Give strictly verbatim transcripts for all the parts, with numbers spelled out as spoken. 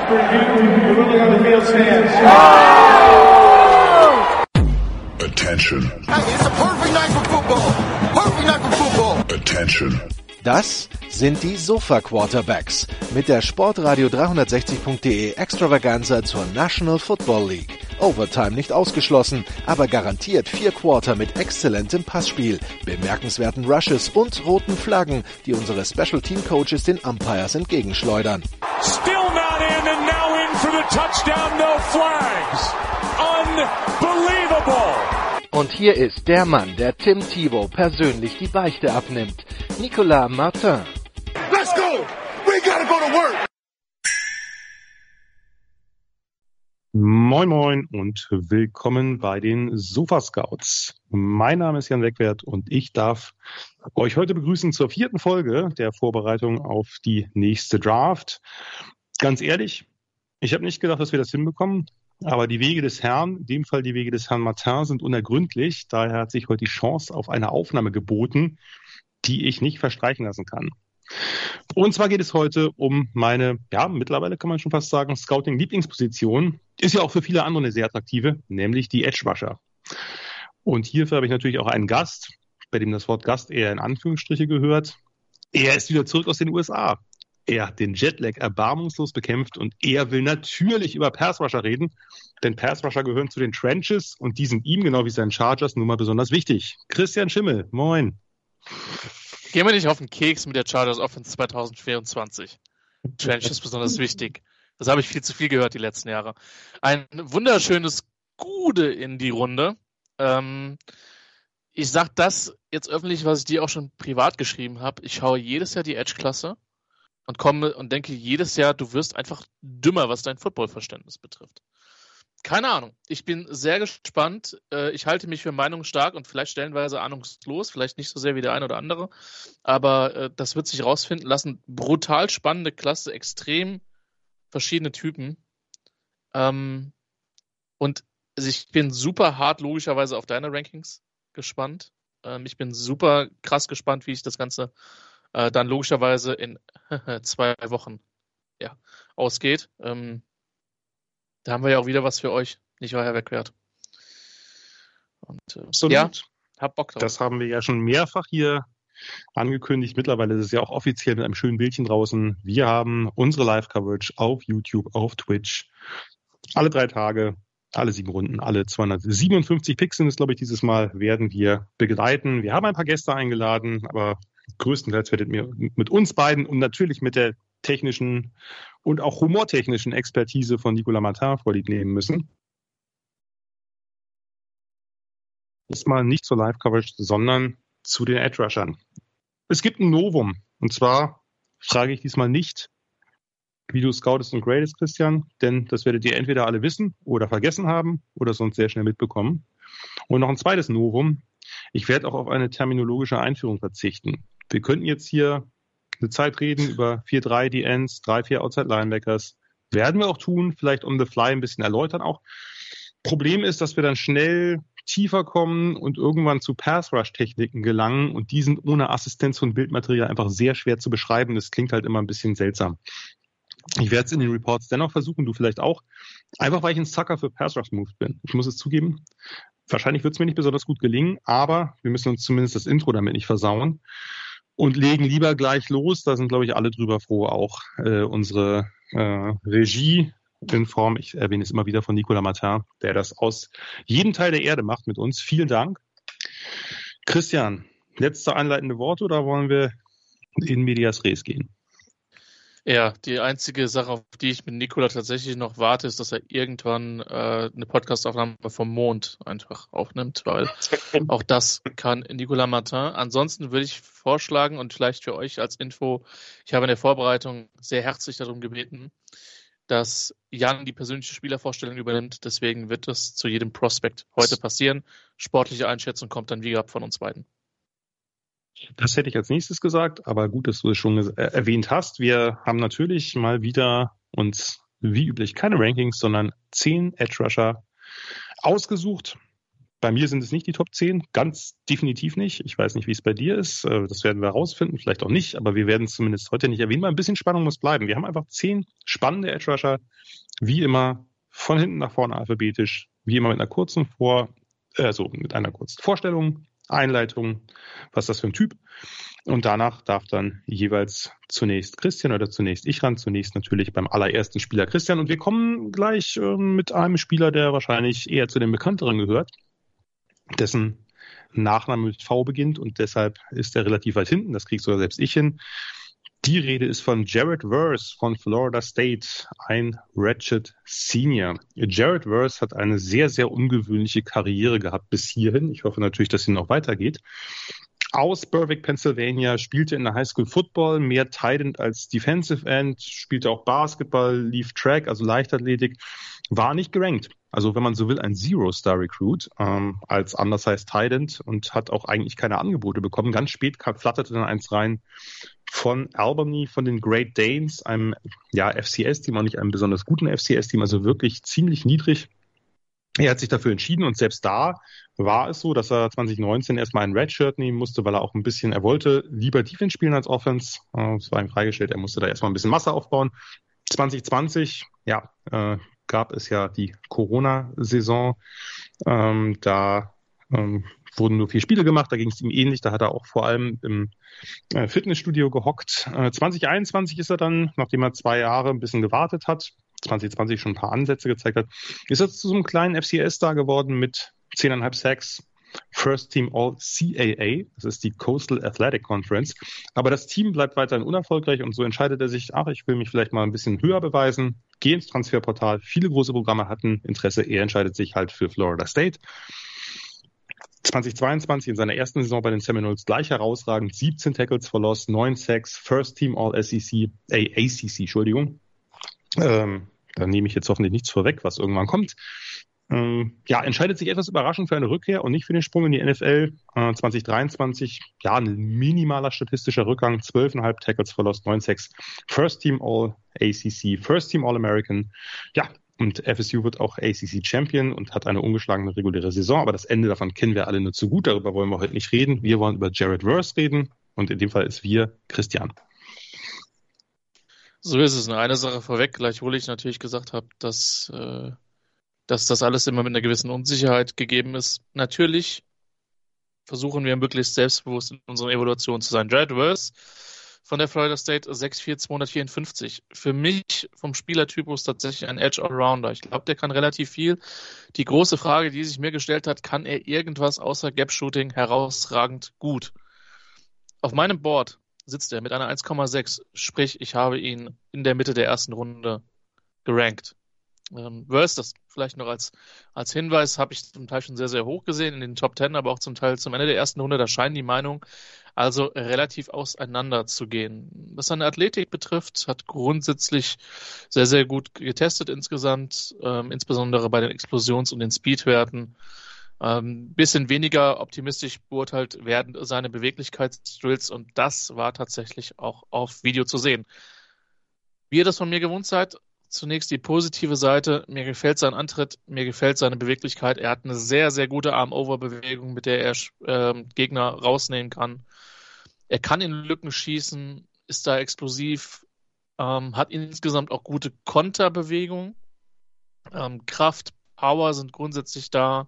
Attention. Hey, it's a perfect night for football. Perfect night for football. Attention. Das sind die Sofa Quarterbacks mit der Sportradio dreihundertsechzig Punkt de Extravaganza zur National Football League. Overtime nicht ausgeschlossen, aber garantiert vier Quarter mit exzellentem Passspiel, bemerkenswerten Rushes und roten Flaggen, die unsere Special Team Coaches den Umpires entgegenschleudern. Still not in and now in for the touchdown, no flags. Unbelievable. Und hier ist der Mann, der Tim Tebow persönlich die Beichte abnimmt. Nicolas Martin. Let's go! We gotta go to work! Moin Moin und willkommen bei den Sofa Scouts. Mein Name ist Jan Wegwert und ich darf euch heute begrüßen zur vierten Folge der Vorbereitung auf die nächste Draft. Ganz ehrlich, ich habe nicht gedacht, dass wir das hinbekommen, aber die Wege des Herrn, in dem Fall die Wege des Herrn Martin, sind unergründlich. Daher hat sich heute die Chance auf eine Aufnahme geboten, die ich nicht verstreichen lassen kann. Und zwar geht es heute um meine, ja, mittlerweile kann man schon fast sagen, Scouting-Lieblingsposition. Ist ja auch für viele andere eine sehr attraktive, nämlich die Edge-Rusher. Und hierfür habe ich natürlich auch einen Gast, bei dem das Wort Gast eher in Anführungsstriche gehört. Er ist wieder zurück aus den U S A. Er hat den Jetlag erbarmungslos bekämpft und er will natürlich über Pass-Rusher reden, denn Pass-Rusher gehören zu den Trenches und die sind ihm, genau wie seinen Chargers, nun mal besonders wichtig. Christian Schimmel, moin. Gehen wir nicht auf den Keks mit der Chargers Offense zwanzig vierundzwanzig. Trench ist besonders wichtig. Das habe ich viel zu viel gehört die letzten Jahre. Ein wunderschönes Gude in die Runde. Ähm, ich sage das jetzt öffentlich, was ich dir auch schon privat geschrieben habe. Ich schaue jedes Jahr die Edge-Klasse und komme und denke jedes Jahr, du wirst einfach dümmer, was dein Footballverständnis betrifft. Keine Ahnung. Ich bin sehr gespannt. Ich halte mich für meinungsstark und vielleicht stellenweise ahnungslos, vielleicht nicht so sehr wie der eine oder andere. Aber das wird sich rausfinden lassen. Brutal spannende Klasse, extrem verschiedene Typen. Und ich bin super hart logischerweise auf deine Rankings gespannt. Ich bin super krass gespannt, wie ich das Ganze dann logischerweise in zwei Wochen ja, ausgeht. Da haben wir ja auch wieder was für euch, nicht wahr, Herr Wegwert? Und äh, Absolut. Ja, hab Bock drauf. Das haben wir ja schon mehrfach hier angekündigt. Mittlerweile ist es ja auch offiziell mit einem schönen Bildchen draußen. Wir haben unsere Live-Coverage auf YouTube, auf Twitch. Alle drei Tage, alle sieben Runden, alle zweihundertsiebenundfünfzig Picks sind es, glaube ich, dieses Mal, werden wir begleiten. Wir haben ein paar Gäste eingeladen, aber größtenteils werdet ihr mit uns beiden und natürlich mit der technischen und auch humortechnischen Expertise von Nicolas Martin vorlieb nehmen müssen. Diesmal nicht zur Live-Coverage, sondern zu den Edge-Rushern. Es gibt ein Novum. Und zwar frage ich diesmal nicht, wie du scoutest und gradest, Christian, denn das werdet ihr entweder alle wissen oder vergessen haben oder sonst sehr schnell mitbekommen. Und noch ein zweites Novum. Ich werde auch auf eine terminologische Einführung verzichten. Wir könnten jetzt hier eine Zeit reden über vier drei D Ns, drei vier Outside Linebackers. Werden wir auch tun, vielleicht on the fly ein bisschen erläutern auch. Problem ist, dass wir dann schnell tiefer kommen und irgendwann zu Pass-Rush-Techniken gelangen und die sind ohne Assistenz von Bildmaterial einfach sehr schwer zu beschreiben. Das klingt halt immer ein bisschen seltsam. Ich werde es in den Reports dennoch versuchen, du vielleicht auch. Einfach, weil ich ein Sucker für Pass-Rush-Moves bin. Ich muss es zugeben. Wahrscheinlich wird es mir nicht besonders gut gelingen, aber wir müssen uns zumindest das Intro damit nicht versauen. Und legen lieber gleich los. Da sind, glaube ich, alle drüber froh. Auch äh, unsere äh, Regie in Form, ich erwähne es immer wieder, von Nicolas Martin, der das aus jedem Teil der Erde macht mit uns. Vielen Dank. Christian, letzte einleitende Worte oder wollen wir in medias res gehen? Ja, die einzige Sache, auf die ich mit Nikola tatsächlich noch warte, ist, dass er irgendwann äh, eine Podcastaufnahme vom Mond einfach aufnimmt, weil auch das kann Nicolas Martin. Ansonsten würde ich vorschlagen und vielleicht für euch als Info, ich habe in der Vorbereitung sehr herzlich darum gebeten, dass Jan die persönliche Spielervorstellung übernimmt. Deswegen wird das zu jedem Prospect heute passieren. Sportliche Einschätzung kommt dann wie gehabt von uns beiden. Das hätte ich als nächstes gesagt, aber gut, dass du es schon äh, erwähnt hast. Wir haben natürlich mal wieder uns, wie üblich, keine Rankings, sondern zehn Edge Rusher ausgesucht. Bei mir sind es nicht die Top zehn, ganz definitiv nicht. Ich weiß nicht, wie es bei dir ist. Das werden wir herausfinden, vielleicht auch nicht, aber wir werden es zumindest heute nicht erwähnen. Mal ein bisschen Spannung muss bleiben. Wir haben einfach zehn spannende Edge Rusher, wie immer von hinten nach vorne alphabetisch, wie immer mit einer kurzen Vor, also mit einer kurzen Vorstellung, Einleitung, was ist das für ein Typ. Und danach darf dann jeweils zunächst Christian oder zunächst ich ran. Zunächst natürlich beim allerersten Spieler Christian. Und wir kommen gleich äh, mit einem Spieler, der wahrscheinlich eher zu den bekannteren gehört, dessen Nachname mit V beginnt und deshalb ist er relativ weit hinten. Das kriegst sogar selbst ich hin. Die Rede ist von Jared Verse von Florida State, ein Ratchet Senior. Jared Verse hat eine sehr, sehr ungewöhnliche Karriere gehabt bis hierhin. Ich hoffe natürlich, dass sie noch weitergeht. Aus Berwick, Pennsylvania, spielte in der Highschool Football, mehr Tight End als Defensive End, spielte auch Basketball, lief Track, also Leichtathletik, war nicht gerankt. Also wenn man so will, ein Zero-Star-Recruit ähm, als undersized Tight End und hat auch eigentlich keine Angebote bekommen. Ganz spät kam, flatterte dann eins rein von Albany, von den Great Danes, einem ja F C S-Team, auch nicht einem besonders guten F C S-Team, also wirklich ziemlich niedrig. Er hat sich dafür entschieden und selbst da war es so, dass er zwanzig neunzehn erstmal ein Redshirt nehmen musste, weil er auch ein bisschen, er wollte lieber Defense spielen als Offense. Es war ihm freigestellt, er musste da erstmal ein bisschen Masse aufbauen. zwanzig zwanzig, ja, äh, gab es ja die Corona-Saison. Ähm, da ähm, wurden nur vier Spiele gemacht, da ging es ihm ähnlich. Da hat er auch vor allem im äh, Fitnessstudio gehockt. Äh, zwanzig einundzwanzig ist er dann, nachdem er zwei Jahre ein bisschen gewartet hat, zwanzig zwanzig schon ein paar Ansätze gezeigt hat, ist er zu so einem kleinen F C S-Star geworden mit zehn Komma fünf Sacks, First Team All C A A, das ist die Coastal Athletic Conference. Aber das Team bleibt weiterhin unerfolgreich und so entscheidet er sich, ach, ich will mich vielleicht mal ein bisschen höher beweisen, gehe ins Transferportal. Viele große Programme hatten Interesse, er entscheidet sich halt für Florida State. zwanzig zweiundzwanzig in seiner ersten Saison bei den Seminoles gleich herausragend, siebzehn Tackles for Loss, neun Sacks, First Team All S E C, äh, A C C, Entschuldigung. Ähm, da nehme ich jetzt hoffentlich nichts vorweg, was irgendwann kommt. Ähm, ja, entscheidet sich etwas überraschend für eine Rückkehr und nicht für den Sprung in die N F L. Äh, zwanzig dreiundzwanzig, ja, ein minimaler statistischer Rückgang, zwölf Komma fünf Tackles for Loss, neun Sacks, First Team All A C C, First Team All American. Ja, und F S U wird auch A C C Champion und hat eine ungeschlagene reguläre Saison, aber das Ende davon kennen wir alle nur zu gut, darüber wollen wir heute nicht reden. Wir wollen über Jared Verse reden und in dem Fall ist wir Christian. So ist es. Eine Sache vorweg, gleichwohl ich natürlich gesagt habe, dass, äh, dass das alles immer mit einer gewissen Unsicherheit gegeben ist. Natürlich versuchen wir möglichst selbstbewusst in unserer Evaluation zu sein. Jared Verse von der Florida State, sechs vier, zweihundertvierundfünfzig. Für mich vom Spielertypus tatsächlich ein Edge Allrounder. Ich glaube, der kann relativ viel. Die große Frage, die sich mir gestellt hat, kann er irgendwas außer Gap-Shooting herausragend gut? Auf meinem Board sitzt er mit einer eins Komma sechs, sprich, ich habe ihn in der Mitte der ersten Runde gerankt. Ähm, Verse, das vielleicht noch als, als Hinweis, habe ich zum Teil schon sehr, sehr hoch gesehen in den Top Ten, aber auch zum Teil zum Ende der ersten Runde, da scheinen die Meinungen also relativ auseinander zu gehen. Was seine Athletik betrifft, hat grundsätzlich sehr, sehr gut getestet insgesamt, ähm, insbesondere bei den Explosions- und den Speedwerten. Ähm, bisschen weniger optimistisch beurteilt werden seine Beweglichkeitsdrills und das war tatsächlich auch auf Video zu sehen. Wie ihr das von mir gewohnt seid, zunächst die positive Seite. Mir gefällt sein Antritt, mir gefällt seine Beweglichkeit. Er hat eine sehr, sehr gute Arm-Over-Bewegung, mit der er äh, Gegner rausnehmen kann. Er kann in Lücken schießen, ist da explosiv, ähm, hat insgesamt auch gute Konterbewegung. Ähm, Kraft, Power sind grundsätzlich da.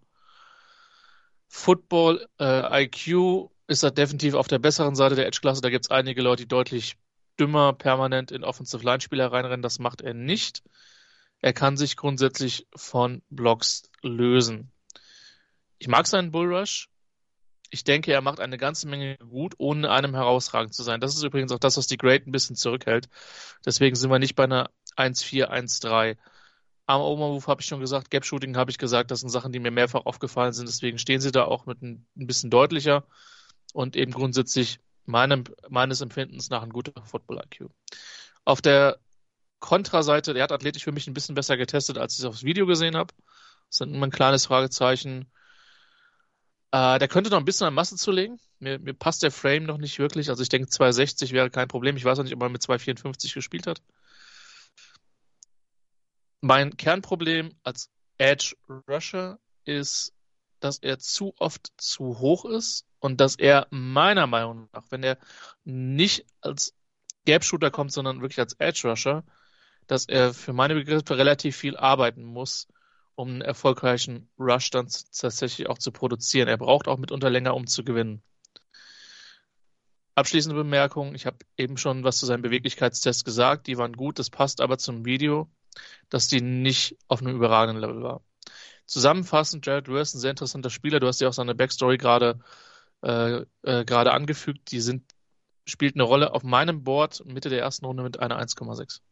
Football, äh, I Q ist er definitiv auf der besseren Seite der Edge-Klasse. Da gibt es einige Leute, die deutlich dümmer permanent in Offensive-Line-Spieler reinrennen. Das macht er nicht. Er kann sich grundsätzlich von Blocks lösen. Ich mag seinen Bullrush. Ich denke, er macht eine ganze Menge gut, ohne einem herausragend zu sein. Das ist übrigens auch das, was die Grade ein bisschen zurückhält. Deswegen sind wir nicht bei einer eins vier, eins drei. Arm-Over-Move habe ich schon gesagt, Gap-Shooting habe ich gesagt, das sind Sachen, die mir mehrfach aufgefallen sind, deswegen stehen sie da auch mit ein, ein bisschen deutlicher und eben grundsätzlich meinem, meines Empfindens nach ein guter Football-I Q. Auf der Kontraseite, der hat athletisch für mich ein bisschen besser getestet, als ich es aufs Video gesehen habe. Das ist immer ein kleines Fragezeichen. Äh, der könnte noch ein bisschen an Masse zulegen. Mir, mir passt der Frame noch nicht wirklich, also ich denke zwei sechzig wäre kein Problem. Ich weiß auch nicht, ob er mit zwei vierundfünfzig gespielt hat. Mein Kernproblem als Edge Rusher ist dass er zu oft zu hoch ist und dass er meiner Meinung nach, wenn er nicht als Gap-Shooter kommt, sondern wirklich als Edge-Rusher, dass er für meine Begriffe relativ viel arbeiten muss, um einen erfolgreichen Rush dann tatsächlich auch zu produzieren. Er braucht auch mitunter länger, um zu gewinnen. Abschließende Bemerkung, ich habe eben schon was zu seinem Beweglichkeitstest gesagt, die waren gut, das passt aber zum Video, dass die nicht auf einem überragenden Level war. Zusammenfassend, Jared Verse, ein sehr interessanter Spieler, du hast ja auch seine Backstory gerade äh, äh, gerade angefügt, die sind, spielt eine Rolle auf meinem Board Mitte der ersten Runde mit einer eins Komma sechs.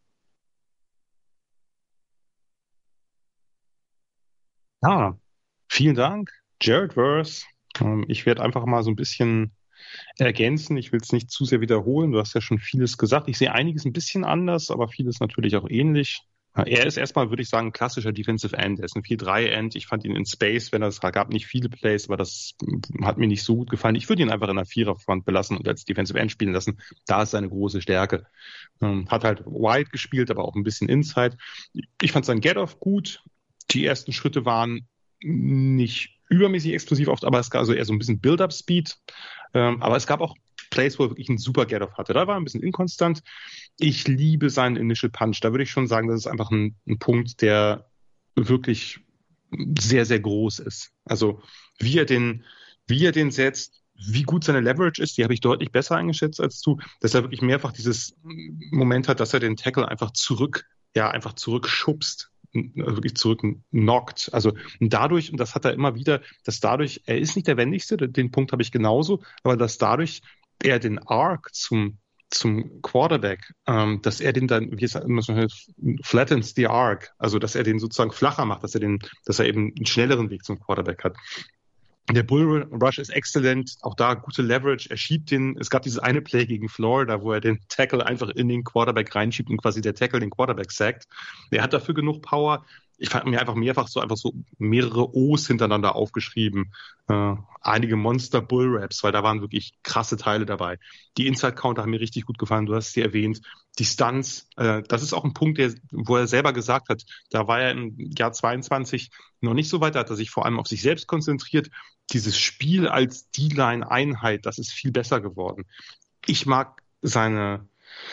Ja, vielen Dank, Jared Verse. Ähm, ich werde einfach mal so ein bisschen ergänzen. Ich will es nicht zu sehr wiederholen. Du hast ja schon vieles gesagt. Ich sehe einiges ein bisschen anders, aber vieles natürlich auch ähnlich. Er ist erstmal, würde ich sagen, ein klassischer Defensive End. Er ist ein vier drei End. Ich fand ihn in Space, wenn er es gab, nicht viele Plays, aber das hat mir nicht so gut gefallen. Ich würde ihn einfach in einer Viererfront belassen und als Defensive End spielen lassen. Da ist seine große Stärke. Hat halt Wide gespielt, aber auch ein bisschen Inside. Ich fand sein Get-Off gut. Die ersten Schritte waren nicht übermäßig explosiv oft, aber es gab also eher so ein bisschen Build-Up-Speed. Ähm, aber es gab auch Plays, wo er wirklich einen super Get-Off hatte. Da war er ein bisschen inkonstant. Ich liebe seinen Initial Punch. Da würde ich schon sagen, das ist einfach ein, ein Punkt, der wirklich sehr, sehr groß ist. Also wie er den, wie er den setzt, wie gut seine Leverage ist, die habe ich deutlich besser eingeschätzt als du, dass er wirklich mehrfach dieses Moment hat, dass er den Tackle einfach zurück, ja, einfach zurückschubst, wirklich zurück knockt. Also dadurch, und das hat er immer wieder, dass dadurch, er ist nicht der wendigste, den Punkt habe ich genauso, aber dass dadurch er den Arc zum zum Quarterback, ähm, dass er den dann, wie es immer so heißt, flattens the arc, also dass er den sozusagen flacher macht, dass er den, dass er eben einen schnelleren Weg zum Quarterback hat. Der Bull Rush ist exzellent, auch da gute Leverage, er schiebt den, es gab dieses eine Play gegen Florida, wo er den Tackle einfach in den Quarterback reinschiebt und quasi der Tackle den Quarterback sackt. Er hat dafür genug Power. Ich fand mir einfach mehrfach so einfach so mehrere O's hintereinander aufgeschrieben. Äh, einige Monster Bull Raps, weil da waren wirklich krasse Teile dabei. Die Inside Counter haben mir richtig gut gefallen, du hast sie erwähnt. Die Stunts, äh, das ist auch ein Punkt, der, wo er selber gesagt hat, da war er im Jahr zweiundzwanzig noch nicht so weit, da hat er sich vor allem auf sich selbst konzentriert. Dieses Spiel als D-Line-Einheit, das ist viel besser geworden. Ich mag seine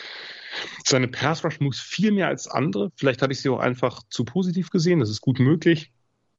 Seine Pass-Rush-Moves viel mehr als andere. Vielleicht habe ich sie auch einfach zu positiv gesehen. Das ist gut möglich.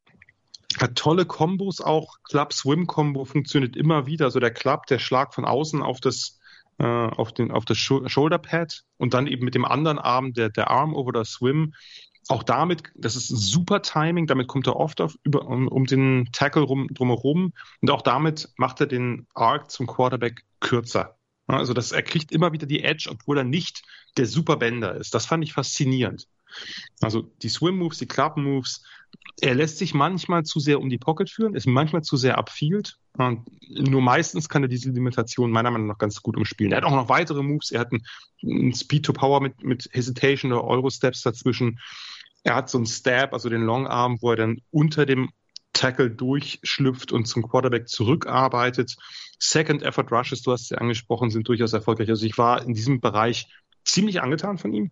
Hat tolle Kombos auch. Club-Swim-Combo funktioniert immer wieder. Also der Club, der Schlag von außen auf das, äh, auf den, auf das Shoulder-Pad und dann eben mit dem anderen Arm der, der Arm over the Swim. Auch damit, das ist super Timing. Damit kommt er oft auf, über, um, um den Tackle rum, drumherum. Und auch damit macht er den Arc zum Quarterback kürzer. Also das, er kriegt immer wieder die Edge, obwohl er nicht der Superbender ist. Das fand ich faszinierend. Also die Swim-Moves, die Club-Moves, er lässt sich manchmal zu sehr um die Pocket führen, ist manchmal zu sehr upfield. Und nur meistens kann er diese Limitation meiner Meinung nach ganz gut umspielen. Er hat auch noch weitere Moves. Er hat einen, einen Speed-to-Power mit, mit Hesitation oder Euro-Steps dazwischen. Er hat so einen Stab, also den Long-Arm, wo er dann unter dem Tackle durchschlüpft und zum Quarterback zurückarbeitet. Second Effort Rushes, du hast sie angesprochen, sind durchaus erfolgreich. Also ich war in diesem Bereich ziemlich angetan von ihm.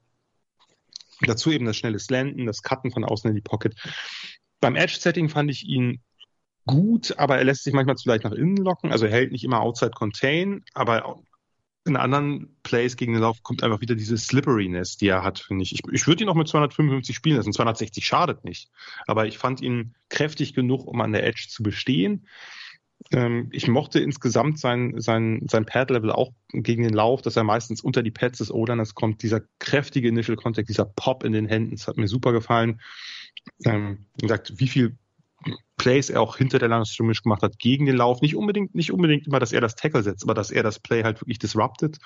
Dazu eben das schnelle Slanden, das Cutten von außen in die Pocket. Beim Edge-Setting fand ich ihn gut, aber er lässt sich manchmal zu leicht nach innen locken. Also er hält nicht immer Outside Contain, aber in anderen Plays gegen den Lauf kommt einfach wieder diese Slipperiness, die er hat, finde ich. Ich, ich würde ihn auch mit zweihundertfünfundfünfzig spielen lassen. zweihundertsechzig schadet nicht. Aber ich fand ihn kräftig genug, um an der Edge zu bestehen. Ähm, ich mochte insgesamt sein, sein, sein Pad-Level auch gegen den Lauf, dass er meistens unter die Pads des O-Liners kommt. Dieser kräftige Initial Contact, dieser Pop in den Händen, das hat mir super gefallen. Ähm, wie gesagt, wie viel Plays er auch hinter der Line of Scrimmage gemacht hat gegen den Lauf. Nicht unbedingt, nicht unbedingt immer, dass er das Tackle setzt, aber dass er das Play halt wirklich disruptet.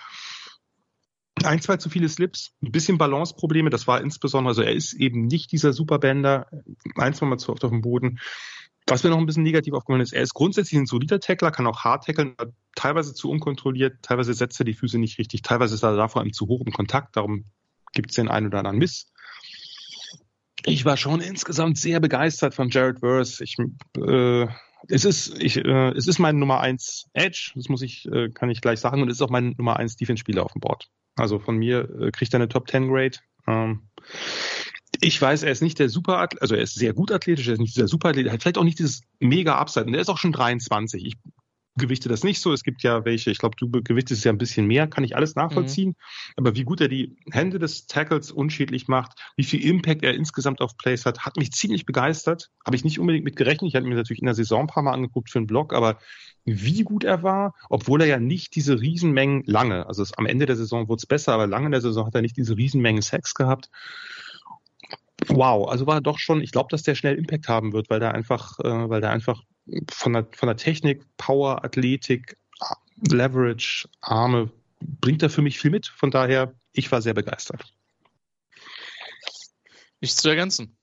Ein, zwei zu viele Slips, ein bisschen Balanceprobleme, das war insbesondere, also er ist eben nicht dieser Superbender, ein, zwei Mal zu oft auf dem Boden. Was mir noch ein bisschen negativ aufgefallen ist, er ist grundsätzlich ein solider Tackler, kann auch hart tackeln, teilweise zu unkontrolliert, teilweise setzt er die Füße nicht richtig, teilweise ist er da vor allem zu hoch im Kontakt, darum gibt es den einen oder anderen Miss. Ich war schon insgesamt sehr begeistert von Jared Verse. Ich, äh, es ist, ich, äh, es ist mein Nummer eins Edge, das muss ich, äh, kann ich gleich sagen, und es ist auch mein Nummer eins Defense-Spieler auf dem Board. Also von mir äh, kriegt er eine Top zehn Grade. Ähm, Ich weiß, er ist nicht der Superathlet, also er ist sehr gut athletisch, er ist nicht dieser Superathlet, er hat vielleicht auch nicht dieses mega Upside und er ist auch schon dreiundzwanzig. Ich gewichte das nicht so, es gibt ja welche, ich glaube, du gewichtest es ja ein bisschen mehr, kann ich alles nachvollziehen, mhm. aber wie gut er die Hände des Tackles unschädlich macht, wie viel Impact er insgesamt auf Plays hat, hat mich ziemlich begeistert, habe ich nicht unbedingt mit gerechnet, ich hatte mir natürlich in der Saison ein paar Mal angeguckt für einen Blog, aber wie gut er war, obwohl er ja nicht diese Riesenmengen lange, also es, am Ende der Saison wurde es besser, aber lange in der Saison hat er nicht diese Riesenmengen Sacks gehabt. Wow, also war er doch schon, ich glaube, dass der schnell Impact haben wird, weil der einfach, äh, weil der einfach von der, von der Technik, Power, Athletik, Leverage, Arme, bringt er für mich viel mit. Von daher, ich war sehr begeistert. Nichts zu ergänzen.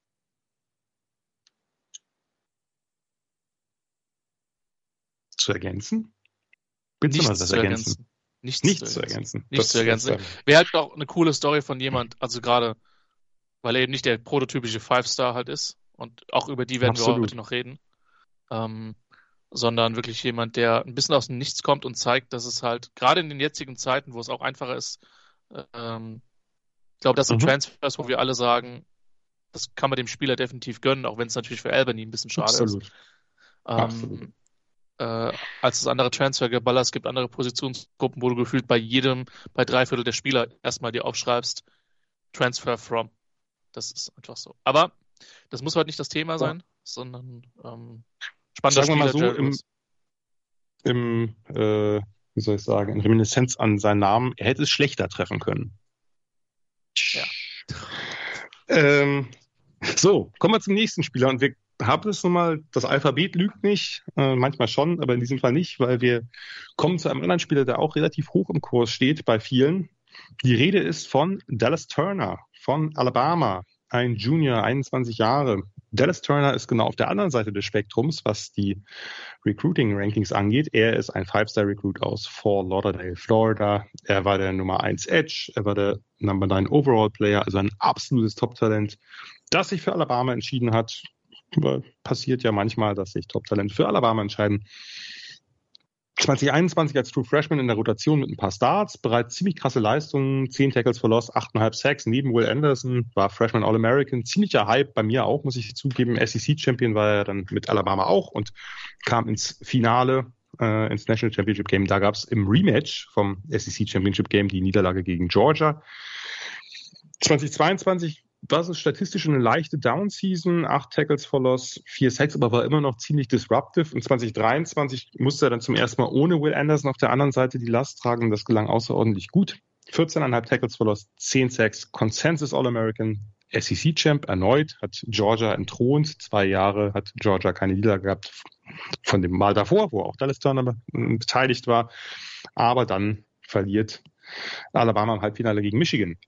Zu ergänzen? Bitte Nichts mal das zu ergänzen. ergänzen. Nichts, Nichts zu ergänzen. ergänzen. Das, Nichts zu ergänzen. das, Wäre halt auch eine coole Story von jemand, also gerade, weil er eben nicht der prototypische Five-Star halt ist und auch über die werden Absolut. wir heute noch reden, ähm, sondern wirklich jemand, der ein bisschen aus dem Nichts kommt und zeigt, dass es halt, gerade in den jetzigen Zeiten, wo es auch einfacher ist, ähm, ich glaube, das sind Mhm. Transfers, wo wir alle sagen, das kann man dem Spieler definitiv gönnen, auch wenn es natürlich für Albany ein bisschen schade Absolut. ist. Absolut. Ähm, äh, als es andere Transfergeballer, es gibt andere Positionsgruppen, wo du gefühlt bei jedem, bei drei Viertel der Spieler erstmal dir aufschreibst, Transfer from. Das ist einfach so. Aber das muss heute nicht das Thema sein, ja. sondern ähm, spannender Sagen wir mal Spieler, so, im, im äh, wie soll ich sagen, in Reminiszenz an seinen Namen, er hätte es schlechter treffen können. Ja. Ähm, so, kommen wir zum nächsten Spieler und wir haben es nun mal, das Alphabet lügt nicht, äh, manchmal schon, aber in diesem Fall nicht, weil wir kommen zu einem anderen Spieler, der auch relativ hoch im Kurs steht bei vielen. Die Rede ist von Dallas Turner von Alabama, ein Junior, einundzwanzig Jahre. Dallas Turner ist genau auf der anderen Seite des Spektrums, was die Recruiting-Rankings angeht. Er ist ein Five-Star-Recruit aus Fort Lauderdale, Florida. Er war der Nummer eins Edge, er war der Number neun Overall-Player, also ein absolutes Top-Talent, das sich für Alabama entschieden hat. Passiert ja manchmal, dass sich Top-Talente für Alabama entscheiden. zwanzig einundzwanzig als True Freshman in der Rotation mit ein paar Starts, bereits ziemlich krasse Leistungen, zehn Tackles for Loss, acht Komma fünf Sacks neben Will Anderson, war Freshman All-American, ziemlicher Hype bei mir auch, muss ich zugeben. S E C-Champion war er dann mit Alabama auch und kam ins Finale, äh, ins National Championship Game. Da gab es im Rematch vom S E C-Championship Game die Niederlage gegen Georgia. zwanzig zweiundzwanzig war es statistisch eine leichte Down-Season, acht Tackles for Loss, vier Sacks, aber war immer noch ziemlich disruptive. Und zwanzig dreiundzwanzig musste er dann zum ersten Mal ohne Will Anderson auf der anderen Seite die Last tragen und das gelang außerordentlich gut. vierzehn Komma fünf Tackles for Loss, zehn Sacks, Consensus All-American, S E C-Champ erneut, hat Georgia entthront. Zwei Jahre hat Georgia keine Niederlage gehabt von dem Mal davor, wo auch Dallas Turner beteiligt war. Aber dann verliert Alabama im Halbfinale gegen Michigan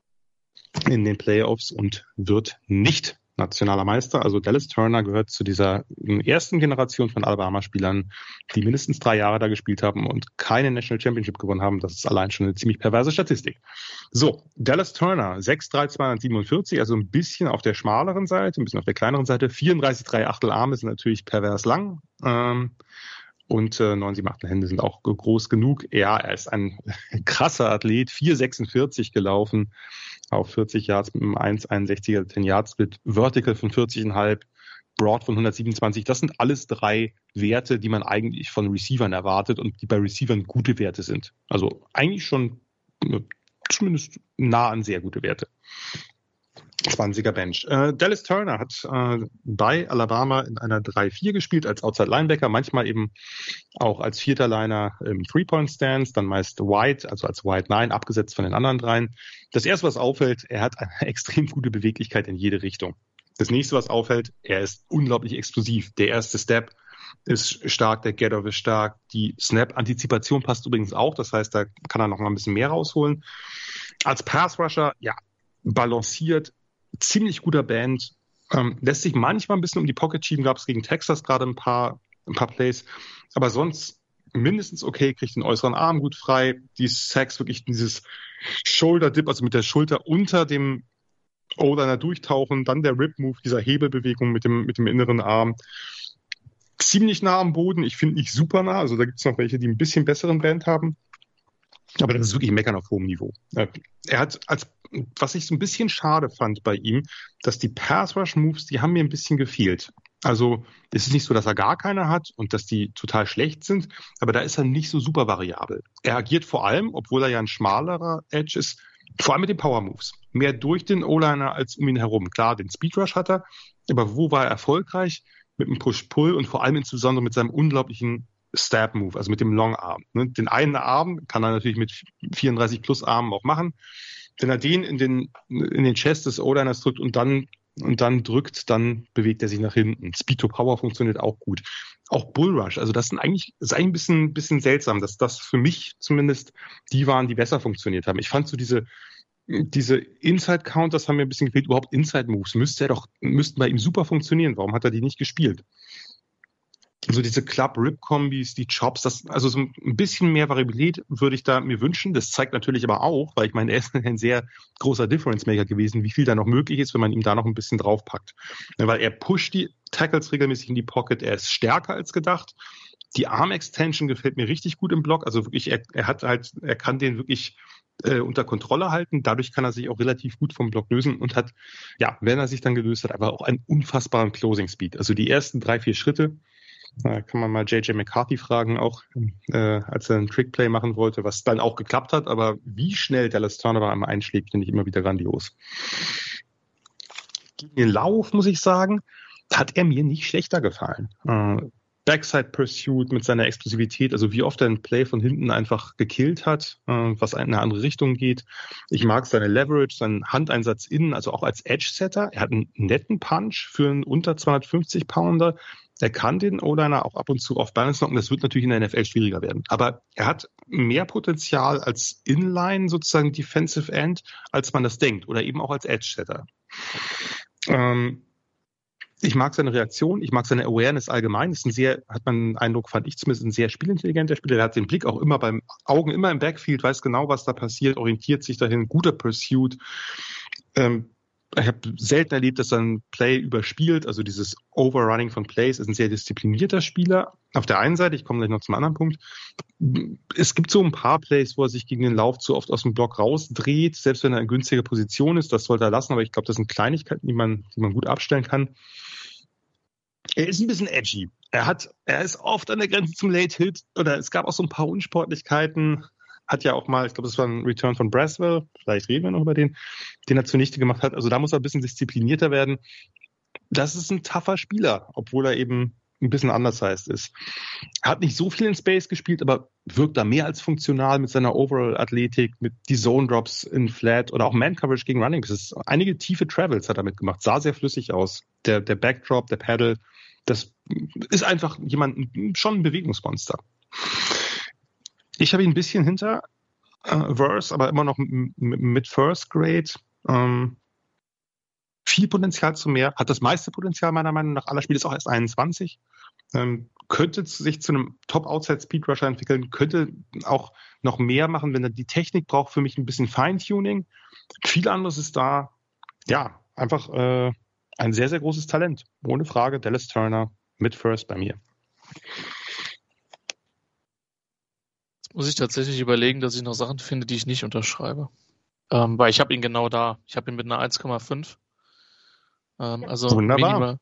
in den Playoffs und wird nicht nationaler Meister. Also Dallas Turner gehört zu dieser ersten Generation von Alabama-Spielern, die mindestens drei Jahre da gespielt haben und keine National Championship gewonnen haben. Das ist allein schon eine ziemlich perverse Statistik. So, Dallas Turner, sechs Komma drei zweihundertsiebenundvierzig, also ein bisschen auf der schmaleren Seite, ein bisschen auf der kleineren Seite. vierunddreißig Komma drei Achtel Arme sind natürlich pervers lang. Ähm, Und äh, neun Komma sieben Achtel Hände sind auch groß genug. Ja, er ist ein krasser Athlet, vier Komma sechsundvierzig gelaufen, auf vierzig Yards mit einem eins Komma einundsechziger zehn-Yard-Split, Vertical von vierzig Komma fünf, Broad von hundertsiebenundzwanzig. Das sind alles drei Werte, die man eigentlich von Receivern erwartet und die bei Receivern gute Werte sind. Also eigentlich schon äh, zumindest nah an sehr gute Werte. zwanziger Bench. Äh, Dallas Turner hat äh, bei Alabama in einer drei vier gespielt als Outside Linebacker, manchmal eben auch als vierter Liner im Three-Point-Stance, dann meist Wide, also als Wide Nine, abgesetzt von den anderen dreien. Das erste, was auffällt, er hat eine extrem gute Beweglichkeit in jede Richtung. Das nächste, was auffällt, er ist unglaublich explosiv. Der erste Step ist stark, der Get-Off ist stark, die Snap-Antizipation passt übrigens auch, das heißt, da kann er noch mal ein bisschen mehr rausholen. Als Pass-Rusher, ja, balanciert, ziemlich guter Band, ähm, lässt sich manchmal ein bisschen um die Pocket schieben, gab es gegen Texas gerade ein paar, ein paar Plays, aber sonst mindestens okay, kriegt den äußeren Arm gut frei, die Sacks wirklich dieses Shoulder-Dip, also mit der Schulter unter dem O-Liner durchtauchen, dann der Rip-Move, dieser Hebelbewegung mit dem, mit dem inneren Arm, ziemlich nah am Boden, ich finde nicht super nah, also da gibt es noch welche, die ein bisschen besseren Band haben, aber das ist wirklich Meckern auf hohem Niveau. Er hat als was ich so ein bisschen schade fand bei ihm, dass die Pass-Rush-Moves, die haben mir ein bisschen gefehlt. Also es ist nicht so, dass er gar keine hat und dass die total schlecht sind, aber da ist er nicht so super variabel. Er agiert vor allem, obwohl er ja ein schmalerer Edge ist, vor allem mit den Power-Moves. Mehr durch den O-Liner als um ihn herum. Klar, den Speed-Rush hat er, aber wo war er erfolgreich? Mit dem Push-Pull und vor allem insbesondere mit seinem unglaublichen Stab-Move, also mit dem Long-Arm. Den einen Arm kann er natürlich mit vierunddreißig plus Armen auch machen. Wenn er den in den, in den Chest des O-Liners drückt und dann, und dann drückt, dann bewegt er sich nach hinten. Speed to Power funktioniert auch gut. Auch Bullrush, also das sind eigentlich, das ist eigentlich ein bisschen, bisschen seltsam, dass das für mich zumindest die waren, die besser funktioniert haben. Ich fand so diese, diese Inside-Counters haben mir ein bisschen gefehlt, überhaupt Inside-Moves müsste er doch, müssten bei ihm super funktionieren. Warum hat er die nicht gespielt? So diese Club-Rip-Kombis, die Chops, das, also so ein bisschen mehr Variabilität würde ich da mir wünschen. Das zeigt natürlich aber auch, weil ich meine, er ist ein sehr großer Difference-Maker gewesen, wie viel da noch möglich ist, wenn man ihm da noch ein bisschen draufpackt. Weil er pusht die Tackles regelmäßig in die Pocket, er ist stärker als gedacht. Die Arm-Extension gefällt mir richtig gut im Block, also wirklich, er, er hat halt, er kann den wirklich äh, unter Kontrolle halten, dadurch kann er sich auch relativ gut vom Block lösen und hat, ja, wenn er sich dann gelöst hat, aber auch einen unfassbaren Closing-Speed. Also die ersten drei, vier Schritte, da kann man mal J J McCarthy fragen, auch äh, als er einen Trickplay machen wollte, was dann auch geklappt hat. Aber wie schnell Dallas Turner einmal einschlägt, finde ich immer wieder grandios. Gegen den Lauf, muss ich sagen, hat er mir nicht schlechter gefallen. Äh, Backside Pursuit mit seiner Explosivität, also wie oft er ein Play von hinten einfach gekillt hat, äh, was in eine andere Richtung geht. Ich mag seine Leverage, seinen Handeinsatz innen, also auch als Edge-Setter. Er hat einen netten Punch für einen unter zweihundertfünfzig Pounder. Er kann den O-Liner auch ab und zu auf Balance knocken. Das wird natürlich in der N F L schwieriger werden. Aber er hat mehr Potenzial als Inline, sozusagen Defensive End, als man das denkt. Oder eben auch als Edge-Setter. Ähm, ich mag seine Reaktion, ich mag seine Awareness allgemein. Das ist ein sehr, hat man einen Eindruck, fand ich zumindest, ein sehr spielintelligenter Spieler. Der hat den Blick auch immer beim Augen, immer im Backfield, weiß genau, was da passiert, orientiert sich dahin, guter Pursuit. Ähm, Ich habe selten erlebt, dass er ein Play überspielt, also dieses Overrunning von Plays, ist ein sehr disziplinierter Spieler. Auf der einen Seite, ich komme gleich noch zum anderen Punkt, es gibt so ein paar Plays, wo er sich gegen den Lauf zu oft aus dem Block rausdreht, selbst wenn er in günstiger Position ist, das sollte er lassen, aber ich glaube, das sind Kleinigkeiten, die man, die man gut abstellen kann. Er ist ein bisschen edgy. Er hat, er ist oft an der Grenze zum Late Hit, oder es gab auch so ein paar Unsportlichkeiten. Hat ja auch mal, ich glaube, das war ein Return von Braswell, vielleicht reden wir noch über den, den er zunichte gemacht hat. Also da muss er ein bisschen disziplinierter werden. Das ist ein tougher Spieler, obwohl er eben ein bisschen undersized ist. Er hat nicht so viel in Space gespielt, aber wirkt da mehr als funktional mit seiner Overall-Athletik, mit die Zone-Drops in Flat oder auch Man-Coverage gegen Running. Das ist, einige tiefe Travels hat er mitgemacht, sah sehr flüssig aus. Der, der Backdrop, der Paddle, das ist einfach jemand, schon ein Bewegungsmonster. Ich habe ihn ein bisschen hinter äh, Verse, aber immer noch m- m- mit First Grade. Ähm, viel Potenzial zu mehr. Hat das meiste Potenzial meiner Meinung nach aller Spiele, ist auch erst einundzwanzig. Ähm, könnte sich zu einem Top-Outside-Speed-Rusher entwickeln, könnte auch noch mehr machen, wenn er die Technik braucht, für mich ein bisschen Feintuning. Viel anderes ist da. Ja, einfach äh, ein sehr, sehr großes Talent. Ohne Frage, Dallas Turner mit First bei mir. Muss ich tatsächlich überlegen, dass ich noch Sachen finde, die ich nicht unterschreibe. Ähm, weil ich habe ihn genau da. Ich habe ihn mit einer eins Komma fünf. Ähm, also Wunderbar. Minimal.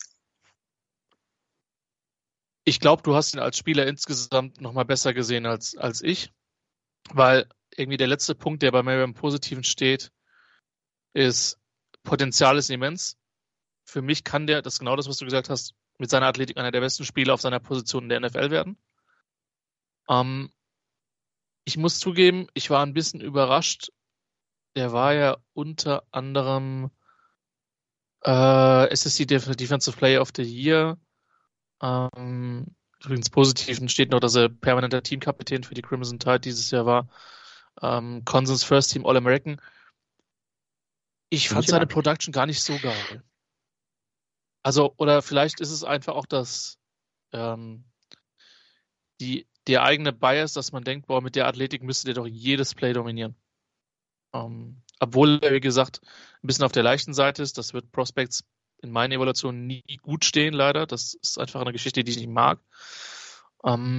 Ich glaube, du hast ihn als Spieler insgesamt noch mal besser gesehen als, als ich. Weil irgendwie der letzte Punkt, der bei mir beim Positiven steht, ist, Potenzial ist immens. Für mich kann der, das ist genau das, was du gesagt hast, mit seiner Athletik einer der besten Spieler auf seiner Position in der N F L werden. Ähm, Ich muss zugeben, ich war ein bisschen überrascht. Der war ja unter anderem äh, S S C Defensive Player of the Year. Ähm, übrigens Positiven steht noch, dass er permanenter Teamkapitän für die Crimson Tide dieses Jahr war. Ähm, Consens First Team All-American. Ich fand seine Production gar nicht so geil. Also, oder vielleicht ist es einfach auch das ähm, die der eigene Bias, dass man denkt, boah, mit der Athletik müsste der doch jedes Play dominieren. Ähm, obwohl er, wie gesagt, ein bisschen auf der leichten Seite ist. Das wird Prospects in meinen Evaluationen nie gut stehen, leider. Das ist einfach eine Geschichte, die ich nicht mag. Ähm,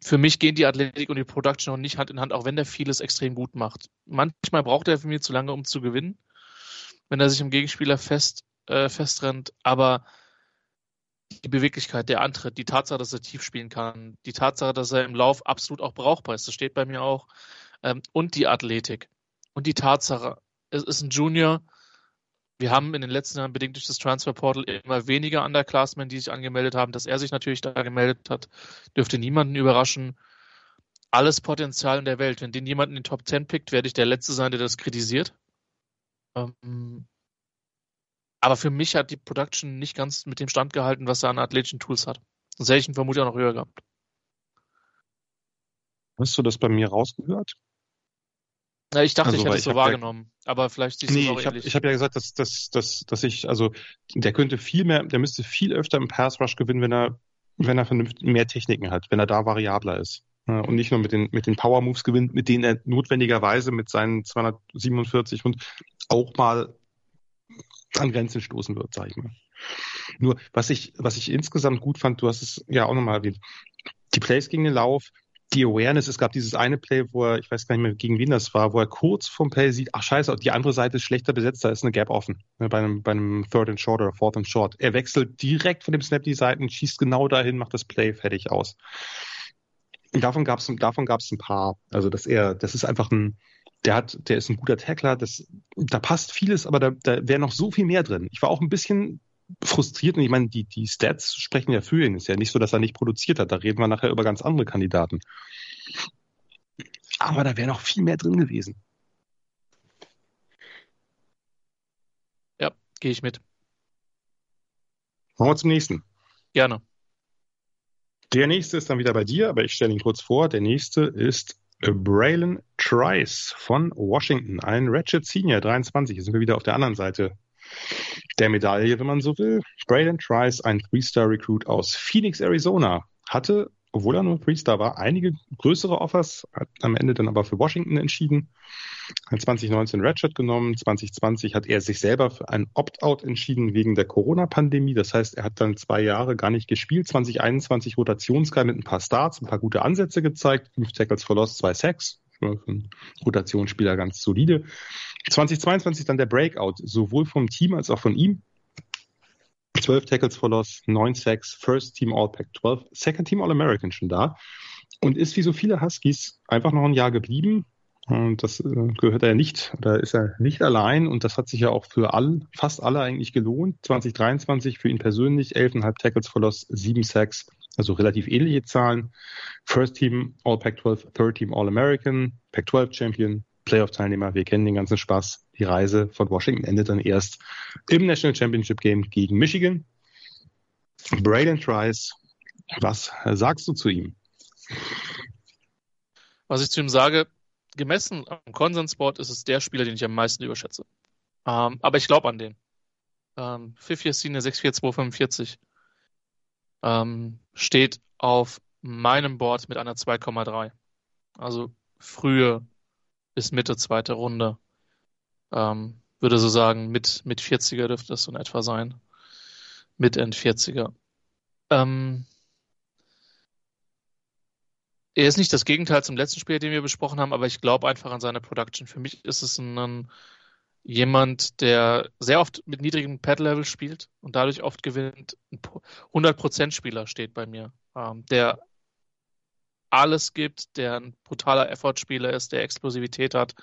für mich gehen die Athletik und die Production noch nicht Hand in Hand, auch wenn der vieles extrem gut macht. Manchmal braucht er für mich zu lange, um zu gewinnen, wenn er sich im Gegenspieler fest, äh, festrennt, aber die Beweglichkeit, der Antritt, die Tatsache, dass er tief spielen kann, die Tatsache, dass er im Lauf absolut auch brauchbar ist, das steht bei mir auch, ähm, und die Athletik und die Tatsache, es ist ein Junior. Wir haben in den letzten Jahren bedingt durch das Transferportal immer weniger Underclassmen, die sich angemeldet haben. Dass er sich natürlich da gemeldet hat, dürfte niemanden überraschen. Alles Potenzial in der Welt. Wenn den jemand in den Top zehn pickt, werde ich der Letzte sein, der das kritisiert. Ähm, aber für mich hat die Production nicht ganz mit dem Stand gehalten, was er an athletischen Tools hat. Sonst hätte ich ihn vermutlich auch noch höher gehabt. Hast du das bei mir rausgehört? Ja, ich dachte, Also, ich hätte weil es so ich hab ja- wahrgenommen. Aber vielleicht siehst du es Nee, auch ich habe ähnlich. ich hab ja gesagt, dass, dass, dass, dass ich, also der könnte viel mehr, der müsste viel öfter im Pass Rush gewinnen, wenn er, wenn er vernünftig mehr Techniken hat, wenn er da variabler ist. Ja, und nicht nur mit den, mit den Power Moves gewinnt, mit denen er notwendigerweise mit seinen zweihundertsiebenundvierzig und auch mal an Grenzen stoßen wird, sag ich mal. Nur, was ich, was ich insgesamt gut fand, du hast es ja auch nochmal erwähnt, die Plays gegen den Lauf, die Awareness, es gab dieses eine Play, wo er, ich weiß gar nicht mehr, gegen wen das war, wo er kurz vom Play sieht, ach scheiße, die andere Seite ist schlechter besetzt, da ist eine Gap offen, ne, bei einem, bei einem Third and Short oder Fourth and Short. Er wechselt direkt von dem Snap die Seiten, schießt genau dahin, macht das Play fertig aus. Und davon gab es davon gab's ein paar. Also, dass er, das ist einfach ein, der hat, der ist ein guter Tackler, das, da passt vieles, aber da, da wäre noch so viel mehr drin. Ich war auch ein bisschen frustriert und ich meine, die, die Stats sprechen ja für ihn. Ist ja nicht so, dass er nicht produziert hat. Da reden wir nachher über ganz andere Kandidaten. Aber da wäre noch viel mehr drin gewesen. Ja, gehe ich mit. Kommen wir zum nächsten. Gerne. Der nächste ist dann wieder bei dir, aber ich stelle ihn kurz vor. Der nächste ist Braylon Trice von Washington, ein Ratchet Senior, dreiundzwanzig. Jetzt sind wir wieder auf der anderen Seite der Medaille, wenn man so will. Braylon Trice, ein Three-Star-Recruit aus Phoenix, Arizona, hatte, obwohl er nur Three-Star war, einige größere Offers, hat am Ende dann aber für Washington entschieden. Hat zwanzig neunzehn Redshirt genommen, zwanzig zwanzig hat er sich selber für ein Opt-out entschieden wegen der Corona-Pandemie. Das heißt, er hat dann zwei Jahre gar nicht gespielt. zwanzig einundzwanzig Rotationsguy mit ein paar Starts, ein paar gute Ansätze gezeigt. Fünf Tackles for Loss, zwei Sacks. Für einen Rotationsspieler ganz solide. zwanzig zweiundzwanzig dann der Breakout, sowohl vom Team als auch von ihm. zwölf Tackles for Loss, neun Sacks, First Team All-Pac zwölf, Second Team All-American schon da. Und ist wie so viele Huskies einfach noch ein Jahr geblieben. Und das äh, gehört er ja nicht, oder ist er nicht allein. Und das hat sich ja auch für alle, fast alle eigentlich gelohnt. zwanzig dreiundzwanzig für ihn persönlich, elf Komma fünf Tackles for Loss, sieben Sacks, also relativ ähnliche Zahlen. First Team All-Pac zwölf, Third Team All-American, Pac zwölf Champion, Playoff-Teilnehmer. Wir kennen den ganzen Spaß. Die Reise von Washington endet dann erst im National Championship Game gegen Michigan. Braylon Trice, was sagst du zu ihm? Was ich zu ihm sage, gemessen am Konsensboard ist es der Spieler, den ich am meisten überschätze. Ähm, aber ich glaube an den. Ähm, Fifth Year Senior sechs vier zwei fünfundvierzig ähm, steht auf meinem Board mit einer zwei Komma drei. Also frühe bis Mitte zweite Runde. Ähm, würde so sagen, mit, mit vierziger dürfte das so in etwa sein. Mit End vierziger. Ähm, Er ist nicht das Gegenteil zum letzten Spiel, den wir besprochen haben, aber ich glaube einfach an seine Production. Für mich ist es ein, ein jemand, der sehr oft mit niedrigem Pad-Level spielt und dadurch oft gewinnt. Ein hundert Prozent Spieler steht bei mir, ähm, der alles gibt, der ein brutaler Effort-Spieler ist, der Explosivität hat.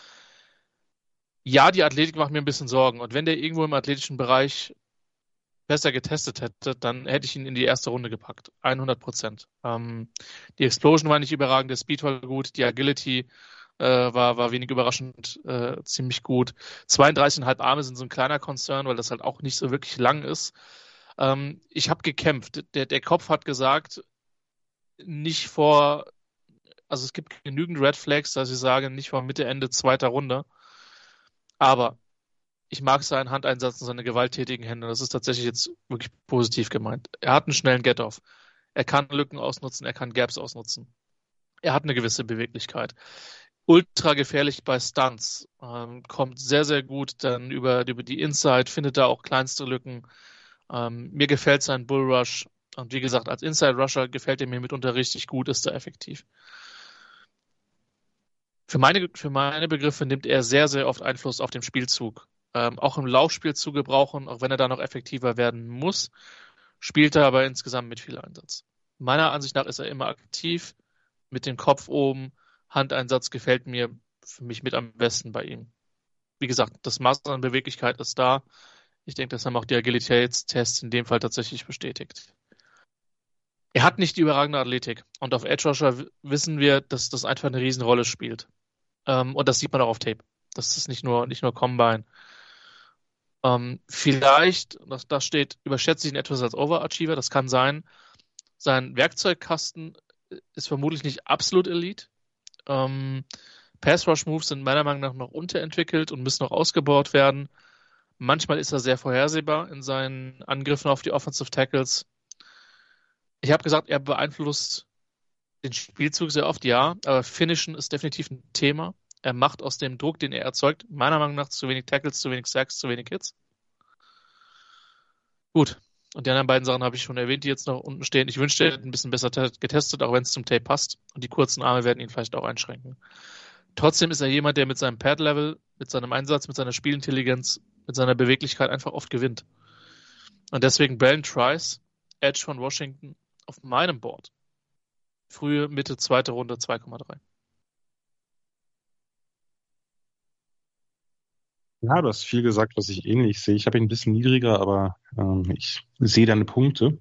Ja, die Athletik macht mir ein bisschen Sorgen. Und wenn der irgendwo im athletischen Bereich besser getestet hätte, dann hätte ich ihn in die erste Runde gepackt. hundert Prozent. Ähm, die Explosion war nicht überragend, der Speed war gut, die Agility äh, war, war wenig überraschend äh, ziemlich gut. zweiunddreißig Komma fünf Arme sind so ein kleiner Concern, weil das halt auch nicht so wirklich lang ist. Ähm, ich habe gekämpft. Der, der Kopf hat gesagt, nicht vor, also es gibt genügend Red Flags, dass ich sage, nicht vor Mitte, Ende zweiter Runde. Aber ich mag seinen Handeinsatz und seine gewalttätigen Hände. Das ist tatsächlich jetzt wirklich positiv gemeint. Er hat einen schnellen Get-Off. Er kann Lücken ausnutzen, er kann Gaps ausnutzen. Er hat eine gewisse Beweglichkeit. Ultra gefährlich bei Stunts. Ähm, kommt sehr, sehr gut dann über, über die Inside, findet da auch kleinste Lücken. Ähm, mir gefällt sein Bullrush. Und wie gesagt, als Inside-Rusher gefällt er mir mitunter richtig gut, ist er effektiv. Für meine, für meine Begriffe nimmt er sehr, sehr oft Einfluss auf den Spielzug. Ähm, auch im Laufspiel zu gebrauchen, auch wenn er da noch effektiver werden muss, spielt er aber insgesamt mit viel Einsatz. Meiner Ansicht nach ist er immer aktiv, mit dem Kopf oben. Handeinsatz gefällt mir für mich mit am besten bei ihm. Wie gesagt, das Maß an Beweglichkeit ist da. Ich denke, das haben auch die Agilitätstests in dem Fall tatsächlich bestätigt. Er hat nicht die überragende Athletik. Und auf Edge Rusher w- wissen wir, dass das einfach eine Riesenrolle spielt. Ähm, und das sieht man auch auf Tape. Das ist nicht nur, nicht nur Combine. Ähm, vielleicht, das, das steht, überschätze ich ihn etwas als Overachiever. Das kann sein. Sein Werkzeugkasten ist vermutlich nicht absolut Elite. Ähm, Pass-Rush-Moves sind meiner Meinung nach noch unterentwickelt und müssen noch ausgebaut werden. Manchmal ist er sehr vorhersehbar in seinen Angriffen auf die Offensive Tackles. Ich habe gesagt, er beeinflusst den Spielzug sehr oft, ja, aber Finishen ist definitiv ein Thema. Er macht aus dem Druck, den er erzeugt, meiner Meinung nach zu wenig Tackles, zu wenig Sacks, zu wenig Hits. Gut, und die anderen beiden Sachen habe ich schon erwähnt, die jetzt noch unten stehen. Ich wünschte, er hätte ein bisschen besser getestet, auch wenn es zum Tape passt. Und die kurzen Arme werden ihn vielleicht auch einschränken. Trotzdem ist er jemand, der mit seinem Pad-Level, mit seinem Einsatz, mit seiner Spielintelligenz, mit seiner Beweglichkeit einfach oft gewinnt. Und deswegen Brandon Trice, Edge von Washington, auf meinem Board. Frühe, Mitte, zweite Runde, zwei Komma drei. Ja, du hast viel gesagt, was ich ähnlich sehe. Ich habe ihn ein bisschen niedriger, aber ähm, ich sehe deine Punkte.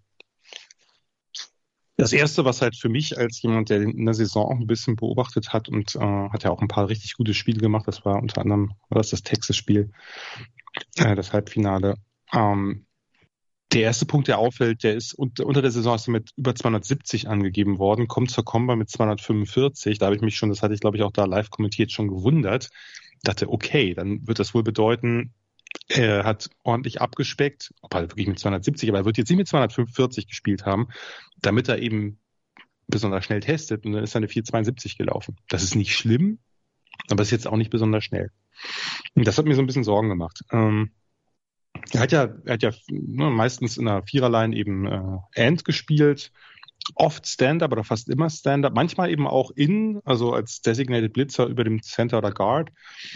Das Erste, was halt für mich als jemand, der in der Saison auch ein bisschen beobachtet hat und äh, hat ja auch ein paar richtig gute Spiele gemacht, das war unter anderem war das, das Texas-Spiel, äh, das Halbfinale. Ähm, der erste Punkt, der auffällt, der ist unter, unter der Saison ist er mit über zweihundertsiebzig angegeben worden, kommt zur Combine mit zweihundertfünfundvierzig. Da habe ich mich schon, das hatte ich glaube ich auch da live kommentiert, schon gewundert. Dachte, okay, dann wird das wohl bedeuten, er hat ordentlich abgespeckt, ob er wirklich mit zweihundertsiebzig, aber er wird jetzt nicht mit zweihundertfünfundvierzig gespielt haben, damit er eben besonders schnell testet, und dann ist er eine vier zweiundsiebzig gelaufen. Das ist nicht schlimm, aber ist jetzt auch nicht besonders schnell. Und das hat mir so ein bisschen Sorgen gemacht. Ähm, er hat ja, er hat ja ne, meistens in einer Viererline eben äh, End gespielt, oft Stand-Up oder fast immer Stand-Up, manchmal eben auch in, also als Designated Blitzer über dem Center oder Guard.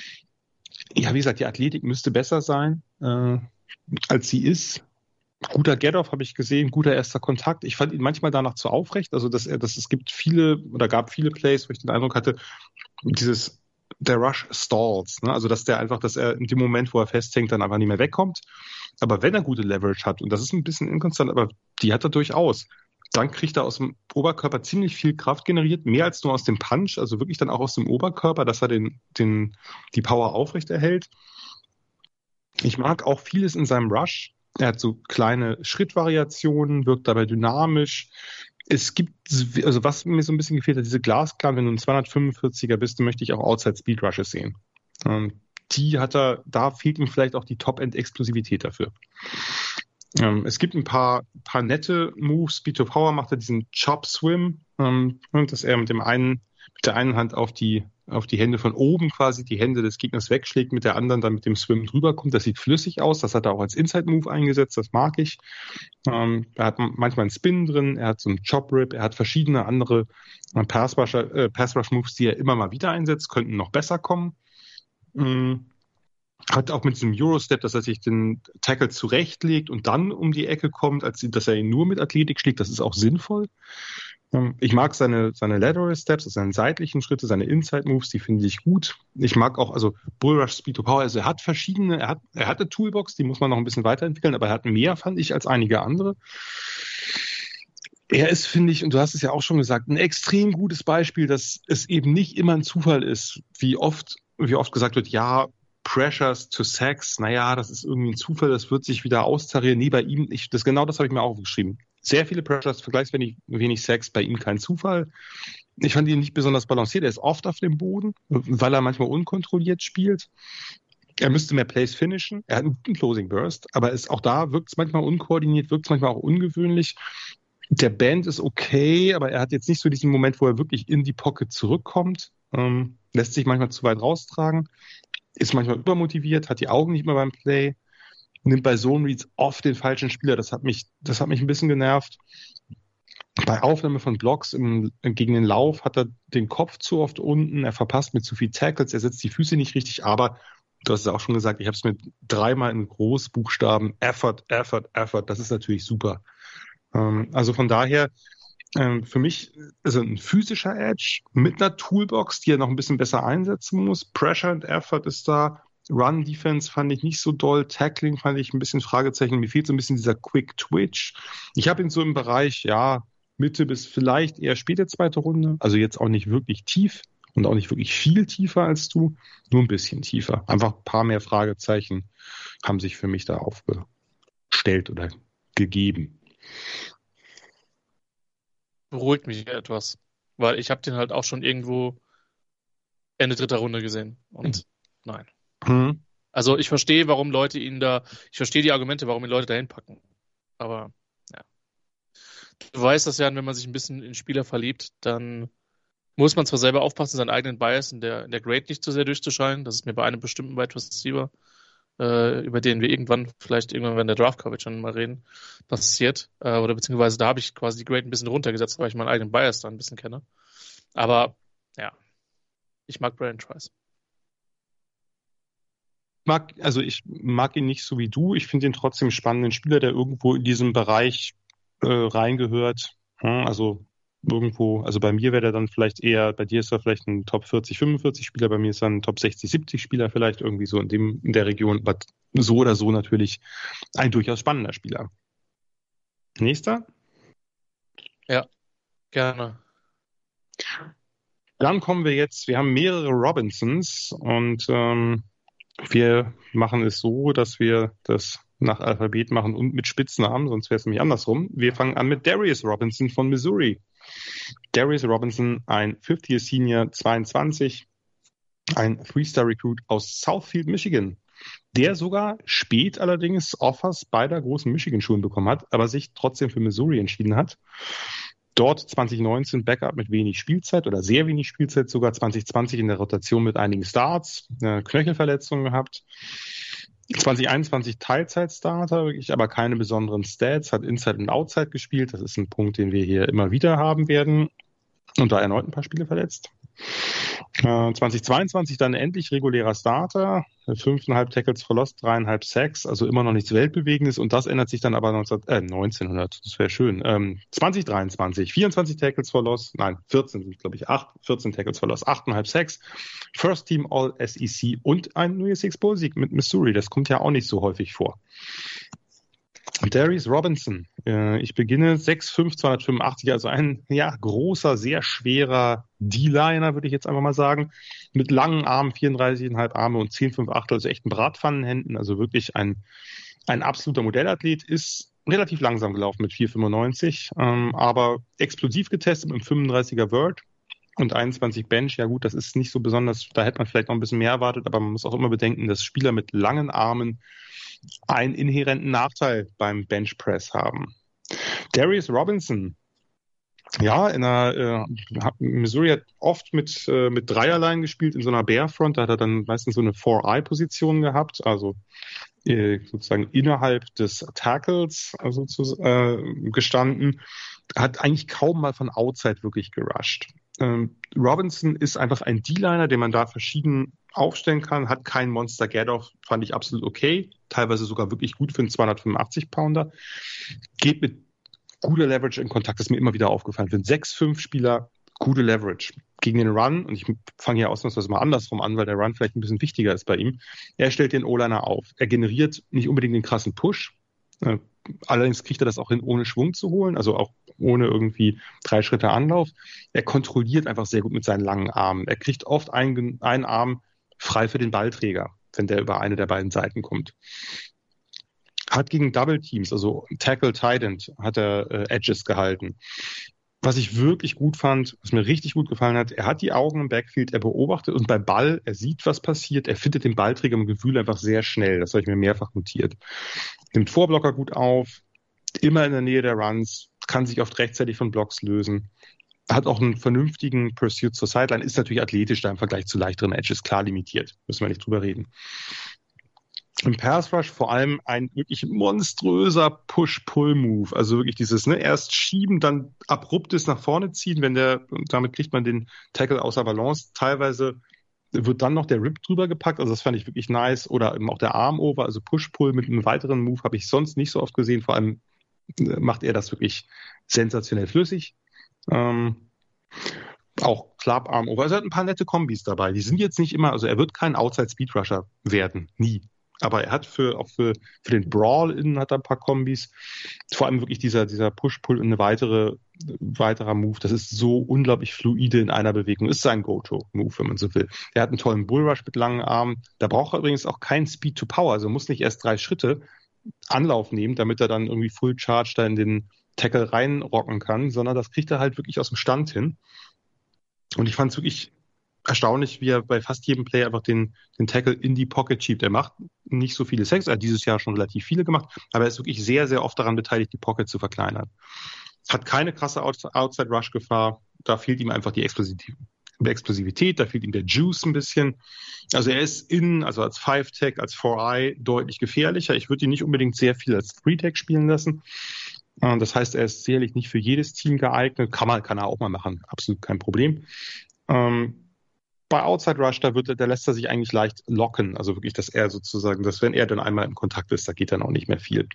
Ja, wie gesagt, die Athletik müsste besser sein, äh, als sie ist. Guter Get-Off habe ich gesehen, guter erster Kontakt. Ich fand ihn manchmal danach zu aufrecht. Also, dass er, dass es gibt viele oder gab viele Plays, wo ich den Eindruck hatte, dieses, der Rush stalls, ne? Also, dass der einfach, dass er in dem Moment, wo er festhängt, dann einfach nicht mehr wegkommt. Aber wenn er gute Leverage hat, und das ist ein bisschen inkonstant, aber die hat er durchaus, dann kriegt er aus dem Oberkörper ziemlich viel Kraft generiert, mehr als nur aus dem Punch, also wirklich dann auch aus dem Oberkörper, dass er den, den, die Power aufrechterhält. Ich mag auch vieles in seinem Rush. Er hat so kleine Schrittvariationen, wirkt dabei dynamisch. Es gibt, also was mir so ein bisschen gefehlt hat, diese Glasklaren, wenn du ein zweihundertfünfundvierziger bist, dann möchte ich auch Outside Speed Rushes sehen. Und die hat er, da fehlt ihm vielleicht auch die Top-End-Explosivität dafür. Ähm, es gibt ein paar, paar nette Moves. Speed to Power macht er diesen Chop Swim, ähm, dass er mit dem einen, mit der einen Hand auf die, auf die Hände von oben quasi die Hände des Gegners wegschlägt, mit der anderen dann mit dem Swim drüber kommt. Das sieht flüssig aus. Das hat er auch als Inside Move eingesetzt. Das mag ich. Ähm, er hat manchmal einen Spin drin. Er hat so einen Chop Rip. Er hat verschiedene andere äh, Pass Rush, äh, Pass Rush Moves, die er immer mal wieder einsetzt, könnten noch besser kommen. Ähm, Hat auch mit diesem Eurostep, dass er sich den Tackle zurechtlegt und dann um die Ecke kommt, als dass er ihn nur mit Athletik schlägt. Das ist auch sinnvoll. Ich mag seine, seine Lateral Steps, also seine seitlichen Schritte, seine Inside Moves, die finde ich gut. Ich mag auch, also Bull Rush, Speed to Power, also er hat verschiedene, er hat, er hat eine Toolbox, die muss man noch ein bisschen weiterentwickeln, aber er hat mehr, fand ich, als einige andere. Er ist, finde ich, und du hast es ja auch schon gesagt, ein extrem gutes Beispiel, dass es eben nicht immer ein Zufall ist, wie oft, wie oft gesagt wird, ja, Pressures to Sacks, naja, das ist irgendwie ein Zufall, das wird sich wieder austarieren. Nee, bei ihm, ich, das, genau das habe ich mir auch aufgeschrieben. Sehr viele Pressures, vergleichsweise wenig Sacks, bei ihm kein Zufall. Ich fand ihn nicht besonders balanciert, er ist oft auf dem Boden, weil er manchmal unkontrolliert spielt. Er müsste mehr Plays finishen, er hat einen guten Closing Burst, aber ist, auch da wirkt es manchmal unkoordiniert, wirkt es manchmal auch ungewöhnlich. Der Band ist okay, aber er hat jetzt nicht so diesen Moment, wo er wirklich in die Pocket zurückkommt, ähm, lässt sich manchmal zu weit raustragen. Ist manchmal übermotiviert, hat die Augen nicht mehr beim Play. nimmt bei Zone Reads oft den falschen Spieler. Das hat mich, das hat mich ein bisschen genervt. Bei Aufnahme von Blocks im, gegen den Lauf hat er den Kopf zu oft unten, er verpasst mit zu viel Tackles, er setzt die Füße nicht richtig, aber du hast es auch schon gesagt, ich habe es mit dreimal in Großbuchstaben, Effort, Effort, Effort, das ist natürlich super. Ähm, also von daher, ähm, für mich ist er ein physischer Edge mit einer Toolbox, die er noch ein bisschen besser einsetzen muss. Pressure and Effort ist da. Run Defense fand ich nicht so doll. Tackling fand ich ein bisschen Fragezeichen. Mir fehlt so ein bisschen dieser Quick Twitch. Ich habe ihn so im Bereich, ja, Mitte bis vielleicht eher späte zweite Runde. Also jetzt auch nicht wirklich tief und auch nicht wirklich viel tiefer als du. Nur ein bisschen tiefer. Einfach ein paar mehr Fragezeichen haben sich für mich da aufgestellt oder gegeben. Beruhigt mich etwas. Weil ich habe den halt auch schon irgendwo Ende dritter Runde gesehen. Und mhm. nein. Hm. Also ich verstehe, warum Leute ihn da, ich verstehe die Argumente, warum ihn Leute dahin packen. Aber ja. Du weißt das ja, wenn man sich ein bisschen in Spieler verliebt, dann muss man zwar selber aufpassen, seinen eigenen Bias in der, in der Grade nicht zu sehr durchzuscheinen. Das ist mir bei einem bestimmten Wide Receiver, äh, über den wir irgendwann, vielleicht irgendwann, wenn der Draft Coverage schon mal reden, passiert. Äh, oder beziehungsweise da habe ich quasi die Grade ein bisschen runtergesetzt, weil ich meinen eigenen Bias da ein bisschen kenne. Aber ja, ich mag Brandon Trice. Mag, also ich mag ihn nicht so wie du. Ich finde ihn trotzdem spannenden Spieler, der irgendwo in diesem Bereich äh, reingehört. Hm, also irgendwo, also bei mir wäre der dann vielleicht eher, bei dir ist er vielleicht ein Top vierzig, fünfundvierzig Spieler, bei mir ist er ein Top sechzig, siebzig Spieler vielleicht irgendwie so in dem in der Region. Aber so oder so natürlich ein durchaus spannender Spieler. Nächster? Ja, gerne. Dann kommen wir jetzt, wir haben mehrere Robinsons und ähm, wir machen es so, dass wir das nach Alphabet machen und mit Spitznamen, sonst wäre es nämlich andersrum. Wir fangen an mit Darius Robinson von Missouri. Darius Robinson, ein Fifth-Year Senior, zweiundzwanzig, ein Three-Star-Recruit aus Southfield, Michigan, der sogar spät allerdings Offers beider großen Michigan-Schulen bekommen hat, aber sich trotzdem für Missouri entschieden hat. Dort zwanzig neunzehn Backup mit wenig Spielzeit oder sehr wenig Spielzeit, sogar zwanzig zwanzig in der Rotation mit einigen Starts, eine Knöchelverletzung gehabt. zwanzig einundzwanzig Teilzeit-Starter, wirklich aber keine besonderen Stats, hat Inside und Outside gespielt. Das ist ein Punkt, den wir hier immer wieder haben werden. Und da erneut ein paar Spiele verletzt. Äh, zwanzig zweiundzwanzig dann endlich regulärer Starter, fünfeinhalb Tackles for Loss, dreieinhalb Sacks, also immer noch nichts Weltbewegendes und das ändert sich dann aber neunzehn, äh, neunzehnhundert, das wäre schön, ähm, zwanzig dreiundzwanzig, vierundzwanzig Tackles for Loss, nein, vierzehn sind glaube ich, acht, vierzehn Tackles for Loss, achteinhalb Sacks, First Team All S E C und ein New Year's Six Bowl Sieg mit Missouri, das kommt ja auch nicht so häufig vor. Darius Robinson, äh, ich beginne sechs fünf, zweihundertfünfundachtzig, also ein ja großer, sehr schwerer D-Liner, würde ich jetzt einfach mal sagen, mit langen Armen, vierunddreißig Komma fünf Arme und zehn Komma fünf Achtel, also echt ein Bratpfannenhänden, also wirklich ein, ein absoluter Modellathlet, ist relativ langsam gelaufen mit vier fünfundneunzig, ähm, aber explosiv getestet mit einem fünfunddreißiger Vert und einundzwanzig Bench, ja gut, das ist nicht so besonders, da hätte man vielleicht noch ein bisschen mehr erwartet, aber man muss auch immer bedenken, dass Spieler mit langen Armen einen inhärenten Nachteil beim Benchpress haben. Darius Robinson, ja, in der äh, Missouri hat oft mit äh, mit Dreierline gespielt in so einer Barefront, da hat er dann meistens so eine Four-Eye-Position gehabt, also äh, sozusagen innerhalb des Tackles also zu, äh, gestanden, hat eigentlich kaum mal von Outside wirklich gerusht. Ähm, Robinson ist einfach ein D-Liner, den man da verschieden aufstellen kann, hat keinen Monster Get-Off, fand ich absolut okay, teilweise sogar wirklich gut für einen zweihundertfünfundachtzig Pounder, geht mit guter Leverage in Kontakt, das ist mir immer wieder aufgefallen, für einen sechs fünf Spieler gute Leverage gegen den Run, und ich fange hier ausnahmsweise mal andersrum an, weil der Run vielleicht ein bisschen wichtiger ist bei ihm, er stellt den O-Liner auf, er generiert nicht unbedingt den krassen Push, äh, allerdings kriegt er das auch hin, ohne Schwung zu holen, also auch ohne irgendwie drei Schritte Anlauf, er kontrolliert einfach sehr gut mit seinen langen Armen, er kriegt oft einen, einen Arm frei für den Ballträger, wenn der über eine der beiden Seiten kommt. Hat gegen Double Teams, also Tackle Tight End, hat er äh, Edges gehalten. Was ich wirklich gut fand, was mir richtig gut gefallen hat, er hat die Augen im Backfield, er beobachtet und bei Ball, er sieht, was passiert, er findet den Ballträger im Gefühl einfach sehr schnell. Das habe ich mir mehrfach notiert. Nimmt Vorblocker gut auf, immer in der Nähe der Runs, kann sich oft rechtzeitig von Blocks lösen. Hat auch einen vernünftigen Pursuit zur Sideline, ist natürlich athletisch da im Vergleich zu leichteren Edges klar limitiert. Müssen wir nicht drüber reden. im Pass Rush vor allem ein wirklich monströser Push-Pull-Move. Also wirklich dieses, ne, erst schieben, dann abruptes nach vorne ziehen, wenn der, damit kriegt man den Tackle außer Balance. Teilweise wird dann noch der Rip drüber gepackt, also das fand ich wirklich nice. Oder eben auch der Arm-Over, also Push-Pull mit einem weiteren Move habe ich sonst nicht so oft gesehen. Vor allem macht er das wirklich sensationell flüssig. Ähm, auch Club, Arm-Over. Also er hat ein paar nette Kombis dabei. Die sind jetzt nicht immer, also er wird kein Outside-Speed-Rusher werden, nie. Aber er hat für, auch für, für den Brawl innen hat er ein paar Kombis. Vor allem wirklich dieser, dieser Push-Pull und eine weitere, weiterer Move. Das ist so unglaublich fluide in einer Bewegung. Ist sein Go-To-Move, wenn man so will. Er hat einen tollen Bullrush mit langen Armen. Da braucht er übrigens auch keinen Speed-to-Power. Also muss nicht erst drei Schritte Anlauf nehmen, damit er dann irgendwie Full Charge da in den Tackle reinrocken kann, sondern das kriegt er halt wirklich aus dem Stand hin. Und ich fand es wirklich erstaunlich, wie er bei fast jedem Play einfach den, den Tackle in die Pocket schiebt. Er macht nicht so viele Sacks, er hat dieses Jahr schon relativ viele gemacht, aber er ist wirklich sehr, sehr oft daran beteiligt, die Pocket zu verkleinern. Hat keine krasse Outside-Rush-Gefahr, da fehlt ihm einfach die Explosivität, da fehlt ihm der Juice ein bisschen. Also er ist in, also als Five-Tag, als Four-Eye deutlich gefährlicher. Ich würde ihn nicht unbedingt sehr viel als Three-Tag spielen lassen. Das heißt, er ist sicherlich nicht für jedes Team geeignet. Kann man, kann er auch mal machen, absolut kein Problem. Ähm, Bei Outside Rush, da wird, da lässt er sich eigentlich leicht locken. Also wirklich, dass er sozusagen, dass wenn er dann einmal im Kontakt ist, da geht dann auch nicht mehr viel.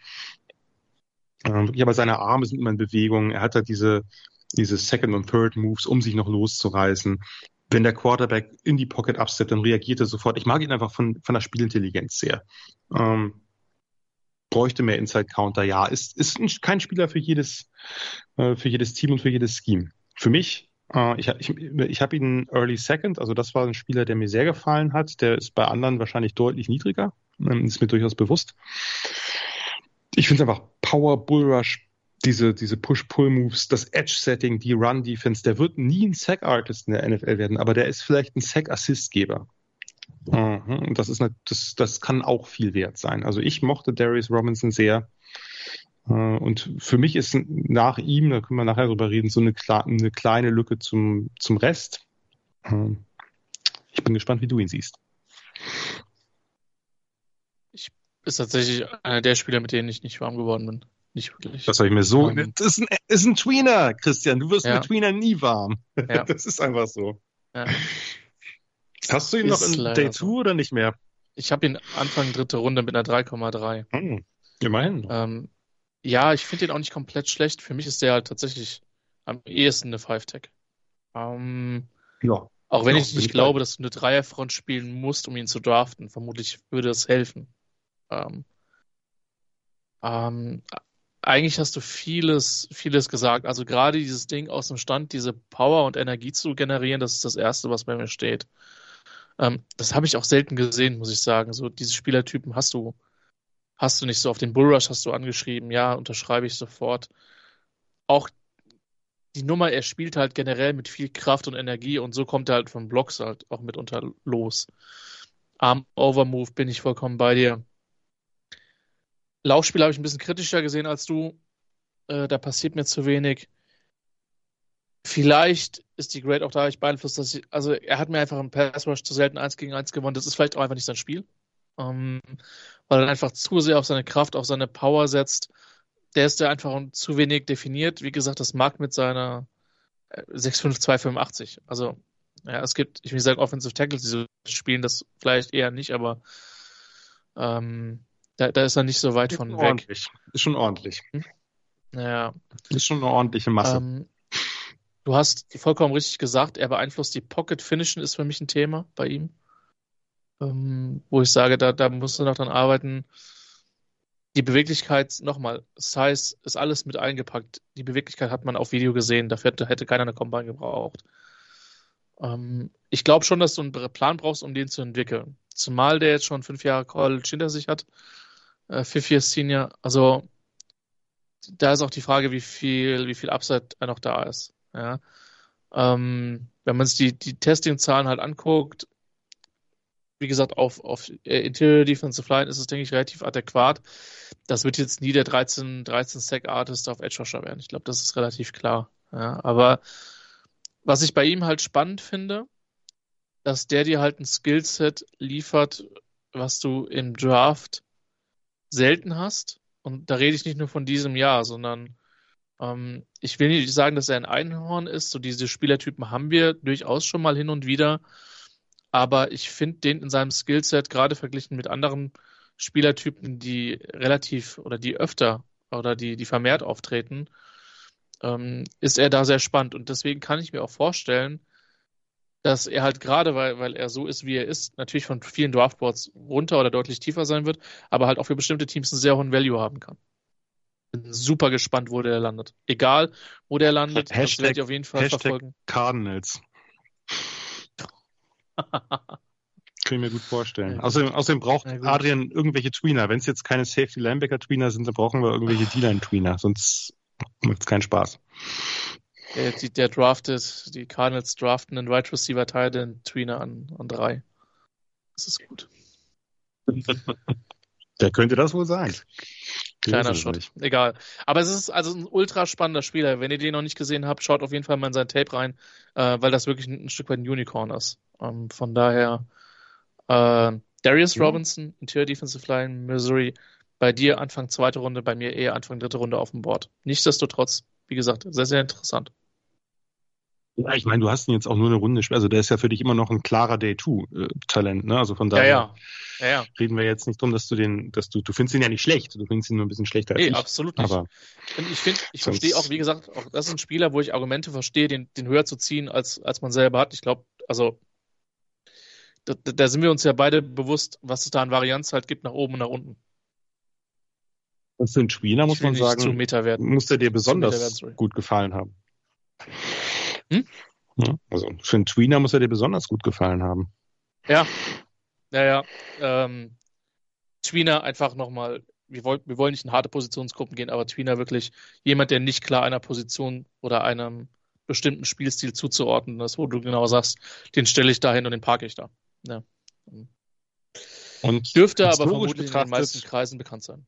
Ähm, wirklich, aber seine Arme sind immer in Bewegung. Er hat halt diese, diese Second und Third Moves, um sich noch loszureißen. Wenn der Quarterback in die Pocket upsteppt, dann reagiert er sofort. Ich mag ihn einfach von, von der Spielintelligenz sehr. Ähm, bräuchte mehr Inside Counter. Ja, ist, ist kein Spieler für jedes, äh, für jedes Team und für jedes Scheme. Für mich, Ich, ich, ich habe ihn Early Second, also das war ein Spieler, der mir sehr gefallen hat. Der ist bei anderen wahrscheinlich deutlich niedriger, ist mir durchaus bewusst. Ich finde es einfach Power, Bullrush, diese, diese Push-Pull-Moves, das Edge-Setting, die Run-Defense, der wird nie ein Sack-Artist in der N F L werden, aber der ist vielleicht ein Sack-Assist-Geber. Und das ist eine, das, das kann auch viel wert sein. Also ich mochte Darius Robinson sehr. Und für mich ist nach ihm, da können wir nachher drüber reden, so eine, eine kleine Lücke zum, zum Rest. Ich bin gespannt, wie du ihn siehst. Ich ist tatsächlich einer der Spieler, mit denen ich nicht warm geworden bin. Nicht wirklich. Das habe ich mir so. Um, das ist ein, ist ein Tweener, Christian. Du wirst ja. mit Tweener nie warm. Ja. Das ist einfach so. Ja. Hast du ihn noch in Day zwei so. Oder nicht mehr? Ich habe ihn Anfang dritte Runde mit einer drei Komma drei. Hm, immerhin. Ähm, Ja, ich finde den auch nicht komplett schlecht. Für mich ist der halt tatsächlich am ehesten eine Five-Tag. Ähm, ja. Auch wenn ja, ich nicht ich glaube, dass du eine Dreierfront spielen musst, um ihn zu draften. Vermutlich würde das helfen. Ähm, ähm, eigentlich hast du vieles, vieles gesagt. Also gerade dieses Ding aus dem Stand, diese Power und Energie zu generieren, das ist das Erste, was bei mir steht. Ähm, das habe ich auch selten gesehen, muss ich sagen. So diese Spielertypen hast du Hast du nicht so. Auf den Bullrush hast du angeschrieben. Ja, unterschreibe ich sofort. Auch die Nummer, er spielt halt generell mit viel Kraft und Energie und so kommt er halt von Blocks halt auch mitunter los. Arm-Over-Move bin ich vollkommen bei dir. Laufspiel habe ich ein bisschen kritischer gesehen als du. Äh, da passiert mir zu wenig. Vielleicht ist die Grade auch dadurch beeinflusst, dass ich, also er hat mir einfach im Pass-Rush zu selten eins gegen eins gewonnen. Das ist vielleicht auch einfach nicht sein Spiel. Um, weil er einfach zu sehr auf seine Kraft, auf seine Power setzt. Der ist ja einfach zu wenig definiert. Wie gesagt, das mag mit seiner sechs fünf, zwei fünfundachtzig. Also, ja, es gibt, ich will sagen, Offensive Tackles, die so spielen das vielleicht eher nicht, aber ähm, da, da ist er nicht so weit ist von weg. Ordentlich. Ist schon ordentlich. Hm? Ja. Ist schon eine ordentliche Masse. Ähm, du hast vollkommen richtig gesagt, er beeinflusst die Pocket. Finishen ist für mich ein Thema bei ihm. Wo ich sage, da, da musst du noch dran arbeiten. Die Beweglichkeit, nochmal, Size ist alles mit eingepackt. Die Beweglichkeit hat man auf Video gesehen, dafür hätte, hätte keiner eine Combine gebraucht. Ähm, ich glaube schon, dass du einen Plan brauchst, um den zu entwickeln. Zumal der jetzt schon fünf Jahre College hinter sich hat. Äh, Fifth Year Senior. Also, da ist auch die Frage, wie viel, wie viel Upside noch da ist. Ja? Ähm, wenn man sich die, die Testing-Zahlen halt anguckt, wie gesagt, auf, auf Interior Defensive Line ist es, denke ich, relativ adäquat. Das wird jetzt nie der dreizehn, dreizehn Sack Artist auf Edge Rusher werden. Ich glaube, das ist relativ klar. Ja, aber was ich bei ihm halt spannend finde, dass der dir halt ein Skillset liefert, was du im Draft selten hast. Und da rede ich nicht nur von diesem Jahr, sondern ähm, ich will nicht sagen, dass er ein Einhorn ist. So diese Spielertypen haben wir durchaus schon mal hin und wieder. Aber ich finde den in seinem Skillset, gerade verglichen mit anderen Spielertypen, die relativ oder die öfter oder die, die vermehrt auftreten, ähm, ist er da sehr spannend. Und deswegen kann ich mir auch vorstellen, dass er halt gerade, weil, weil er so ist, wie er ist, natürlich von vielen Draftboards runter oder deutlich tiefer sein wird, aber halt auch für bestimmte Teams einen sehr hohen Value haben kann. Bin super gespannt, wo der landet. Egal, wo der landet, Hashtag, das werde ich auf jeden Fall Hashtag verfolgen. Cardinals. Kann ich mir gut vorstellen. Ja, gut. Außerdem, außerdem braucht Ja, gut. Adrian irgendwelche Tweener. Wenn es jetzt keine Safety-Linebacker-Tweener sind, dann brauchen wir irgendwelche D-Line-Tweener. Sonst macht es keinen Spaß. Der, die, der draftet, die Cardinals draften einen Wide Receiver Teil den Tweener an, an drei. Das ist gut. Der könnte das wohl sein. Kleiner Shot. Egal. Aber es ist also ein ultra spannender Spieler. Wenn ihr den noch nicht gesehen habt, schaut auf jeden Fall mal in sein Tape rein, äh, weil das wirklich ein, ein Stück weit ein Unicorn ist. Ähm, von daher, äh, Darius Ja. Robinson, Interior Defensive Line, Missouri, bei dir Anfang zweite Runde, bei mir eher Anfang dritte Runde auf dem Board. Nichtsdestotrotz, wie gesagt, sehr, sehr interessant. Ja, ich meine, du hast ihn jetzt auch nur eine Runde gespielt. Also der ist ja für dich immer noch ein klarer Day-Two-Talent, ne? Also von Ja, daher ja. Ja, ja. reden wir jetzt nicht drum, dass du den, dass du, du findest ihn ja nicht schlecht. Du findest ihn nur ein bisschen schlechter als Nee, ich. absolut nicht. Aber Und ich finde, ich sonst- verstehe auch, wie gesagt, auch das ist ein Spieler, wo ich Argumente verstehe, den, den höher zu ziehen, als, als man selber hat. Ich glaube, also da, da sind wir uns ja beide bewusst, was es da an Varianz halt gibt, nach oben und nach unten. Und für einen Spieler muss Ich will man nicht zu sagen, Meter werden. muss der dir Meter werden, besonders sorry. gut gefallen haben. Hm? Ja, also für einen Tweener muss er dir besonders gut gefallen haben. Ja, ja, ja. Ähm, Tweener einfach nochmal, wir, wollen, wir wollen nicht in harte Positionsgruppen gehen, aber Tweener wirklich jemand, der nicht klar einer Position oder einem bestimmten Spielstil zuzuordnen ist, wo du genau sagst, den stelle ich da hin und den parke ich da. Ja. Und Dürfte aber historisch vermutlich in den meisten betrachtet, Kreisen bekannt sein.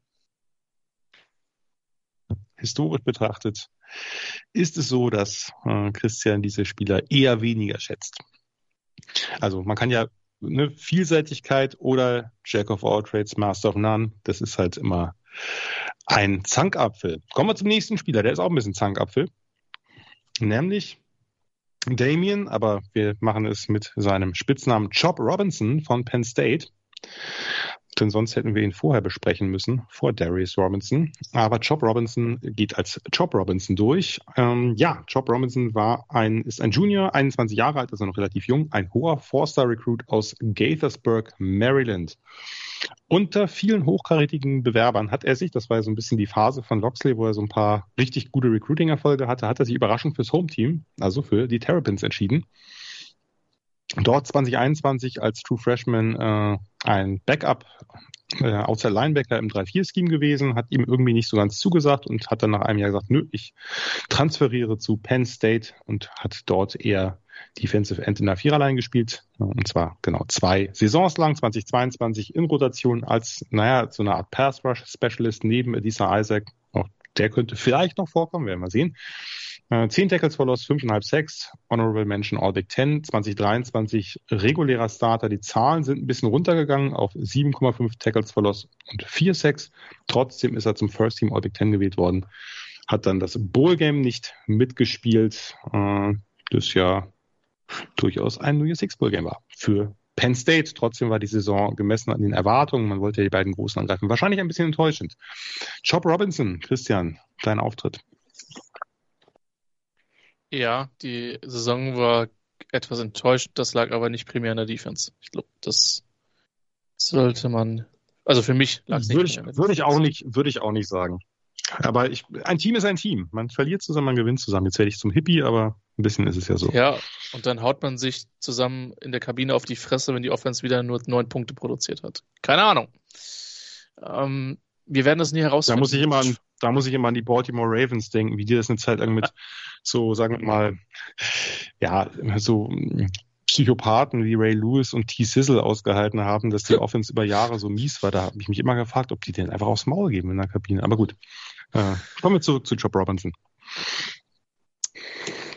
historisch betrachtet, ist es so, dass äh, Christian diese Spieler eher weniger schätzt. Also man kann ja ne, Vielseitigkeit oder Jack of all trades, Master of none, das ist halt immer ein Zankapfel. Kommen wir zum nächsten Spieler, der ist auch ein bisschen Zankapfel. Nämlich Damien, aber wir machen es mit seinem Spitznamen Chop Robinson von Penn State. Denn sonst hätten wir ihn vorher besprechen müssen, vor Darius Robinson. Aber Chop Robinson geht als Chop Robinson durch. Ähm, ja, Chop Robinson war ein, ist ein Junior, einundzwanzig Jahre alt, also noch relativ jung, ein hoher Four-Star-Recruit aus Gaithersburg, Maryland. Unter vielen hochkarätigen Bewerbern hat er sich, das war ja so ein bisschen die Phase von Loxley, wo er so ein paar richtig gute Recruiting-Erfolge hatte, hat er sich überraschend fürs Home-Team, also für die Terrapins, entschieden. Dort zwanzig einundzwanzig als True Freshman äh, ein Backup äh, Outside Linebacker im drei vier Scheme gewesen, hat ihm irgendwie nicht so ganz zugesagt und hat dann nach einem Jahr gesagt, nö, ich transferiere zu Penn State und hat dort eher Defensive End in der Viererline gespielt, und zwar genau zwei Saisons lang, zwanzig zweiundzwanzig in Rotation als, naja, so eine Art Pass Rush Specialist neben Adisa Isaac. Auch der könnte vielleicht noch vorkommen, werden wir sehen. Äh, zehn Tackles for Loss, fünf Komma fünf Sacks, Honorable Mention All Big Ten, zwanzig dreiundzwanzig regulärer Starter. Die Zahlen sind ein bisschen runtergegangen auf sieben Komma fünf Tackles for Loss und vier Sacks. Trotzdem ist er zum First Team All Big Ten gewählt worden. Hat dann das Bowl Game nicht mitgespielt, äh, das ja durchaus ein New Year's Six Bowl Game war für Penn State. Trotzdem war die Saison gemessen an den Erwartungen. Man wollte ja die beiden Großen angreifen. Wahrscheinlich ein bisschen enttäuschend. Chop Robinson, Christian, dein Auftritt. Ja, die Saison war etwas enttäuschend, das lag aber nicht primär in der Defense. Ich glaube, das sollte man, also für mich lag es nicht Würde ich, primär in der würde ich Defense. auch nicht, würde ich auch nicht sagen. Aber ich, ein Team ist ein Team. Man verliert zusammen, man gewinnt zusammen. Jetzt werde ich zum Hippie, aber ein bisschen ist es ja so. Ja, und dann haut man sich zusammen in der Kabine auf die Fresse, wenn die Offense wieder nur neun Punkte produziert hat. Keine Ahnung. Ähm, wir werden das nie Da herausfinden. muss ich immer an, da muss ich immer an die Baltimore Ravens denken, wie die das eine Zeit lang mit so, sagen wir mal, ja, so Psychopathen wie Ray Lewis und T. Sizzle ausgehalten haben, dass die Offense über Jahre so mies war. Da habe ich mich immer gefragt, ob die den einfach aufs Maul geben in der Kabine. Aber gut, äh, kommen wir zurück zu Chop Robinson.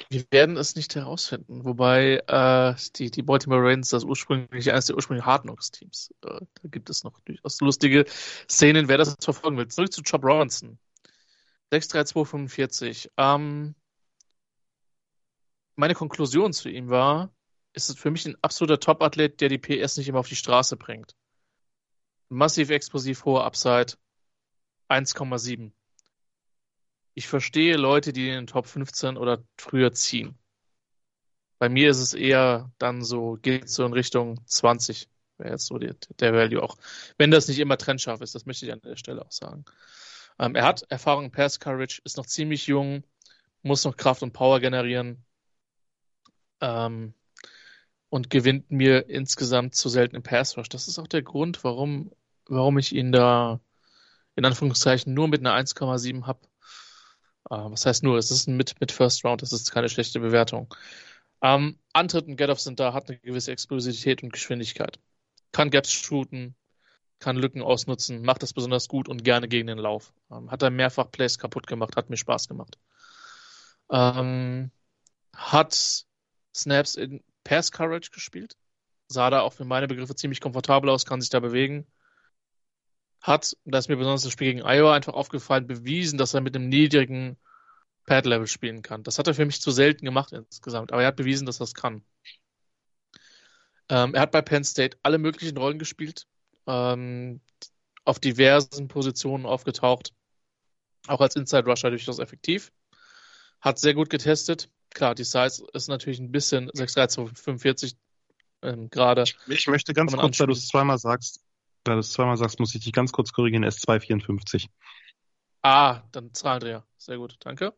Wir werden es nicht herausfinden, wobei äh, die, die Baltimore Ravens das ursprünglich eines der ursprünglichen Hard-Knocks-Teams. Äh, da gibt es noch durchaus lustige Szenen, wer das verfolgen will. Zurück zu Chop Robinson. sechs drei zwei fünfundvierzig. Ähm, meine Konklusion zu ihm war, ist es für mich ein absoluter Top-Athlet, der die P S nicht immer auf die Straße bringt. Massiv explosiv, hohe Upside, eins Komma sieben. Ich verstehe Leute, die in den Top fünfzehn oder früher ziehen. Bei mir ist es eher dann so, geht so in Richtung zwanzig, wäre jetzt so die, der Value auch. Wenn das nicht immer trennscharf ist, das möchte ich an der Stelle auch sagen. Ähm, er hat Erfahrung in Pass Coverage, ist noch ziemlich jung, muss noch Kraft und Power generieren ähm, und gewinnt mir insgesamt zu selten im Pass Rush. Das ist auch der Grund, warum, warum ich ihn da in Anführungszeichen nur mit einer eins Komma sieben habe. Uh, was heißt nur, es ist ein mit, mit First Round, das ist keine schlechte Bewertung. Um, Antritt und Get-Offs sind da, hat eine gewisse Explosivität und Geschwindigkeit. Kann Gaps shooten, kann Lücken ausnutzen, macht das besonders gut und gerne gegen den Lauf. Um, hat er mehrfach Plays kaputt gemacht, hat mir Spaß gemacht. Um, hat Snaps in Pass Coverage gespielt. Sah da auch für meine Begriffe ziemlich komfortabel aus, kann sich da bewegen. Hat, da ist mir besonders das Spiel gegen Iowa einfach aufgefallen, bewiesen, dass er mit einem niedrigen Pad-Level spielen kann. Das hat er für mich zu selten gemacht insgesamt, aber er hat bewiesen, dass er das kann. Ähm, er hat bei Penn State alle möglichen Rollen gespielt, ähm, auf diversen Positionen aufgetaucht, auch als Inside-Rusher durchaus effektiv. Hat sehr gut getestet. Klar, die Size ist natürlich ein bisschen sechs drei zwei fünfundvierzig ähm, gerade. Ich möchte ganz kurz, da du es zweimal sagst, Da du es zweimal sagst, muss ich dich ganz kurz korrigieren. Er ist zwei vierundfünfzig. Ah, dann Zahlendreher. Sehr gut, danke.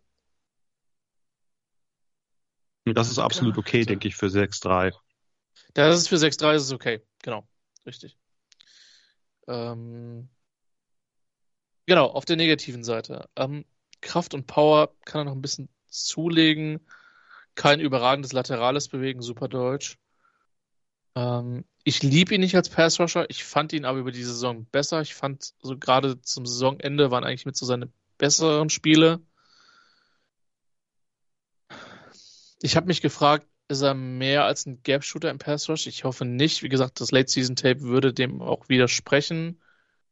Das ist absolut okay, denke ich, für sechs drei. Das ist für sechs drei ist es okay. Genau, richtig. Ähm, genau, auf der negativen Seite. Ähm, Kraft und Power kann er noch ein bisschen zulegen. Kein überragendes laterales Bewegen, super deutsch. Ähm, ich liebe ihn nicht als Pass-Rusher. Ich fand ihn aber über die Saison besser. Ich fand so gerade zum Saisonende waren eigentlich mit so seine besseren Spiele. Ich habe mich gefragt, ist er mehr als ein Gap-Shooter im Pass-Rush? Ich hoffe nicht. Wie gesagt, das Late-Season-Tape würde dem auch widersprechen.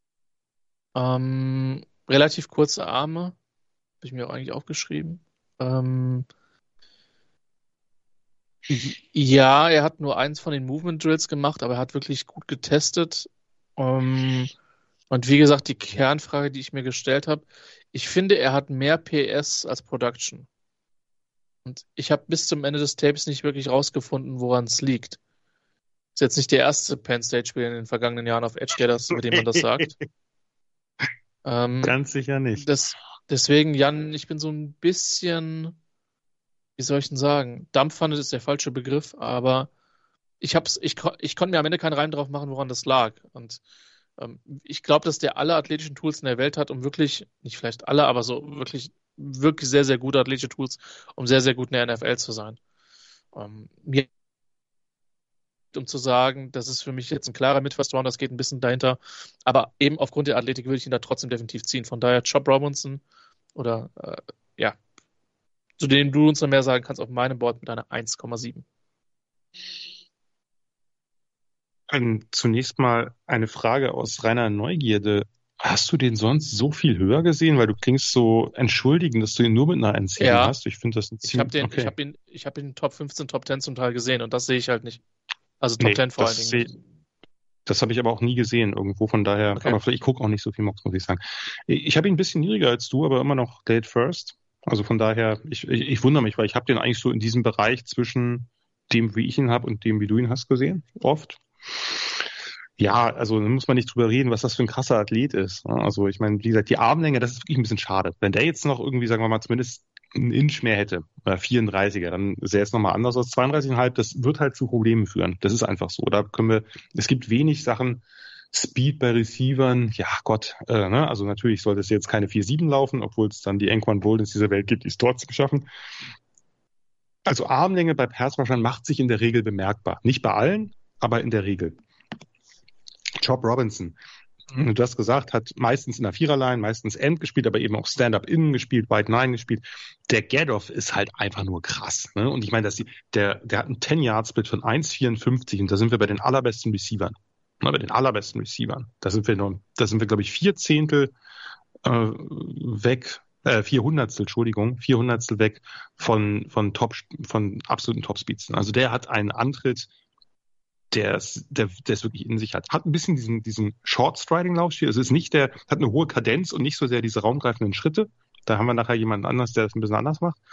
Ähm, relativ kurze Arme. Habe ich mir auch eigentlich aufgeschrieben. Ähm, Ja, er hat nur eins von den Movement Drills gemacht, aber er hat wirklich gut getestet. Ähm, und wie gesagt, die Kernfrage, die ich mir gestellt habe, ich finde, er hat mehr P S als Production. Und ich habe bis zum Ende des Tapes nicht wirklich rausgefunden, woran es liegt. Ist jetzt nicht der erste Penn State-Spieler in den vergangenen Jahren auf Edge, der das, mit dem man das sagt. Ähm, Ganz sicher nicht. Das, deswegen, Jan, ich bin so ein bisschen, wie soll ich denn sagen, dampfend ist der falsche Begriff, aber ich hab's, ich, ich konnte mir am Ende keinen Reim drauf machen, woran das lag. Und ähm, ich glaube, dass der alle athletischen Tools in der Welt hat, um wirklich, nicht vielleicht alle, aber so wirklich, wirklich sehr, sehr gute athletische Tools, um sehr, sehr gut in der N F L zu sein. Ähm, mir um zu sagen, das ist für mich jetzt ein klarer Mid-First-Round, das geht ein bisschen dahinter. Aber eben aufgrund der Athletik würde ich ihn da trotzdem definitiv ziehen. Von daher Chop Robinson oder äh, ja, zu dem du uns noch mehr sagen kannst, auf meinem Board mit einer eins Komma sieben. Ähm, zunächst mal eine Frage aus reiner Neugierde. Hast du den sonst so viel höher gesehen? Weil du klingst so entschuldigend, dass du ihn nur mit einer eins sieben Ja. hast. Ich finde das ein Ich habe ziemlich... den, ich habe ihn, ich habe ihn Top fünfzehn, Top zehn zum Teil gesehen und das sehe ich halt nicht. Also Top Nee, zehn vor allen das Dingen. seh- Das habe ich aber auch nie gesehen irgendwo, von daher, Okay. aber vielleicht, ich gucke auch nicht so viel Mocks, muss ich sagen. Ich habe ihn ein bisschen niedriger als du, aber immer noch Late First. Also von daher, ich, ich, ich wundere mich, weil ich habe den eigentlich so in diesem Bereich zwischen dem, wie ich ihn habe und dem, wie du ihn hast gesehen, oft. Ja, also da muss man nicht drüber reden, was das für ein krasser Athlet ist. Also ich meine, wie gesagt, die Armlänge, das ist wirklich ein bisschen schade. Wenn der jetzt noch irgendwie, sagen wir mal, zumindest einen Inch mehr hätte, oder vierunddreißiger, dann sähe es nochmal anders aus. zweiunddreißig Komma fünf, das wird halt zu Problemen führen. Das ist einfach so. Da können wir, es gibt wenig Sachen, Speed bei Receivern, ja Gott, äh, ne? Also natürlich sollte es jetzt keine vier sieben laufen, obwohl es dann die Anquan Boldens dieser Welt gibt, die es trotzdem schaffen. Also Armlänge bei Passrushern macht sich in der Regel bemerkbar. Nicht bei allen, aber in der Regel. Chop Robinson. Du hast gesagt, hat meistens in der Viererline, meistens End gespielt, aber eben auch Stand-Up innen gespielt, Wide Nine gespielt. Der Get-Off ist halt einfach nur krass. Ne? Und ich meine, dass die, der, der hat einen zehn-Yard-Split von eins Komma vierundfünfzig und da sind wir bei den allerbesten Receivern. Ne? Bei den allerbesten Receivern. Da sind wir noch, da sind wir, glaube ich, vier Zehntel äh, weg, äh, vier Hundertstel, Entschuldigung, vier Hundertstel weg von, von Top, von absoluten Topspeeds. Also der hat einen Antritt, der es, der, der es wirklich in sich hat. Hat ein bisschen diesen, diesen Short-Striding-Laufstil. Also es ist nicht der, hat eine hohe Kadenz und nicht so sehr diese raumgreifenden Schritte. Da haben wir nachher jemanden anders, der das ein bisschen anders macht.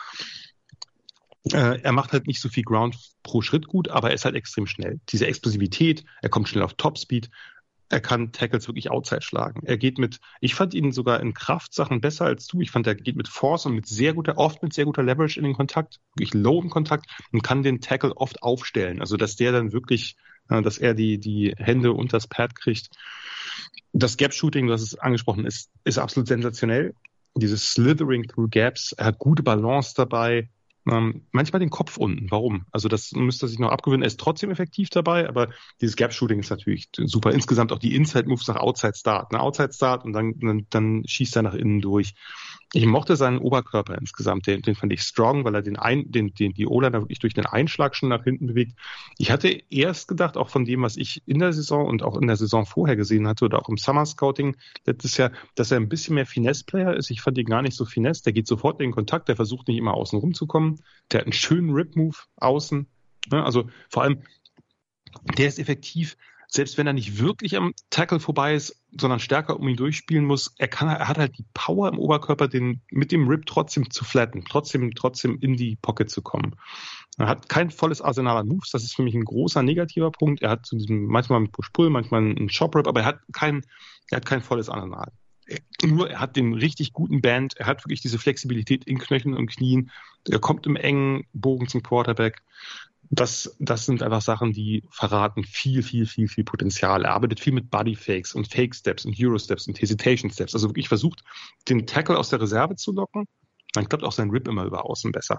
Äh, er macht halt nicht so viel Ground pro Schritt gut, aber er ist halt extrem schnell. Diese Explosivität, er kommt schnell auf Topspeed. Er kann Tackles wirklich outside schlagen. Er geht mit, ich fand ihn sogar in Kraftsachen besser als du. Ich fand, er geht mit Force und mit sehr guter, oft mit sehr guter Leverage in den Kontakt, wirklich low im Kontakt und kann den Tackle oft aufstellen. Also, dass der dann wirklich, dass er die, die Hände unter das Pad kriegt. Das Gap-Shooting, das ist angesprochen ist, ist absolut sensationell. Dieses Slithering through Gaps, er hat gute Balance dabei. Ähm, manchmal den Kopf unten. Warum? Also das müsste er sich noch abgewöhnen. Er ist trotzdem effektiv dabei, aber dieses Gap-Shooting ist natürlich super. Insgesamt auch die Inside-Moves nach Outside-Start. Ne? Outside-Start und dann, dann, dann schießt er nach innen durch. Ich mochte seinen Oberkörper insgesamt. Den, den fand ich strong, weil er den, ein, den, den die O-Liner wirklich durch den Einschlag schon nach hinten bewegt. Ich hatte erst gedacht, auch von dem, was ich in der Saison und auch in der Saison vorher gesehen hatte oder auch im Summer-Scouting letztes Jahr, dass er ein bisschen mehr Finesse-Player ist. Ich fand ihn gar nicht so finesse. Der geht sofort in den Kontakt, der versucht nicht immer außen rumzukommen. Der hat einen schönen Rip-Move außen. Ja, also vor allem, der ist effektiv, selbst wenn er nicht wirklich am Tackle vorbei ist, sondern stärker um ihn durchspielen muss. Er kann, er hat halt die Power im Oberkörper, den mit dem Rip trotzdem zu flatten, trotzdem, trotzdem in die Pocket zu kommen. Er hat kein volles Arsenal an Moves. Das ist für mich ein großer negativer Punkt. Er hat zu diesem, manchmal einen Push-Pull, manchmal einen Chop-Rip, aber er hat kein, er hat kein volles Arsenal. Nur er hat den richtig guten Band, er hat wirklich diese Flexibilität in Knöcheln und Knien, er kommt im engen Bogen zum Quarterback. Das, das sind einfach Sachen, die verraten viel, viel, viel, viel Potenzial. Er arbeitet viel mit Bodyfakes und Fake-Steps und Euro-Steps und Hesitation-Steps. Also wirklich versucht, den Tackle aus der Reserve zu locken. Dann klappt auch sein Rip immer über außen besser.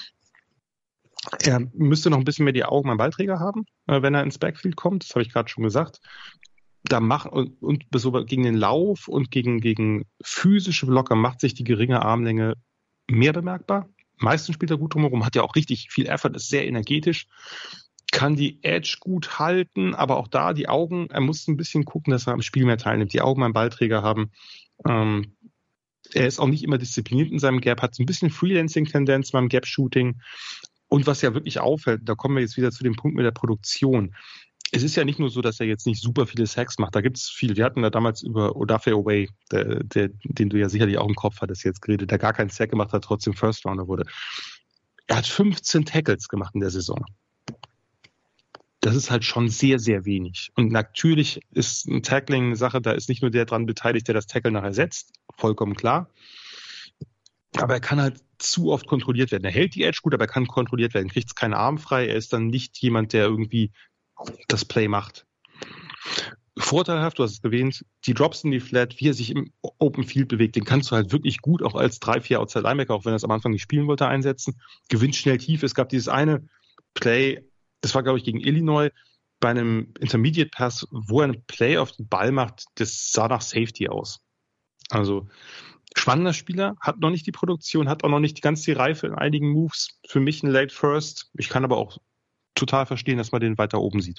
Er müsste noch ein bisschen mehr die Augen beim Ballträger haben, wenn er ins Backfield kommt. Das habe ich gerade schon gesagt. Da macht und, und so gegen den Lauf und gegen, gegen physische Blocker macht sich die geringe Armlänge mehr bemerkbar. Meistens spielt er gut drumherum, hat ja auch richtig viel Effort, ist sehr energetisch, kann die Edge gut halten, aber auch da die Augen, er muss ein bisschen gucken, dass er am Spiel mehr teilnimmt, die Augen beim Ballträger haben. Ähm, er ist auch nicht immer diszipliniert in seinem Gap, hat so ein bisschen Freelancing-Tendenz beim Gap-Shooting. Und was ja wirklich auffällt, da kommen wir jetzt wieder zu dem Punkt mit der Produktion. Es ist ja nicht nur so, dass er jetzt nicht super viele Sacks macht. Da gibt es viele. Wir hatten da damals über Odafe Oweh, der, der, den du ja sicherlich auch im Kopf hattest jetzt geredet, der gar keinen Sack gemacht hat, trotzdem First Rounder wurde. Er hat fünfzehn Tackles gemacht in der Saison. Das ist halt schon sehr, sehr wenig. Und natürlich ist ein Tackling eine Sache, da ist nicht nur der dran beteiligt, der das Tackle nachher setzt. Vollkommen klar. Aber er kann halt zu oft kontrolliert werden. Er hält die Edge gut, aber er kann kontrolliert werden. Kriegt keinen Arm frei. Er ist dann nicht jemand, der irgendwie das Play macht. Vorteilhaft, du hast es erwähnt, die Drops in die Flat, wie er sich im Open Field bewegt, den kannst du halt wirklich gut auch als drei vier Outside Linebacker, auch wenn er es am Anfang nicht spielen wollte, einsetzen. Gewinnt schnell tief. Es gab dieses eine Play, das war, glaube ich, gegen Illinois, bei einem Intermediate Pass, wo er einen Play auf den Ball macht, das sah nach Safety aus. Also spannender Spieler, hat noch nicht die Produktion, hat auch noch nicht die ganze Reife in einigen Moves. Für mich ein Late First. Ich kann aber auch total verstehen, dass man den weiter oben sieht.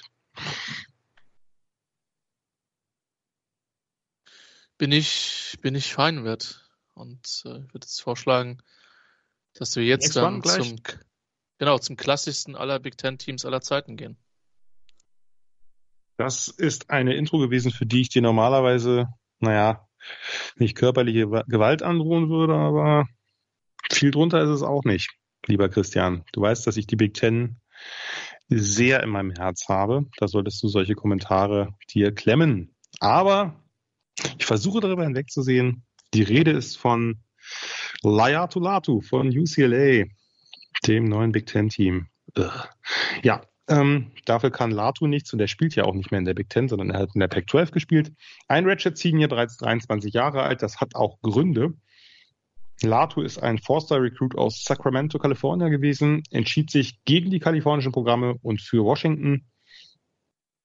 Bin ich, bin ich fein mit. Und äh, würde jetzt vorschlagen, dass wir jetzt dann zum, genau, zum klassischsten aller Big Ten Teams aller Zeiten gehen. Das ist eine Intro gewesen, für die ich dir normalerweise, naja, nicht körperliche Gewalt androhen würde, aber viel drunter ist es auch nicht, lieber Christian. Du weißt, dass ich die Big Ten sehr in meinem Herz habe. Da solltest du solche Kommentare dir klemmen. Aber ich versuche darüber hinwegzusehen. Die Rede ist von Laiatu Latu von U C L A, dem neuen Big Ten Team. Ugh. Ja, ähm, dafür kann Latu nichts und er spielt ja auch nicht mehr in der Big Ten, sondern er hat in der Pac zwölf gespielt. Ein Redshirt Senior, bereits dreiundzwanzig Jahre alt. Das hat auch Gründe. Latu ist ein Four-Star-Recruit aus Sacramento, Kalifornien gewesen, entschied sich gegen die kalifornischen Programme und für Washington.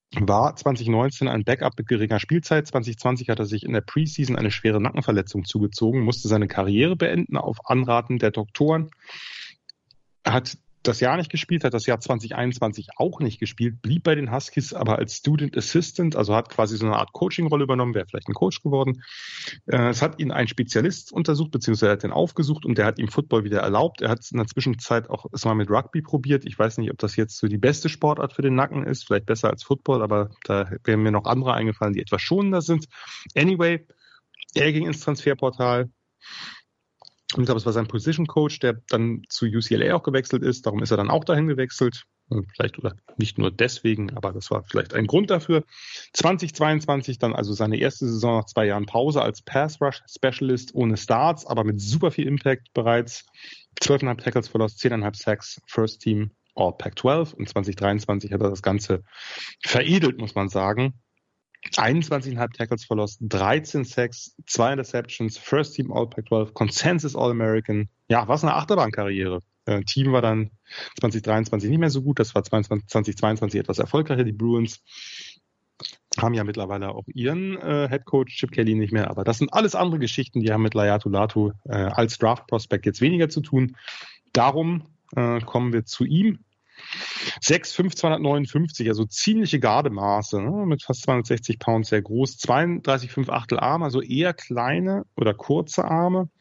war zwanzig neunzehn ein Backup mit geringer Spielzeit. zwanzig zwanzig hat er sich in der Preseason eine schwere Nackenverletzung zugezogen, musste seine Karriere beenden auf Anraten der Doktoren. Er hat das Jahr nicht gespielt, hat das Jahr zwanzig einundzwanzig auch nicht gespielt, blieb bei den Huskies aber als Student Assistant, also hat quasi so eine Art Coaching-Rolle übernommen, wäre vielleicht ein Coach geworden. Es hat ihn ein Spezialist untersucht, beziehungsweise er hat den aufgesucht und der hat ihm Football wieder erlaubt. Er hat es in der Zwischenzeit auch erstmal mit Rugby probiert. Ich weiß nicht, ob das jetzt so die beste Sportart für den Nacken ist, vielleicht besser als Football, aber da wären mir noch andere eingefallen, die etwas schonender sind. Anyway, er ging ins Transferportal. Und ich glaube, es war sein Position Coach, der dann zu U C L A auch gewechselt ist. Darum ist er dann auch dahin gewechselt. Vielleicht oder nicht nur deswegen, aber das war vielleicht ein Grund dafür. zwanzig zweiundzwanzig dann also seine erste Saison nach zwei Jahren Pause als Pass Rush Specialist ohne Starts, aber mit super viel Impact bereits. zwölf Komma fünf Tackles verlost, zehn Komma fünf Sacks, First Team All Pac zwölf. Und zwanzig dreiundzwanzig hat er das Ganze veredelt, muss man sagen. einundzwanzig Komma fünf Tackles verlost, dreizehn Sacks, zwei Interceptions, First Team All Pac zwölf, Consensus All-American. Ja, was eine Achterbahnkarriere. Äh, Team war dann zwanzig dreiundzwanzig nicht mehr so gut, das war zwanzig zweiundzwanzig etwas erfolgreicher. Die Bruins haben ja mittlerweile auch ihren äh, Headcoach Chip Kelly nicht mehr, aber das sind alles andere Geschichten, die haben mit Laiatu Latu äh, als Draft-Prospect jetzt weniger zu tun. Darum äh, kommen wir zu ihm. sechs Komma fünf, zweihundertneunundfünfzig, also ziemliche Gardemaße, ne? Mit fast zweihundertsechzig Pounds, sehr groß, zweiunddreißig Komma fünf Achtel Arme, also eher kleine oder kurze Arme.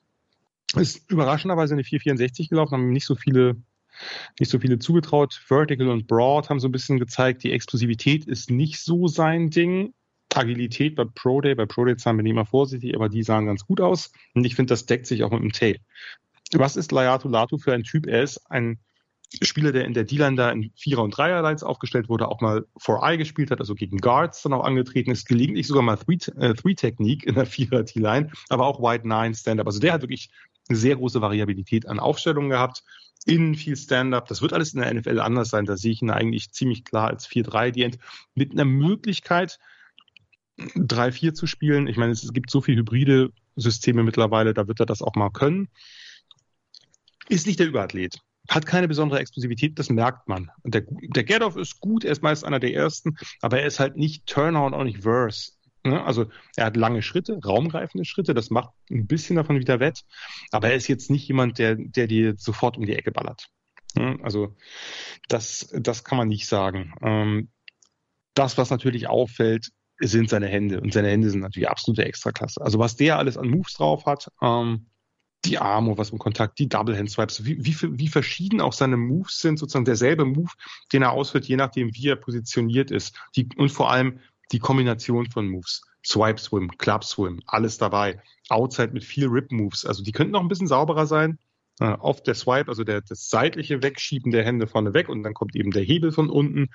Ist überraschenderweise eine vier Komma vierundsechzig gelaufen, haben ihm nicht so viele, nicht so viele zugetraut. Vertical und Broad haben so ein bisschen gezeigt, die Explosivität ist nicht so sein Ding. Agilität bei Pro Day, bei Pro Day zahlen wir nicht immer vorsichtig, aber die sahen ganz gut aus. Und ich finde, das deckt sich auch mit dem Tape. Was ist Laiatu Latu für ein Typ? Er ist ein Spieler, der in der D-Line da in Vierer- und Dreier-Lines aufgestellt wurde, auch mal four eye gespielt hat, also gegen Guards dann auch angetreten ist, gelegentlich sogar mal Three-Technique in der Vierer-D-Line, aber auch Wide Nine Stand-Up. Also der hat wirklich eine sehr große Variabilität an Aufstellungen gehabt, innen viel Stand-Up. Das wird alles in der N F L anders sein. Da sehe ich ihn eigentlich ziemlich klar als vier drei D-End mit einer Möglichkeit, drei vier zu spielen. Ich meine, es gibt so viele hybride Systeme mittlerweile, da wird er das auch mal können. Ist nicht der Überathlet. Hat keine besondere Explosivität, das merkt man. Und der, der Get-Off ist gut, er ist meist einer der ersten, aber er ist halt nicht Turner und auch nicht Verse. Ne? Also er hat lange Schritte, raumgreifende Schritte, das macht ein bisschen davon wieder wett, aber er ist jetzt nicht jemand, der, der dir sofort um die Ecke ballert. Ne? Also das, das kann man nicht sagen. Ähm, das, was natürlich auffällt, sind seine Hände. Und seine Hände sind natürlich absolute Extraklasse. Also was der alles an Moves drauf hat, ähm, die Arme, was im Kontakt, die Double-Hand-Swipes, wie, wie, wie verschieden auch seine Moves sind, sozusagen derselbe Move, den er ausführt, je nachdem, wie er positioniert ist. Die, und vor allem die Kombination von Moves. Swipe-Swim, Club-Swim, alles dabei. Outside mit viel Rip-Moves. Also die könnten noch ein bisschen sauberer sein. Äh, auf der Swipe, also der, das seitliche Wegschieben der Hände vorne weg und dann kommt eben der Hebel von unten.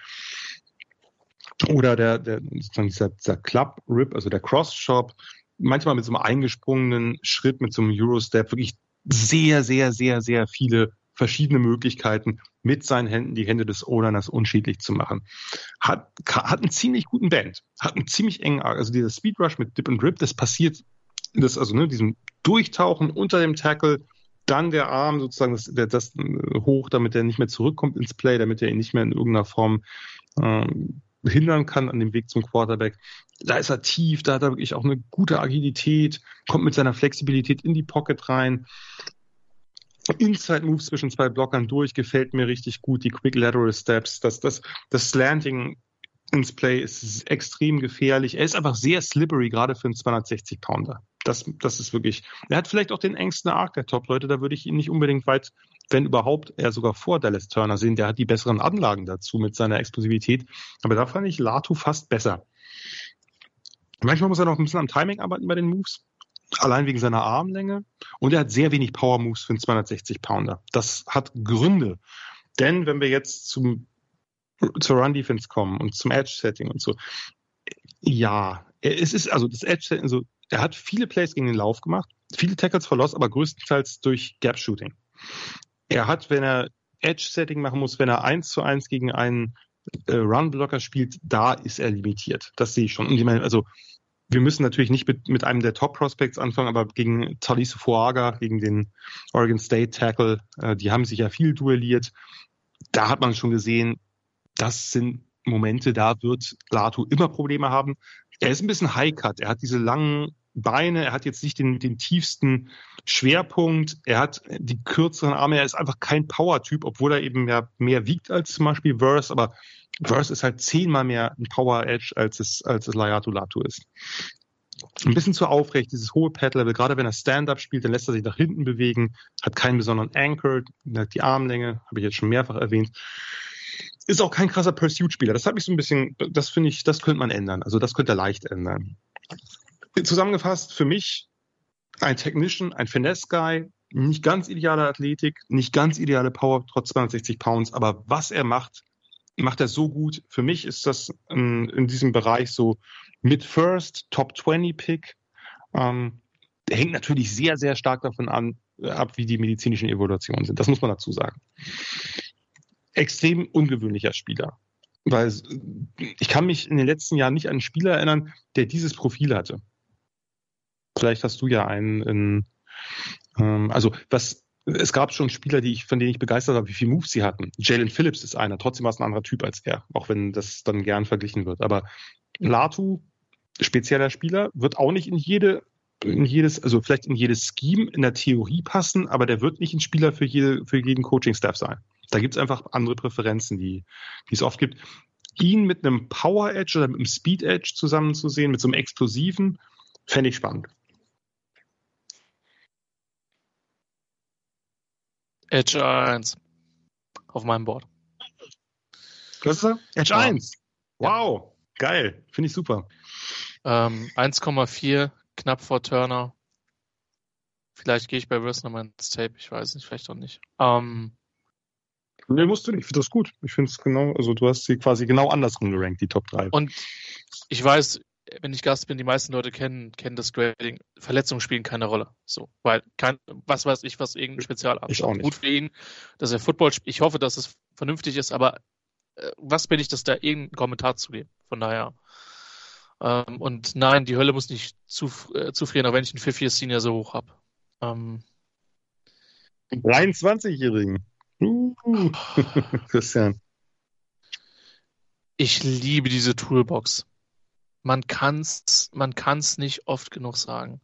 Oder der, der, sozusagen dieser, dieser Club-Rip, also der Cross-Chop. Manchmal mit so einem eingesprungenen Schritt, mit so einem Eurostep, wirklich sehr, sehr, sehr, sehr viele verschiedene Möglichkeiten, mit seinen Händen die Hände des O-Liners unschädlich zu machen. Hat, hat einen ziemlich guten Band, hat einen ziemlich engen Arc. Also dieser Speed Rush mit Dip and Rip, das passiert, das, also ne, diesem Durchtauchen unter dem Tackle, dann der Arm sozusagen das, der, das hoch, damit er nicht mehr zurückkommt ins Play, damit er ihn nicht mehr in irgendeiner Form ähm, hindern kann an dem Weg zum Quarterback. Da ist er tief, da hat er wirklich auch eine gute Agilität, kommt mit seiner Flexibilität in die Pocket rein. Inside Moves zwischen zwei Blockern durch, gefällt mir richtig gut. Die Quick Lateral Steps, das, das, das Slanting ins Play ist extrem gefährlich. Er ist einfach sehr slippery, gerade für einen zweihundertsechzig Pounder. Das, das ist wirklich, er hat vielleicht auch den engsten Arc der Top-Leute, da würde ich ihn nicht unbedingt weit, wenn überhaupt, eher sogar vor Dallas Turner sehen. Der hat die besseren Anlagen dazu mit seiner Explosivität. Aber da fand ich Latu fast besser. Manchmal muss er noch ein bisschen am Timing arbeiten bei den Moves. Allein wegen seiner Armlänge. Und er hat sehr wenig Power-Moves für einen zweihundertsechzig Pounder. Das hat Gründe. Denn wenn wir jetzt zum, zur Run-Defense kommen und zum Edge-Setting und so, ja, es ist, also das Edge-Setting, also er hat viele Plays gegen den Lauf gemacht, viele Tackles verlost, aber größtenteils durch Gap-Shooting. Er hat, wenn er Edge-Setting machen muss, wenn er eins zu eins gegen einen äh, Run-Blocker spielt, da ist er limitiert. Das sehe ich schon. Und ich meine, also wir müssen natürlich nicht mit, mit einem der Top-Prospects anfangen, aber gegen Taliso Fuaga, gegen den Oregon State Tackle, äh, die haben sich ja viel duelliert. Da hat man schon gesehen, das sind Momente, da wird Latu immer Probleme haben. Er ist ein bisschen High-Cut. Er hat diese langen Beine, er hat jetzt nicht den, den tiefsten Schwerpunkt, er hat die kürzeren Arme, er ist einfach kein Power-Typ, obwohl er eben ja mehr wiegt als zum Beispiel Verse, aber Verse ist halt zehnmal mehr ein Power-Edge, als es, als es Laiatu Latu ist. Ein bisschen zu aufrecht, dieses hohe Pad-Level, gerade wenn er Stand-Up spielt, dann lässt er sich nach hinten bewegen, hat keinen besonderen Anchor, die Armlänge, habe ich jetzt schon mehrfach erwähnt. Ist auch kein krasser Pursuit-Spieler. Das hat mich so ein bisschen, das finde ich, das könnte man ändern. Also das könnte er leicht ändern. Zusammengefasst, für mich ein Technician, ein Finesse-Guy, nicht ganz ideale Athletik, nicht ganz ideale Power, trotz zweihundertsechzig Pounds, aber was er macht, macht er so gut. Für mich ist das in, in diesem Bereich so mit First, Top zwanzig Pick. Ähm, der hängt natürlich sehr, sehr stark davon an, ab, wie die medizinischen Evaluationen sind. Das muss man dazu sagen. Extrem ungewöhnlicher Spieler. Weil ich kann mich in den letzten Jahren nicht an einen Spieler erinnern, der dieses Profil hatte. Vielleicht hast du ja einen, in, ähm, also was, es gab schon Spieler, die ich, von denen ich begeistert war, wie viele Moves sie hatten. Jalen Phillips ist einer, trotzdem war es ein anderer Typ als er, auch wenn das dann gern verglichen wird. Aber Latu, spezieller Spieler, wird auch nicht in jede, in jedes, also vielleicht in jedes Scheme in der Theorie passen, aber der wird nicht ein Spieler für jede, für jeden Coaching-Staff sein. Da gibt es einfach andere Präferenzen, die, die es oft gibt. Ihn mit einem Power Edge oder mit einem Speed Edge zusammenzusehen, mit so einem explosiven, fände ich spannend. Edge eins auf meinem Board. Was ist er? Edge eins. Wow, ja. Geil. Finde ich super. Ähm, eins Komma vier, knapp vor Turner. Vielleicht gehe ich bei Verse nochmal ins Tape, ich weiß nicht, vielleicht auch nicht. Ähm, Nee, musst du nicht. Ich finde das gut. Ich finde es genau, also du hast sie quasi genau andersrum gerankt, die Top drei. Und ich weiß, wenn ich Gast bin, die meisten Leute kennen, kennen das Grading. Verletzungen spielen keine Rolle. So, weil kein, was weiß ich, was irgendein Spezialart ist. Ich auch nicht. Gut für ihn, dass er Football spielt. Ich hoffe, dass es vernünftig ist, aber äh, was bin ich, dass da irgendeinen Kommentar zugeben? Von daher. Ähm, und nein, die Hölle muss nicht zu, äh, zufrieren, auch wenn ich einen Fifth Year Senior so hoch habe. Ähm, dreiundzwanzigjährigen. Uh, Christian. Ich liebe diese Toolbox. Man kann's, man kann's nicht oft genug sagen.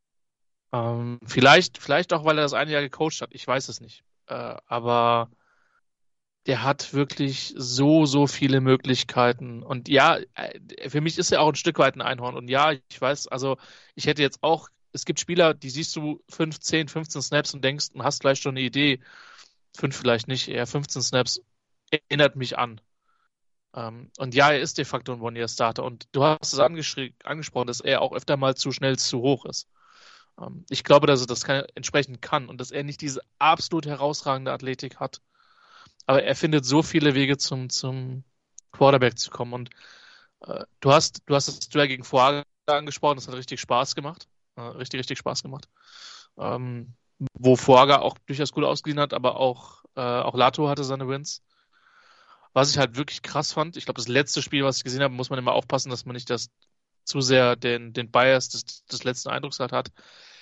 Ähm, vielleicht, vielleicht auch, weil er das eine Jahr gecoacht hat. Ich weiß es nicht. Äh, aber der hat wirklich so, so viele Möglichkeiten. Und ja, für mich ist er auch ein Stück weit ein Einhorn. Und ja, ich weiß, also ich hätte jetzt auch, es gibt Spieler, die siehst du fünf, zehn, fünfzehn Snaps und denkst und hast gleich schon eine Idee. Fünf vielleicht nicht, eher fünfzehn Snaps erinnert mich an. Um, und ja, er ist de facto ein One-Year-Starter. Und du hast es angesprochen, dass er auch öfter mal zu schnell zu hoch ist. Um, ich glaube, dass er das kann, entsprechend kann und dass er nicht diese absolut herausragende Athletik hat. Aber er findet so viele Wege zum, zum Quarterback zu kommen. Und uh, du hast, du hast das Duell gegen Fuaga angesprochen, das hat richtig Spaß gemacht. Uh, richtig, richtig Spaß gemacht. Um, wo Fuaga auch durchaus gut ausgesehen hat, aber auch, uh, auch Latu hatte seine Wins. Was ich halt wirklich krass fand, ich glaube, das letzte Spiel, was ich gesehen habe, muss man immer aufpassen, dass man nicht das zu sehr den, den Bias des, des letzten Eindrucks hat, hat.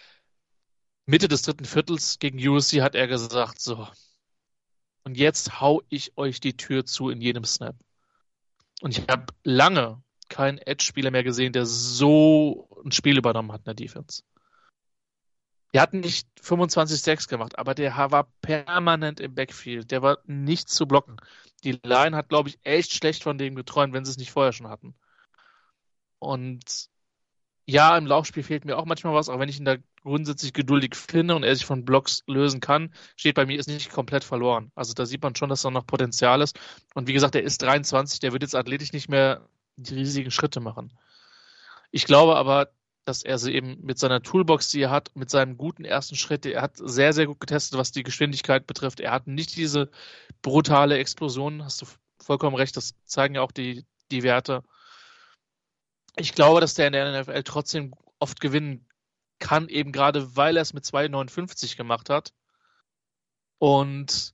Mitte des dritten Viertels gegen U S C hat er gesagt, so, und jetzt hau ich euch die Tür zu in jedem Snap. Und ich habe lange keinen Edge-Spieler mehr gesehen, der so ein Spiel übernommen hat in der Defense. Der hat nicht fünfundzwanzig Sacks gemacht, aber der war permanent im Backfield. Der war nicht zu blocken. Die Line hat, glaube ich, echt schlecht von dem geträumt, wenn sie es nicht vorher schon hatten. Und ja, im Laufspiel fehlt mir auch manchmal was, auch wenn ich ihn da grundsätzlich geduldig finde und er sich von Blocks lösen kann, steht bei mir, ist nicht komplett verloren. Also da sieht man schon, dass da noch Potenzial ist. Und wie gesagt, er ist dreiundzwanzig, der wird jetzt athletisch nicht mehr die riesigen Schritte machen. Ich glaube aber, dass er sie eben mit seiner Toolbox, die er hat, mit seinem guten ersten Schritt, er hat sehr, sehr gut getestet, was die Geschwindigkeit betrifft. Er hat nicht diese brutale Explosion, hast du vollkommen recht, das zeigen ja auch die, die Werte. Ich glaube, dass der in der N F L trotzdem oft gewinnen kann, eben gerade, weil er es mit zwei neunundfünfzig gemacht hat und,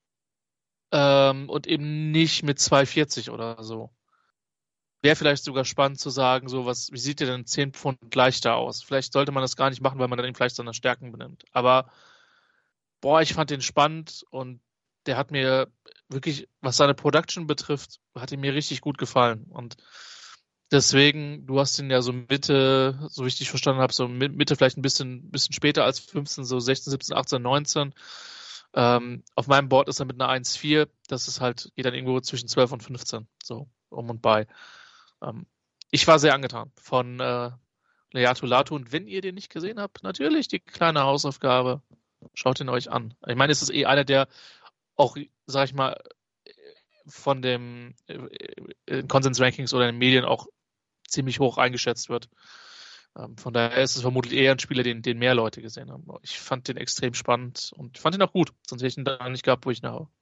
ähm, und eben nicht mit zwei vierzig oder so. Wäre vielleicht sogar spannend zu sagen, so was, wie sieht der denn zehn Pfund leichter aus? Vielleicht sollte man das gar nicht machen, weil man dann ihm vielleicht seine Stärken benimmt. Aber boah, ich fand den spannend und der hat mir wirklich, was seine Production betrifft, hat ihm mir richtig gut gefallen. Und deswegen, du hast ihn ja so Mitte, so wie ich dich verstanden habe, so Mitte vielleicht ein bisschen, bisschen später als fünfzehn, so sechzehn, siebzehn, achtzehn, neunzehn. Ähm, auf meinem Board ist er mit einer eins vier. Das ist halt, geht dann irgendwo zwischen zwölf und fünfzehn. So, um und bei. Ähm, ich war sehr angetan von äh, Laiatu Latu. Und wenn ihr den nicht gesehen habt, natürlich die kleine Hausaufgabe. Schaut ihn euch an. Ich meine, es ist eh einer, der auch, sag ich mal, von dem äh, Konsens-Rankings oder in den Medien auch ziemlich hoch eingeschätzt wird. Ähm, von daher ist es vermutlich eher ein Spieler, den, den mehr Leute gesehen haben. Ich fand den extrem spannend und fand ihn auch gut. Sonst hätte ich ihn da nicht gehabt, wo ich ihn habe.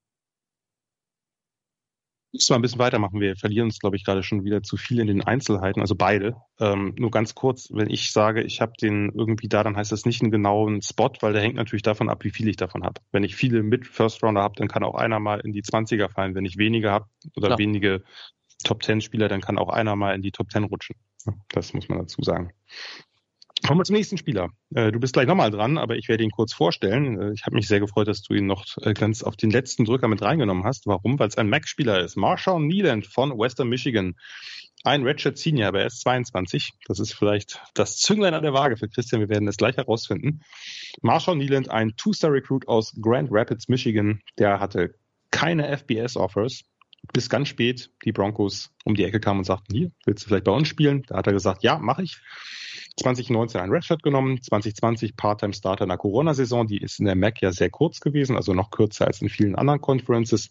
Müssen wir ein bisschen weitermachen. Wir verlieren uns, glaube ich, gerade schon wieder zu viel in den Einzelheiten, also beide. Ähm, nur ganz kurz, wenn ich sage, ich habe den irgendwie da, dann heißt das nicht einen genauen Spot, weil der hängt natürlich davon ab, wie viel ich davon habe. Wenn ich viele mit First Rounder habe, dann kann auch einer mal in die zwanziger fallen. Wenn ich wenige habe oder Klar. wenige Top Ten Spieler, dann kann auch einer mal in die Top Ten rutschen. Das muss man dazu sagen. Kommen wir zum nächsten Spieler. Äh, du bist gleich nochmal dran, aber ich werde ihn kurz vorstellen. Äh, ich habe mich sehr gefreut, dass du ihn noch äh, ganz auf den letzten Drücker mit reingenommen hast. Warum? Weil es ein Mac-Spieler ist. Marshawn Kneeland von Western Michigan. Ein Redshirt Senior, aber er ist zweiundzwanzig. Das ist vielleicht das Zünglein an der Waage für Christian. Wir werden das gleich herausfinden. Marshawn Kneeland, ein Two-Star-Recruit aus Grand Rapids, Michigan. Der hatte keine F B S-Offers. Bis ganz spät die Broncos um die Ecke kamen und sagten, hier, willst du vielleicht bei uns spielen? Da hat er gesagt, ja, mache ich. zwanzig neunzehn ein Redshirt genommen, zwanzig zwanzig Part-Time-Starter in der Corona-Saison. Die ist in der M A C ja sehr kurz gewesen, also noch kürzer als in vielen anderen Conferences.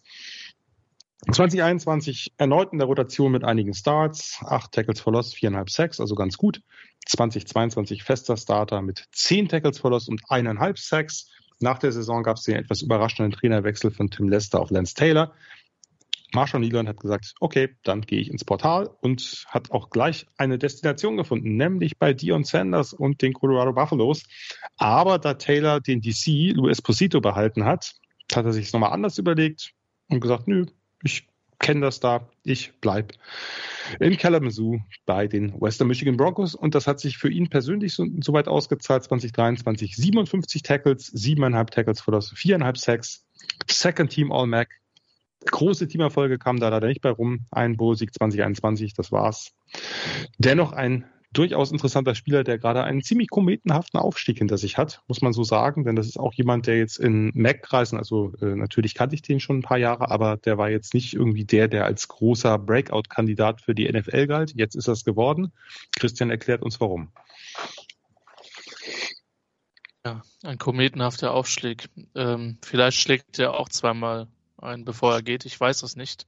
zwanzig einundzwanzig erneut in der Rotation mit einigen Starts, acht Tackles for Loss, viereinhalb Sacks, also ganz gut. zwanzig zweiundzwanzig fester Starter mit zehn Tackles for Loss und eineinhalb Sacks. Nach der Saison gab es den etwas überraschenden Trainerwechsel von Tim Lester auf Lance Taylor. Marshawn Kneeland hat gesagt, okay, dann gehe ich ins Portal und hat auch gleich eine Destination gefunden, nämlich bei Deion Sanders und den Colorado Buffaloes. Aber da Taylor den D C Lou Esposito behalten hat, hat er sich es nochmal anders überlegt und gesagt, nö, ich kenne das da, ich bleib in Kalamazoo bei den Western Michigan Broncos. Und das hat sich für ihn persönlich so, so weit ausgezahlt, zwanzig dreiundzwanzig siebenundfünfzig Tackles, siebeneinhalb Tackles für das, viereinhalb Sacks, Second Team All-M A C. Große Teamerfolge kam da leider nicht bei rum. Ein Bowl-Sieg zwanzig einundzwanzig, das war's. Dennoch ein durchaus interessanter Spieler, der gerade einen ziemlich kometenhaften Aufstieg hinter sich hat, muss man so sagen. Denn das ist auch jemand, der jetzt in M A C-Kreisen, also äh, natürlich kannte ich den schon ein paar Jahre, aber der war jetzt nicht irgendwie der, der als großer Breakout-Kandidat für die N F L galt. Jetzt ist das geworden. Christian erklärt uns, warum. Ja, ein kometenhafter Aufstieg. Ähm, vielleicht schlägt er auch zweimal ein, bevor er geht. Ich weiß das nicht.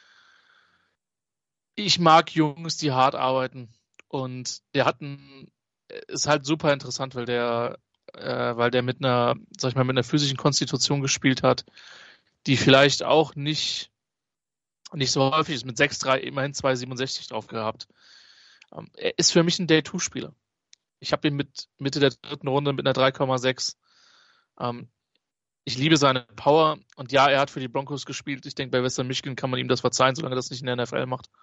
Ich mag Jungs, die hart arbeiten. Und der hat ein, ist halt super interessant, weil der, äh, weil der mit einer, sag ich mal, mit einer physischen Konstitution gespielt hat, die vielleicht auch nicht, nicht so häufig ist. Mit sechs drei immerhin zwei siebenundsechzig drauf gehabt. Ähm, er ist für mich ein Day-zwei-Spieler. Ich habe ihn mit Mitte der dritten Runde mit einer drei Komma sechs. Ähm, Ich liebe seine Power und ja, er hat für die Broncos gespielt. Ich denke, bei Western Michigan kann man ihm das verzeihen, solange er das nicht in der N F L macht.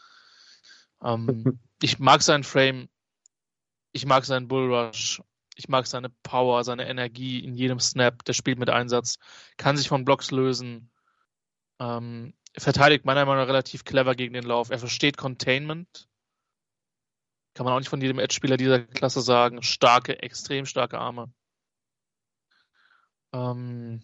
Ähm, ich mag seinen Frame, ich mag seinen Bullrush, ich mag seine Power, seine Energie in jedem Snap. Der spielt mit Einsatz, kann sich von Blocks lösen, ähm, verteidigt meiner Meinung nach relativ clever gegen den Lauf. Er versteht Containment. Kann man auch nicht von jedem Edge-Spieler dieser Klasse sagen. Starke, extrem starke Arme. Ähm,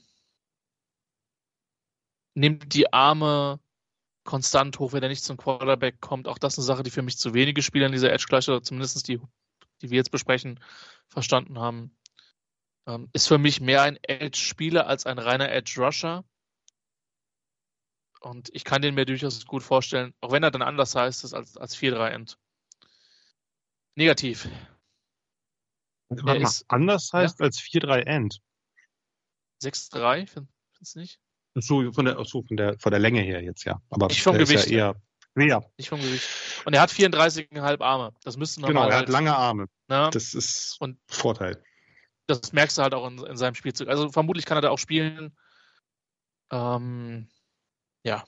nimmt die Arme konstant hoch, wenn er nicht zum Quarterback kommt. Auch das ist eine Sache, die für mich zu wenige Spieler in dieser Edge-Klasse, oder zumindest die, die wir jetzt besprechen, verstanden haben. Ähm, ist für mich mehr ein Edge-Spieler als ein reiner Edge-Rusher. Und ich kann den mir durchaus gut vorstellen, auch wenn er dann anders heißt ist als, als vier drei End. Negativ. Warte mal, ist, anders heißt ja? Als vier drei End. sechs drei, findest du nicht? So, von der, so von der, von der Länge her jetzt, ja. Aber nicht vom Gewicht. Ist ja eher, ja. Nicht vom Gewicht. Und er hat vierunddreißig Komma fünf Arme. Das müsste normal Genau, er halt, hat lange Arme. Na? Das ist und Vorteil. Das merkst du halt auch in, in seinem Spielzug. Also vermutlich kann er da auch spielen. Ähm, ja.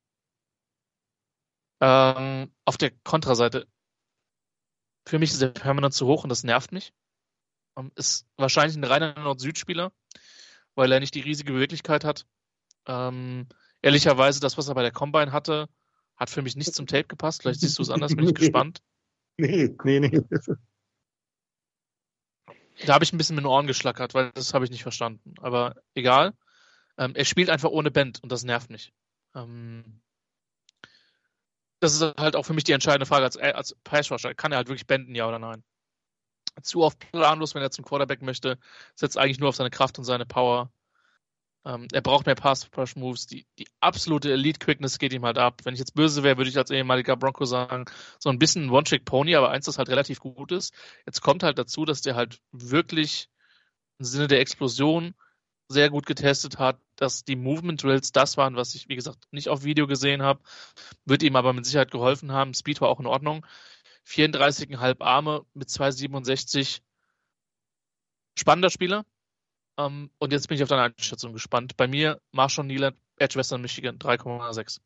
Ähm, auf der Kontraseite. Für mich ist der Permanent zu hoch und das nervt mich. Ähm, ist wahrscheinlich ein reiner Nord-Süd-Spieler, weil er nicht die riesige Beweglichkeit hat. Ähm, ehrlicherweise, das, was er bei der Combine hatte, hat für mich nicht zum Tape gepasst. Vielleicht siehst du es anders, bin ich gespannt. Nee, nee, nee. Da habe ich ein bisschen mit den Ohren geschlackert, weil das habe ich nicht verstanden. Aber egal. Ähm, er spielt einfach ohne Bend und das nervt mich. Ähm, das ist halt auch für mich die entscheidende Frage als, als Pass-Rusher. Kann er halt wirklich benden, ja oder nein? Zu oft planlos, wenn er zum Quarterback möchte, setzt eigentlich nur auf seine Kraft und seine Power. Ähm, er braucht mehr Pass-Rush-Moves. Die, die absolute Elite-Quickness geht ihm halt ab. Wenn ich jetzt böse wäre, würde ich als ehemaliger Bronco sagen, so ein bisschen ein One-Trick-Pony, aber eins, das halt relativ gut ist. Jetzt kommt halt dazu, dass der halt wirklich im Sinne der Explosion sehr gut getestet hat, dass die Movement Drills das waren, was ich, wie gesagt, nicht auf Video gesehen habe, wird ihm aber mit Sicherheit geholfen haben. Speed war auch in Ordnung. vierunddreißig Komma fünf Arme mit zwei Komma siebenundsechzig. Spannender Spieler. Um, und jetzt bin ich auf deine Einschätzung gespannt. Bei mir Marshall Neyland, Edge Western Michigan, drei Komma sechs.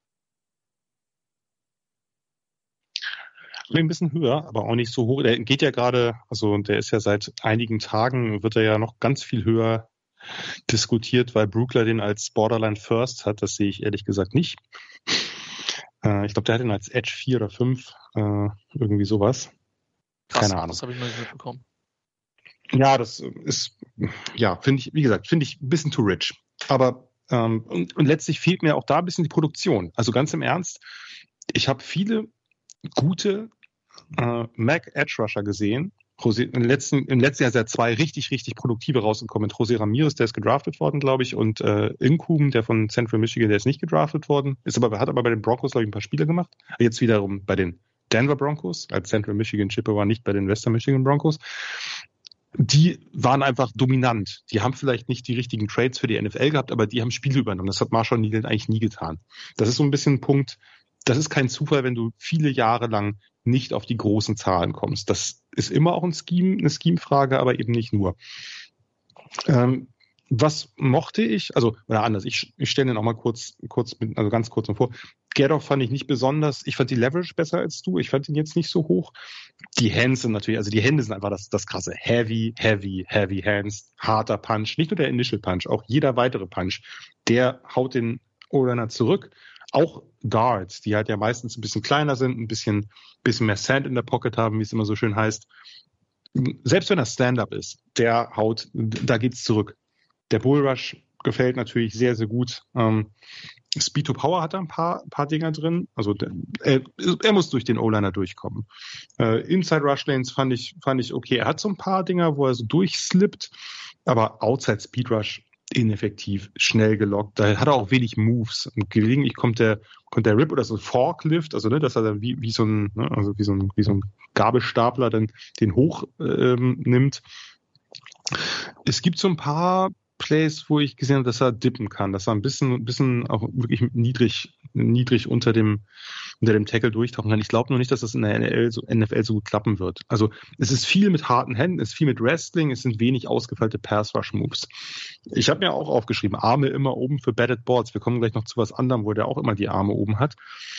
Ein bisschen höher, aber auch nicht so hoch. Der geht ja gerade, also der ist ja seit einigen Tagen, wird er ja noch ganz viel höher diskutiert, weil Brookler den als Borderline First hat. Das sehe ich ehrlich gesagt nicht. Äh, ich glaube, der hat den als Edge vier oder fünf, äh, irgendwie sowas. Krass, Keine Ahnung. Das habe ich noch nicht mitbekommen. Ja, das ist, ja, finde ich, wie gesagt, finde ich ein bisschen too rich. Aber ähm, und, und letztlich fehlt mir auch da ein bisschen die Produktion. Also ganz im Ernst, ich habe viele gute äh, Mac Edge Rusher gesehen. José, im, letzten, Im letzten Jahr sind ja zwei richtig, richtig produktive rausgekommen. Mit José Ramirez, der ist gedraftet worden, glaube ich, und äh, Inkum, der von Central Michigan, der ist nicht gedraftet worden, ist aber, hat aber bei den Broncos, glaube ich, ein paar Spiele gemacht. Jetzt wiederum bei den Denver Broncos, als Central Michigan Chippewa, nicht bei den Western Michigan Broncos. Die waren einfach dominant. Die haben vielleicht nicht die richtigen Trades für die N F L gehabt, aber die haben Spiele übernommen. Das hat Marshall Neyland eigentlich nie getan. Das ist so ein bisschen ein Punkt, das ist kein Zufall, wenn du viele Jahre lang nicht auf die großen Zahlen kommst. Das ist immer auch ein Scheme, eine Scheme-Frage, aber eben nicht nur. Ähm, was mochte ich, also, oder anders, ich, ich stelle den auch mal kurz, kurz, mit, also ganz kurz mal vor. Gerdoff fand ich nicht besonders, ich fand die Leverage besser als du, ich fand ihn jetzt nicht so hoch. Die Hands sind natürlich, also die Hände sind einfach das, das krasse. Heavy, heavy, heavy Hands, harter Punch, nicht nur der Initial Punch, auch jeder weitere Punch, der haut den O-Liner zurück. Auch Guards, die halt ja meistens ein bisschen kleiner sind, ein bisschen, bisschen mehr Sand in der Pocket haben, wie es immer so schön heißt. Selbst wenn er Stand-Up ist, der haut, da geht's zurück. Der Bullrush gefällt natürlich sehr, sehr gut. Ähm, Speed to Power hat da ein paar, paar Dinger drin. Also der, er, er muss durch den O-Liner durchkommen. Äh, Inside Rush Lanes fand ich, fand ich okay. Er hat so ein paar Dinger, wo er so durchslippt, aber Outside Speed Rush ineffektiv, schnell gelockt. Da hat er auch wenig Moves. Und gelegentlich kommt der, kommt der Rip oder so ein Forklift, also ne, dass er dann wie, wie so ein, ne, also wie so ein, wie so ein Gabelstapler dann den hoch ähm, nimmt. Es gibt so ein paar Plays, wo ich gesehen habe, dass er dippen kann, dass er ein bisschen, ein bisschen auch wirklich niedrig, niedrig unter dem, unter dem Tackle durchtauchen kann. Ich glaube nur nicht, dass das in der N F L so, N F L so gut klappen wird. Also es ist viel mit harten Händen, es ist viel mit Wrestling, es sind wenig ausgefeilte Pass-Rush-Moves. Ich habe mir auch aufgeschrieben, Arme immer oben für Batted Boards. Wir kommen gleich noch zu was anderem, wo der auch immer die Arme oben hat.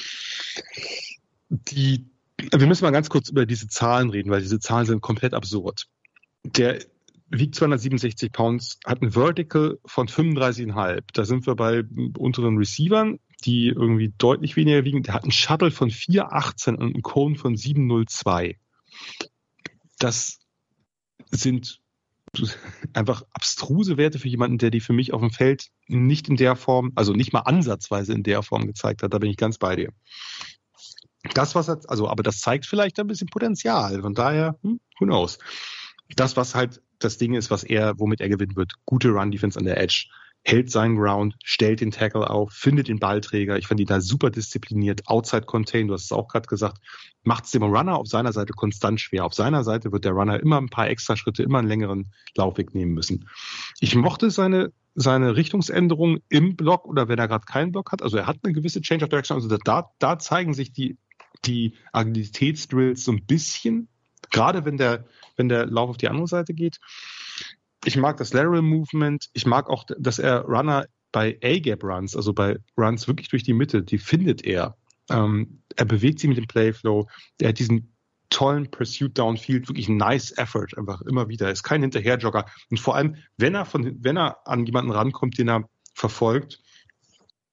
Die, wir müssen mal ganz kurz über diese Zahlen reden, weil diese Zahlen sind komplett absurd. Der wiegt zweihundertsiebenundsechzig Pounds, hat ein Vertical von fünfunddreißig Komma fünf. Da sind wir bei unteren Receivern, die irgendwie deutlich weniger wiegen. Der hat einen Shuttle von vier Komma achtzehn und einen Cone von sieben Komma null zwei. Das sind einfach abstruse Werte für jemanden, der die für mich auf dem Feld nicht in der Form, also nicht mal ansatzweise in der Form gezeigt hat. Da bin ich ganz bei dir. Das, was er, also, aber das zeigt vielleicht ein bisschen Potenzial. Von daher, hm, who knows. Das, was halt das Ding ist, was er, womit er gewinnen wird. Gute Run-Defense an der Edge. Hält seinen Ground, stellt den Tackle auf, findet den Ballträger. Ich fand ihn da super diszipliniert. Outside Contain, du hast es auch gerade gesagt, macht es dem Runner auf seiner Seite konstant schwer. Auf seiner Seite wird der Runner immer ein paar extra Schritte, immer einen längeren Laufweg nehmen müssen. Ich mochte seine, seine Richtungsänderung im Block oder wenn er gerade keinen Block hat. Also er hat eine gewisse Change of Direction. Also da, da zeigen sich die, die Agilitätsdrills so ein bisschen. Gerade wenn der, wenn der Lauf auf die andere Seite geht. Ich mag das Lateral Movement. Ich mag auch, dass er Runner bei A-Gap-Runs, also bei Runs wirklich durch die Mitte, die findet er. Ähm, er bewegt sie mit dem Playflow. Er hat diesen tollen Pursuit Downfield, wirklich ein nice Effort, einfach immer wieder. Er ist kein Hinterherjogger. Und vor allem, wenn er von, wenn er an jemanden rankommt, den er verfolgt,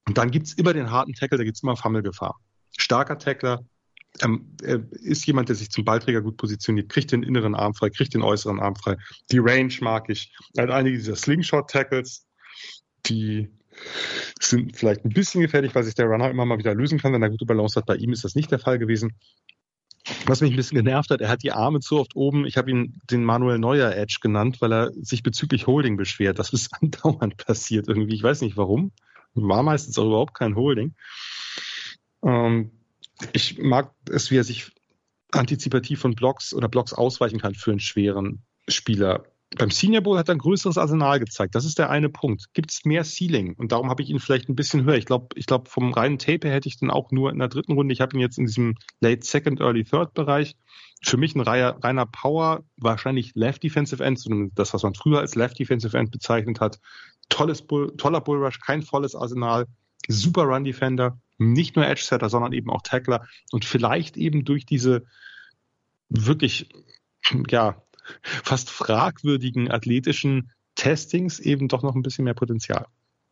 Und dann gibt's immer den harten Tackle, da gibt's immer Fumble-Gefahr. Starker Tackler, ähm, er ist jemand, der sich zum Ballträger gut positioniert, kriegt den inneren Arm frei, kriegt den äußeren Arm frei. Die Range mag ich. Er hat einige dieser Slingshot-Tackles, die sind vielleicht ein bisschen gefährlich, weil sich der Runner immer mal wieder lösen kann, wenn er gute Balance hat. Bei ihm ist das nicht der Fall gewesen. Was mich ein bisschen genervt hat, er hat die Arme zu oft oben. Ich habe ihn den Manuel Neuer Edge genannt, weil er sich bezüglich Holding beschwert. Das ist andauernd passiert irgendwie. Ich weiß nicht warum. War meistens auch überhaupt kein Holding. Ähm, ich mag es, wie er sich antizipativ von Blocks oder Blocks ausweichen kann für einen schweren Spieler. Beim Senior Bowl hat er ein größeres Arsenal gezeigt. Das ist der eine Punkt. Gibt es mehr Ceiling? Und darum habe ich ihn vielleicht ein bisschen höher. Ich glaube, ich glaube, vom reinen Tape her hätte ich den auch nur in der dritten Runde. Ich habe ihn jetzt in diesem Late Second, Early Third Bereich. Für mich ein reiner, reiner Power, wahrscheinlich Left Defensive End, das, was man früher als Left Defensive End bezeichnet hat. Tolles Bull, toller Bullrush, kein volles Arsenal. Super Run Defender. Nicht nur Edge Setter, sondern eben auch Tackler. Und vielleicht eben durch diese wirklich, ja, fast fragwürdigen athletischen Testings eben doch noch ein bisschen mehr Potenzial.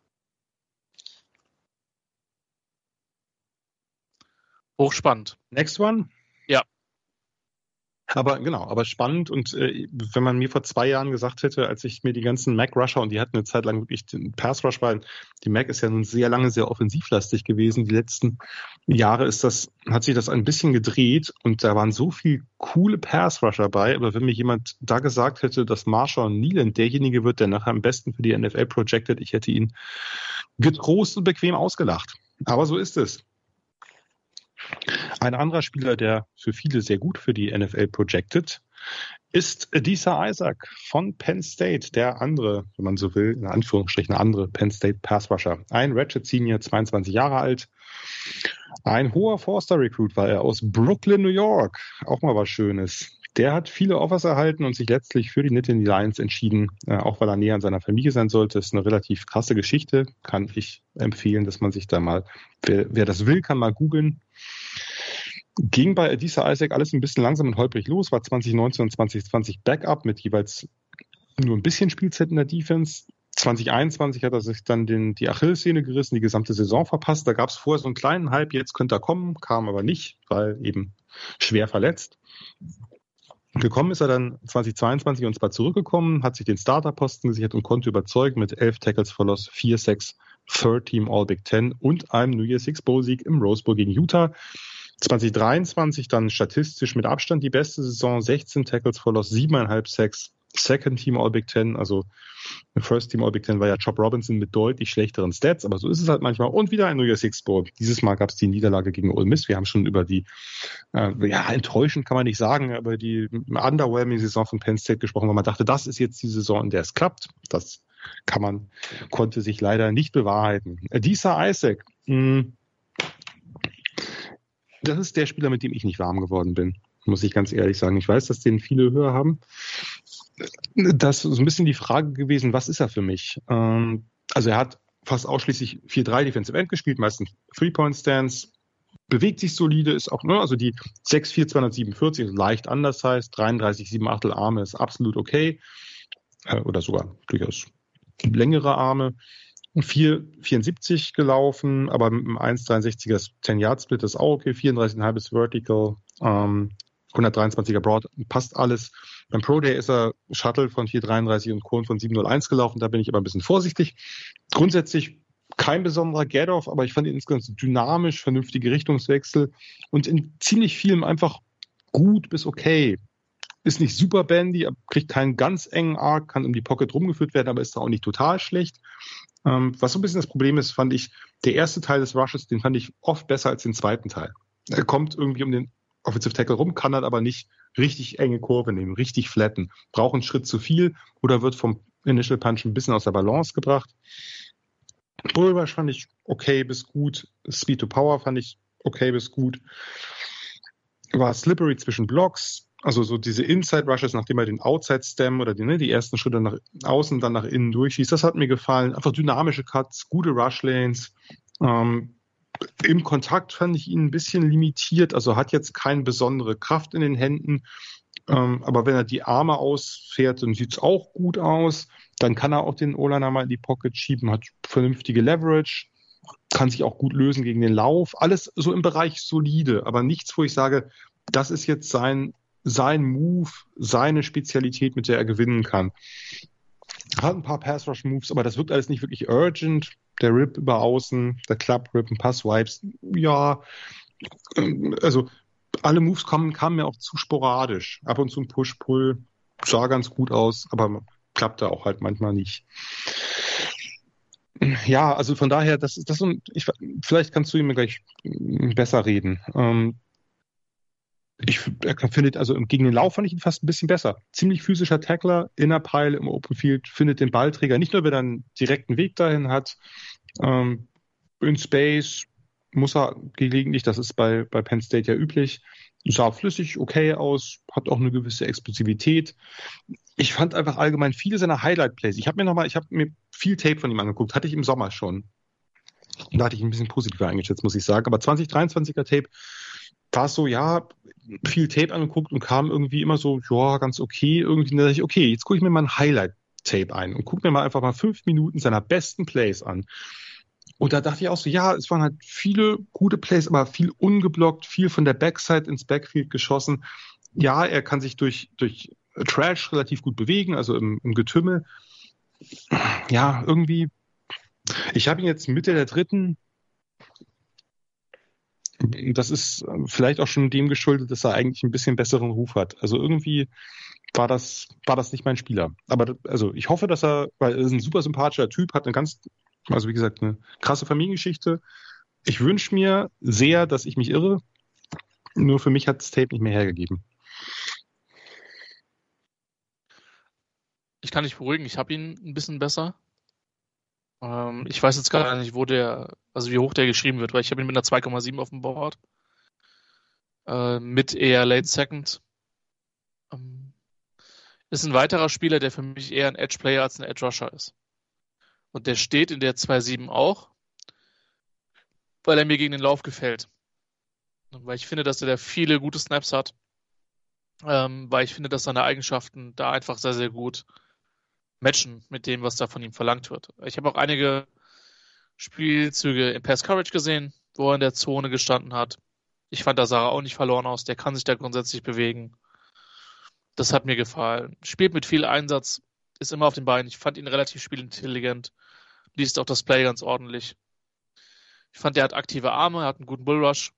Hochspannend. Next one? Ja. Aber genau, aber spannend. Und äh, wenn man mir vor zwei Jahren gesagt hätte, als ich mir die ganzen Mac-Rusher, und die hatten eine Zeit lang wirklich den Pass-Rush, weil die Mac ist ja nun sehr lange sehr offensivlastig gewesen. Die letzten Jahre ist das, hat sich das ein bisschen gedreht und da waren so viele coole Pass-Rusher bei. Aber wenn mir jemand da gesagt hätte, dass Marshawn Nealand derjenige wird, der nachher am besten für die N F L projected, ich hätte ihn getrost und bequem ausgelacht. Aber so ist es. Ein anderer Spieler, der für viele sehr gut für die N F L projected, ist Adisa Isaac von Penn State, der andere, wenn man so will, in Anführungsstrichen andere Penn State Pass Rusher. Ein Ratchet Senior, zweiundzwanzig Jahre alt, ein hoher Four-Star-Recruit war er aus Brooklyn, New York. Auch mal was Schönes. Der hat viele Offers erhalten und sich letztlich für die Nittany Lions entschieden, äh, auch weil er näher an seiner Familie sein sollte. Das ist eine relativ krasse Geschichte. Kann ich empfehlen, dass man sich da mal, wer, wer das will, kann mal googeln. Ging bei Adisa Isaac alles ein bisschen langsam und holprig los, war zwanzig neunzehn und zwanzig zwanzig Backup mit jeweils nur ein bisschen Spielzeit in der Defense. zwanzig einundzwanzig hat er sich dann den, die Achillessehne gerissen, die gesamte Saison verpasst. Da gab es vorher so einen kleinen Hype, jetzt könnte er kommen, kam aber nicht, weil eben schwer verletzt. Gekommen ist er dann zwanzig zweiundzwanzig und zwar zurückgekommen, hat sich den Starterposten gesichert und konnte überzeugen mit elf Tackles for Loss, vier Sacks, Third Team All Big Ten und einem New Year's Six Bowl Sieg im Rose Bowl gegen Utah. zwanzig dreiundzwanzig dann statistisch mit Abstand die beste Saison, sechzehn Tackles for Loss, siebeneinhalb Sacks, Second Team All Big Ten, also First Team All Big Ten war ja Chop Robinson mit deutlich schlechteren Stats, aber so ist es halt manchmal. Und wieder ein New Year's Six Bowl. Dieses Mal gab es die Niederlage gegen Ole Miss. Wir haben schon über die, äh, ja, enttäuschend kann man nicht sagen, aber die underwhelming Saison von Penn State gesprochen, weil man dachte, das ist jetzt die Saison, in der es klappt. Das kann man, konnte sich leider nicht bewahrheiten. Adisa Isaac, mh, das ist der Spieler, mit dem ich nicht warm geworden bin, muss ich ganz ehrlich sagen. Ich weiß, dass den viele höher haben. Das ist so ein bisschen die Frage gewesen, was ist er für mich? Ähm, also er hat fast ausschließlich vier drei Defensive End gespielt, meistens Three-Point-Stance, bewegt sich solide, ist auch, ne, also die sechs vier zweihundertsiebenundvierzig, also leicht anders heißt, dreiunddreißig sieben Achtel Arme ist absolut okay, äh, oder sogar durchaus längere Arme. vier vierundsiebzig gelaufen, aber mit einem eins dreiundsechziger zehn-Yard-Split ist auch okay, vierunddreißig Komma fünf Vertical, ähm, hundertdreiundzwanziger Broad, passt alles. Beim Pro Day ist er Shuttle von vier dreiunddreißig und Cone von sieben null eins gelaufen, da bin ich aber ein bisschen vorsichtig. Grundsätzlich kein besonderer Get-Off, aber ich fand ihn insgesamt dynamisch, vernünftige Richtungswechsel und in ziemlich vielem einfach gut bis okay. Ist nicht super bandy, kriegt keinen ganz engen Arc, kann um die Pocket rumgeführt werden, aber ist da auch nicht total schlecht. Ähm, was so ein bisschen das Problem ist, fand ich, der erste Teil des Rushes, den fand ich oft besser als den zweiten Teil. Er kommt irgendwie um den Offensive Tackle rum, kann halt aber nicht richtig enge Kurve nehmen, richtig flatten. Braucht einen Schritt zu viel oder wird vom Initial Punch ein bisschen aus der Balance gebracht. Bullrush fand ich okay bis gut. Speed to Power fand ich okay bis gut. War slippery zwischen Blocks. Also so diese Inside-Rushes, nachdem er den Outside-Stem oder die, ne, die ersten Schritte nach außen, dann nach innen durchschießt, das hat mir gefallen. Einfach dynamische Cuts, gute Rush-Lanes. Ähm, Im Kontakt fand ich ihn ein bisschen limitiert, also hat jetzt keine besondere Kraft in den Händen. Ähm, aber wenn er die Arme ausfährt, dann sieht es auch gut aus. Dann kann er auch den O-Liner mal in die Pocket schieben, hat vernünftige Leverage. kann sich auch gut lösen gegen den Lauf. Alles so im Bereich solide, aber nichts, wo ich sage, das ist jetzt sein, sein Move, seine Spezialität, mit der er gewinnen kann. Hat ein paar Pass-Rush-Moves, aber das wirkt alles nicht wirklich urgent. Der Rip über außen, der Club-Rip, ein paar Swipes, ja, also alle Moves kommen, kamen mir auch zu sporadisch. Ab und zu ein Push-Pull, sah ganz gut aus, aber klappte auch halt manchmal nicht. Ja, also von daher, das ist das so ein, ich, vielleicht kannst du ihm gleich besser reden. Ähm, ich er findet, also gegen den Lauf fand ich ihn fast ein bisschen besser. Ziemlich physischer Tackler, Inner Pile im Open Field, findet den Ballträger, nicht nur, wenn er einen direkten Weg dahin hat, ähm, in Space muss er gelegentlich, das ist bei, bei Penn State ja üblich, sah flüssig, okay aus, hat auch eine gewisse Explosivität. Ich fand einfach allgemein viele seiner Highlight-Plays. Ich habe mir nochmal, ich habe mir viel Tape von ihm angeguckt, hatte ich im Sommer schon. Da hatte ich ein bisschen positiver eingeschätzt, muss ich sagen. Aber zwanzig dreiundzwanziger Tape war es so, ja, viel Tape angeguckt und kam irgendwie immer so, ja, ganz okay. Irgendwie da dachte ich, okay, jetzt gucke ich mir mal ein Highlight-Tape ein und gucke mir mal einfach mal fünf Minuten seiner besten Plays an. Und da dachte ich auch so, ja, es waren halt viele gute Plays, aber viel ungeblockt, viel von der Backside ins Backfield geschossen. Ja, er kann sich durch, durch Trash relativ gut bewegen, also im, im Getümmel. Ja, irgendwie, ich habe ihn jetzt Mitte der dritten, das ist vielleicht auch schon dem geschuldet, dass er eigentlich ein bisschen besseren Ruf hat. Also irgendwie war das, war das nicht mein Spieler. Aber also ich hoffe, dass er, weil er ist ein super sympathischer Typ, hat eine ganz, also wie gesagt, eine krasse Familiengeschichte. Ich wünsche mir sehr, dass ich mich irre. Nur für mich hat das Tape nicht mehr hergegeben. Ich kann dich beruhigen, ich habe ihn ein bisschen besser. Ähm, ich weiß jetzt gar nicht, wo der, also wie hoch der geschrieben wird, weil ich habe ihn mit einer zwei Komma sieben auf dem Board. Äh, mit eher Late Second. Ähm, ist ein weiterer Spieler, der für mich eher ein Edge-Player als ein Edge-Rusher ist. Und der steht in der zwei Komma sieben auch, weil er mir gegen den Lauf gefällt. Und weil ich finde, dass er da viele gute Snaps hat. Ähm, weil ich finde, dass seine Eigenschaften da einfach sehr, sehr gut matchen mit dem, was da von ihm verlangt wird. Ich habe auch einige Spielzüge im Pass Coverage gesehen, wo er in der Zone gestanden hat. Ich fand, da sah er auch nicht verloren aus. Der kann sich da grundsätzlich bewegen. Das hat mir gefallen. Spielt mit viel Einsatz, ist immer auf den Beinen. Ich fand ihn relativ spielintelligent, liest auch das Play ganz ordentlich. Ich fand, der hat aktive Arme, hat einen guten Bullrush,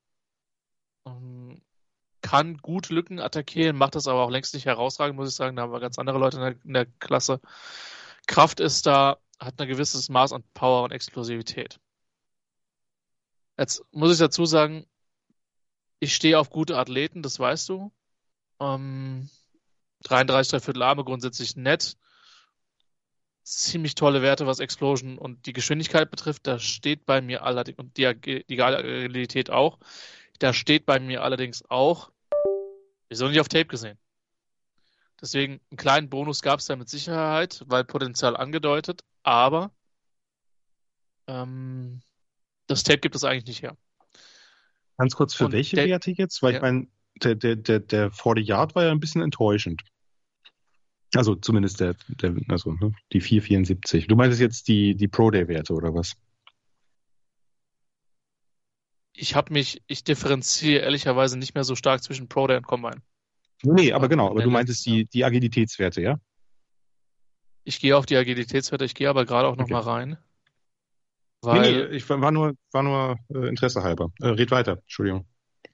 kann gut Lücken attackieren, macht das aber auch längst nicht herausragend, muss ich sagen. Da haben wir ganz andere Leute in der, in der Klasse. Kraft ist da, hat ein gewisses Maß an Power und Explosivität. Jetzt muss ich dazu sagen, ich stehe auf gute Athleten, das weißt du. Ähm, dreiunddreißig Dreiviertel Arme grundsätzlich nett. Ziemlich tolle Werte, was Explosion und die Geschwindigkeit betrifft. Da steht bei mir allerdings, und die, die Agilität auch, da steht bei mir allerdings auch, wieso nicht auf Tape gesehen. Deswegen einen kleinen Bonus gab es da mit Sicherheit, weil Potenzial angedeutet, aber ähm, das Tape gibt es eigentlich nicht her. Ganz kurz, für und welche der, Werte jetzt? Weil ja. ich meine, der, der, der, der vierzig Yard war ja ein bisschen enttäuschend. Also zumindest der, der also ne, die vier Komma vierundsiebzig. Du meintest jetzt die, die Pro-Day-Werte oder was? Ich habe mich, ich differenziere ehrlicherweise nicht mehr so stark zwischen Pro-Day und Combine. Nee, aber genau, aber du meintest die, die Agilitätswerte, ja? Ich gehe auf die Agilitätswerte, ich gehe aber gerade auch okay. noch mal rein. Weil nee, nee, ich war nur, war nur äh, Interesse halber. Äh, red weiter, Entschuldigung.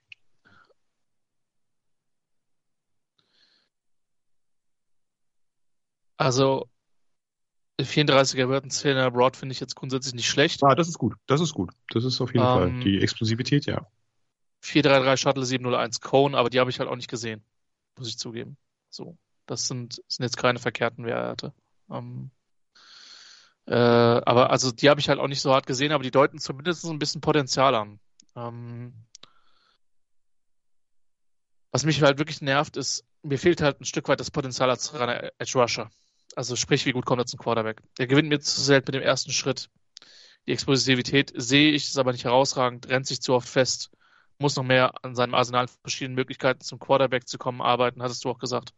Also vierunddreißiger Wörtenzähler in der Broad finde ich jetzt grundsätzlich nicht schlecht. Ah, das ist gut. Das ist gut. Das ist auf jeden um, Fall. Die Explosivität, ja. vier drei drei Shuttle sieben null eins Cone, aber die habe ich halt auch nicht gesehen. Muss ich zugeben. So. Das sind, sind jetzt keine verkehrten Werte. Um, äh, aber also die habe ich halt auch nicht so hart gesehen, aber die deuten zumindest ein bisschen Potenzial an. Um, was mich halt wirklich nervt, ist, mir fehlt halt ein Stück weit das Potenzial als reiner Edge Rusher. Also sprich, wie gut kommt er zum Quarterback? Der gewinnt mir zu selten mit dem ersten Schritt. Die Explosivität sehe ich, ist aber nicht herausragend, rennt sich zu oft fest, muss noch mehr an seinem Arsenal verschiedenen Möglichkeiten zum Quarterback zu kommen, arbeiten, hattest du auch gesagt.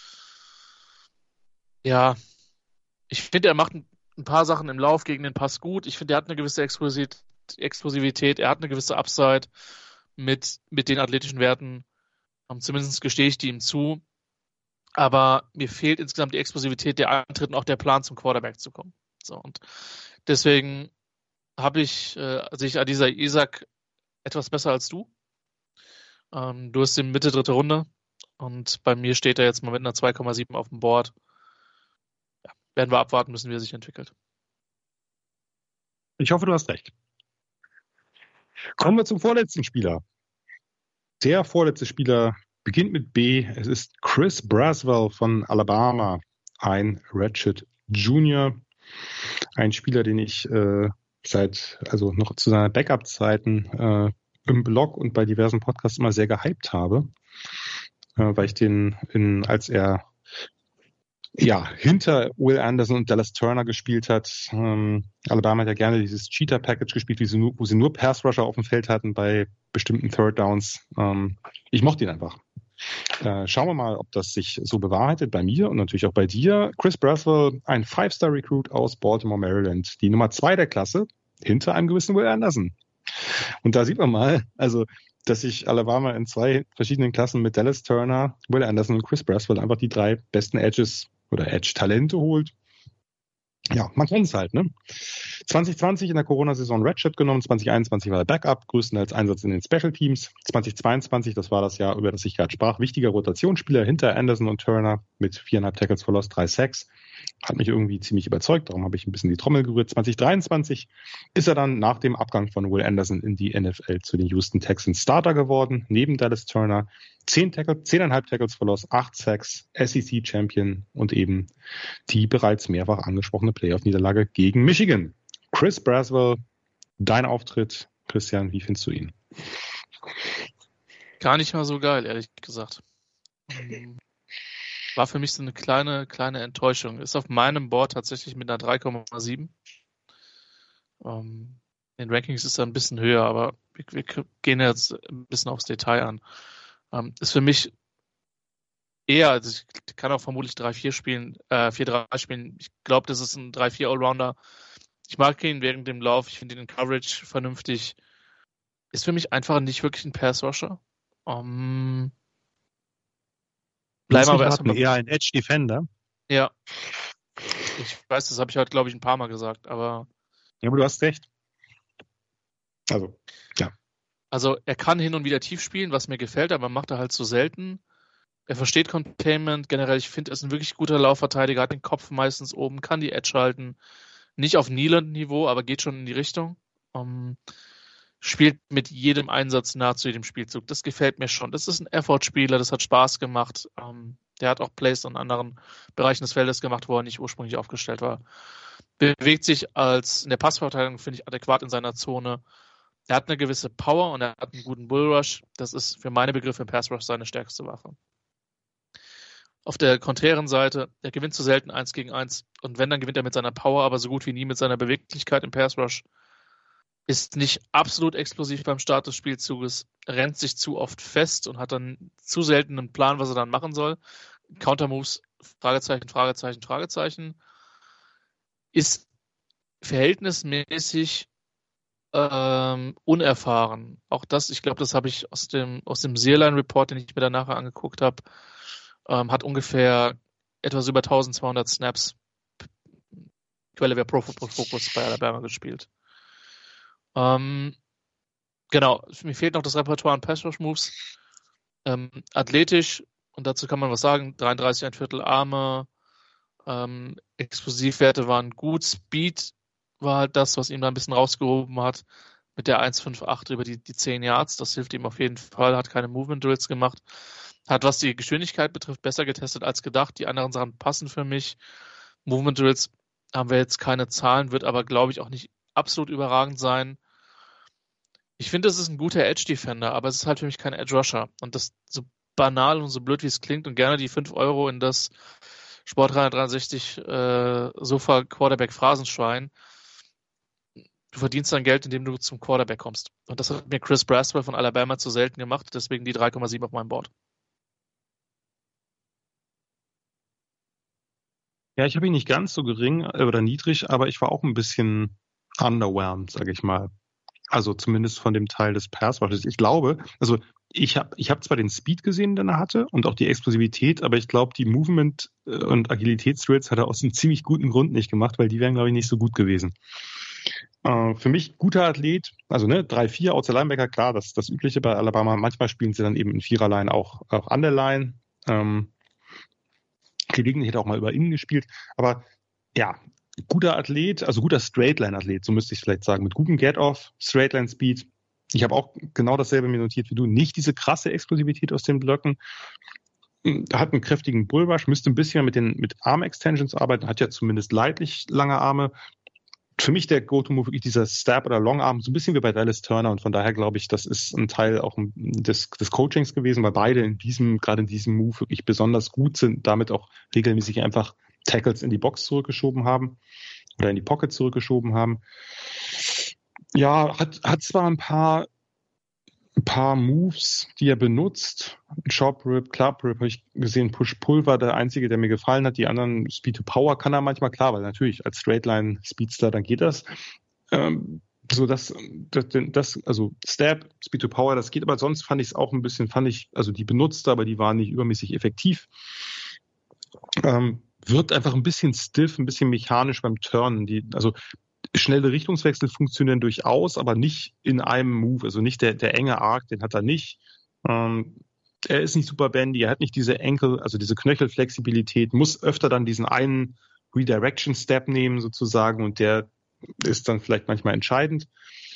Ja, ich finde, er macht ein, ein paar Sachen im Lauf gegen den Pass gut. Ich finde, er hat eine gewisse Explosivität, Explosivität, er hat eine gewisse Upside mit, mit den athletischen Werten. Um, zumindest gestehe ich die ihm zu. Aber mir fehlt insgesamt die Explosivität, der Antritt und auch der Plan, zum Quarterback zu kommen. So, und deswegen habe ich, äh, sehe ich Adisa Isaac etwas besser als du. Ähm, du hast den Mitte dritte Runde und bei mir steht er jetzt mal mit einer zwei Komma sieben auf dem Board. Ja, werden wir abwarten müssen, wie er sich entwickelt. Ich hoffe, du hast recht. Kommen wir zum vorletzten Spieler. Der vorletzte Spieler beginnt mit B. Es ist Chris Braswell von Alabama, ein Redshirt Junior. Ein Spieler, den ich äh, seit, also noch zu seiner Backup-Zeiten äh, im Blog und bei diversen Podcasts immer sehr gehypt habe, äh, weil ich den, in, als er ja hinter Will Anderson und Dallas Turner gespielt hat, ähm, Alabama hat ja gerne dieses Cheater-Package gespielt, wie sie nur, wo sie nur Pass-Rusher auf dem Feld hatten bei bestimmten Third Downs. Ähm, ich mochte ihn einfach. Äh, schauen wir mal, ob das sich so bewahrheitet bei mir und natürlich auch bei dir. Chris Braswell, ein Five-Star-Recruit aus Baltimore, Maryland, die Nummer zwei der Klasse, hinter einem gewissen Will Anderson. Und da sieht man mal, also, dass sich Alabama in zwei verschiedenen Klassen mit Dallas Turner, Will Anderson und Chris Braswell einfach die drei besten Edges oder Edge-Talente holt. Ja, man kennt es halt, ne? zwanzig zwanzig in der Corona-Saison Redshirt genommen, zwanzig einundzwanzig war er Backup, größtenteils Einsatz in den Special Teams. zwanzig zweiundzwanzig, das war das Jahr, über das ich gerade sprach, wichtiger Rotationsspieler hinter Anderson und Turner mit viereinhalb Tackles for Loss, drei Sacks. Hat mich irgendwie ziemlich überzeugt, darum habe ich ein bisschen die Trommel gerührt. zwanzig dreiundzwanzig ist er dann nach dem Abgang von Will Anderson in die N F L zu den Houston Texans Starter geworden, neben Dallas Turner. Zehn Tackles, zehneinhalb Tackles for Loss, acht Sacks, S E C-Champion und eben die bereits mehrfach angesprochene Playoff-Niederlage gegen Michigan. Chris Braswell, dein Auftritt. Christian, wie findest du ihn? Gar nicht mal so geil, ehrlich gesagt. War für mich so eine kleine, kleine Enttäuschung. Ist auf meinem Board tatsächlich mit einer drei Komma sieben. Ähm, in den Rankings ist er ein bisschen höher, aber wir, wir gehen jetzt ein bisschen aufs Detail an. Ähm, ist für mich eher, also ich kann auch vermutlich drei vier spielen, äh, vier drei spielen. Ich glaube, das ist ein drei vier Allrounder. Ich mag ihn während dem Lauf. Ich finde ihn in Coverage vernünftig. Ist für mich einfach nicht wirklich ein Pass-Rusher. Um, bleiben aber erstmal eher ein Edge-Defender. Ja. Ich weiß, das habe ich heute, glaube ich, ein paar Mal gesagt, aber. Ja, aber du hast recht. Also, ja. Also, er kann hin und wieder tief spielen, was mir gefällt, aber macht er halt so selten. Er versteht Containment. Generell, ich finde, er ist ein wirklich guter Laufverteidiger, hat den Kopf meistens oben, kann die Edge halten. Nicht auf Nieland-Niveau, aber geht schon in die Richtung. Um, spielt mit jedem Einsatz nahezu jedem Spielzug. Das gefällt mir schon. Das ist ein Effort-Spieler, das hat Spaß gemacht. Um, der hat auch Plays in anderen Bereichen des Feldes gemacht, wo er nicht ursprünglich aufgestellt war. Bewegt sich als in der Passverteidigung, finde ich, adäquat in seiner Zone. Er hat eine gewisse Power und er hat einen guten Bullrush. Das ist für meine Begriffe im Passrush seine stärkste Waffe. Auf der konträren Seite, er gewinnt zu selten eins gegen eins. Und wenn, dann gewinnt er mit seiner Power, aber so gut wie nie mit seiner Beweglichkeit im Passrush. Ist nicht absolut explosiv beim Start des Spielzuges, rennt sich zu oft fest und hat dann zu selten einen Plan, was er dann machen soll. Countermoves, Fragezeichen, Fragezeichen, Fragezeichen. Ist verhältnismäßig ähm, unerfahren. Auch das, ich glaube, das habe ich aus dem, aus dem Searline-Report, den ich mir dann nachher angeguckt habe, ähm, hat ungefähr etwas über eintausendzweihundert Snaps, Quelle wäre Pro Football Focus, bei Alabama gespielt. Ähm, genau, mir fehlt noch das Repertoire an Pass-Rush-Moves. Ähm, athletisch, und dazu kann man was sagen, dreiunddreißig ein Viertel Arme, ähm, Explosivwerte waren gut, Speed war halt das, was ihm da ein bisschen rausgehoben hat, mit der eins Komma fünfundachtzig über die, die zehn Yards, das hilft ihm auf jeden Fall, hat keine Movement-Drills gemacht, hat, was die Geschwindigkeit betrifft, besser getestet als gedacht, die anderen Sachen passen für mich. Movement-Drills haben wir jetzt keine Zahlen, wird aber, glaube ich, auch nicht absolut überragend sein. Ich finde, es ist ein guter Edge-Defender, aber es ist halt für mich kein Edge-Rusher. Und das so banal und so blöd, wie es klingt, und gerne die fünf Euro in das Sport dreihundertdreiundsechzig äh, Sofa-Quarterback-Phrasenschwein. Du verdienst dein Geld, indem du zum Quarterback kommst. Und das hat mir Chris Braswell von Alabama zu selten gemacht, deswegen die drei Komma sieben auf meinem Board. Ja, ich habe ihn nicht ganz so gering oder niedrig, aber ich war auch ein bisschen underwhelmed, sage ich mal. Also zumindest von dem Teil des Pass Rushes. Ich glaube, also ich habe ich hab zwar den Speed gesehen, den er hatte und auch die Explosivität, aber ich glaube, die Movement- und Agilitätsdrills hat er aus einem ziemlich guten Grund nicht gemacht, weil die wären, glaube ich, nicht so gut gewesen. Äh, für mich guter Athlet, also ne, drei vier Outside Linebacker, klar, das ist das Übliche bei Alabama. Manchmal spielen sie dann eben in Viererline auch, auch an der Line. Ähm, gelegentlich hätte auch mal über innen gespielt, aber ja, guter Athlet, also guter Straightline-Athlet, so müsste ich vielleicht sagen, mit gutem Get-Off, Straightline-Speed. Ich habe auch genau dasselbe mir notiert wie du. Nicht diese krasse Explosivität aus den Blöcken. Hat einen kräftigen Bullrush, müsste ein bisschen mit den mit Arm-Extensions arbeiten, hat ja zumindest leidlich lange Arme. Für mich der Go-To-Move wirklich dieser Stab oder Long-Arm, so ein bisschen wie bei Dallas Turner, und von daher glaube ich, das ist ein Teil auch des, des Coachings gewesen, weil beide in diesem, gerade in diesem Move wirklich besonders gut sind, damit auch regelmäßig einfach Tackles in die Box zurückgeschoben haben oder in die Pocket zurückgeschoben haben. Ja, hat, hat zwar ein paar, ein paar Moves, die er benutzt. Chop Rip, Club Rip habe ich gesehen. Push-Pull war der einzige, der mir gefallen hat. Die anderen Speed-to-Power kann er manchmal, klar, weil natürlich als Straightline-Speedster, dann geht das. Ähm, so dass, das, das, also Stab, Speed-to-Power, das geht, aber sonst fand ich es auch ein bisschen, fand ich, also die benutzte, aber die waren nicht übermäßig effektiv. Ähm, wird einfach ein bisschen stiff, ein bisschen mechanisch beim Turnen. Die, also schnelle Richtungswechsel funktionieren durchaus, aber nicht in einem Move. Also nicht der, der enge Arc, den hat er nicht. Ähm, er ist nicht super bendy, er hat nicht diese Enkel, also diese Knöchelflexibilität, muss öfter dann diesen einen Redirection-Step nehmen sozusagen, und der ist dann vielleicht manchmal entscheidend.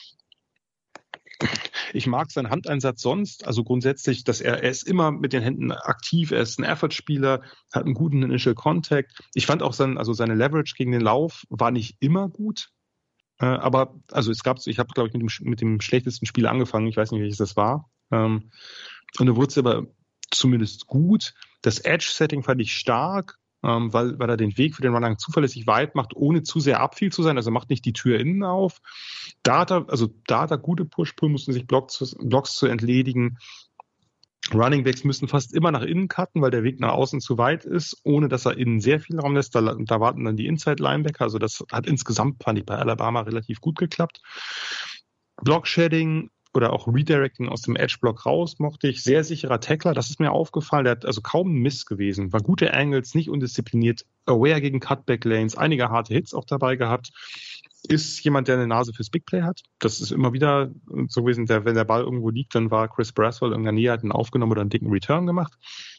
Ich mag seinen Handeinsatz sonst, also grundsätzlich, dass er, er ist immer mit den Händen aktiv, er ist ein Effort-Spieler, hat einen guten Initial Contact. Ich fand auch sein, also seine Leverage gegen den Lauf war nicht immer gut, äh, aber also es gab, ich habe glaube ich mit dem, mit dem schlechtesten Spiel angefangen, ich weiß nicht, welches das war, ähm, und da wurde es aber zumindest gut. Das Edge-Setting fand ich stark, ähm, weil, weil er den Weg für den Running zuverlässig weit macht, ohne zu sehr Upfield zu sein, also macht nicht die Tür innen auf. Da hat er, also da hat er gute Push-Pull, mussten sich Blocks zu, Blocks zu entledigen. Running Backs müssen fast immer nach innen cutten, weil der Weg nach außen zu weit ist, ohne dass er innen sehr viel Raum lässt. Da, da warten dann die Inside-Linebacker, also das hat insgesamt, fand ich, bei Alabama relativ gut geklappt. Block-Shedding oder auch Redirecting aus dem Edge-Block raus mochte ich. Sehr sicherer Tackler, das ist mir aufgefallen. Der hat also kaum ein Miss gewesen. War gute Angles, nicht undiszipliniert. Aware gegen Cutback-Lanes, einige harte Hits auch dabei gehabt. Ist jemand, der eine Nase fürs Big Play hat. Das ist immer wieder so gewesen, der, wenn der Ball irgendwo liegt, dann war Chris Braswell in der Nähe, hat ihn aufgenommen oder einen dicken Return gemacht.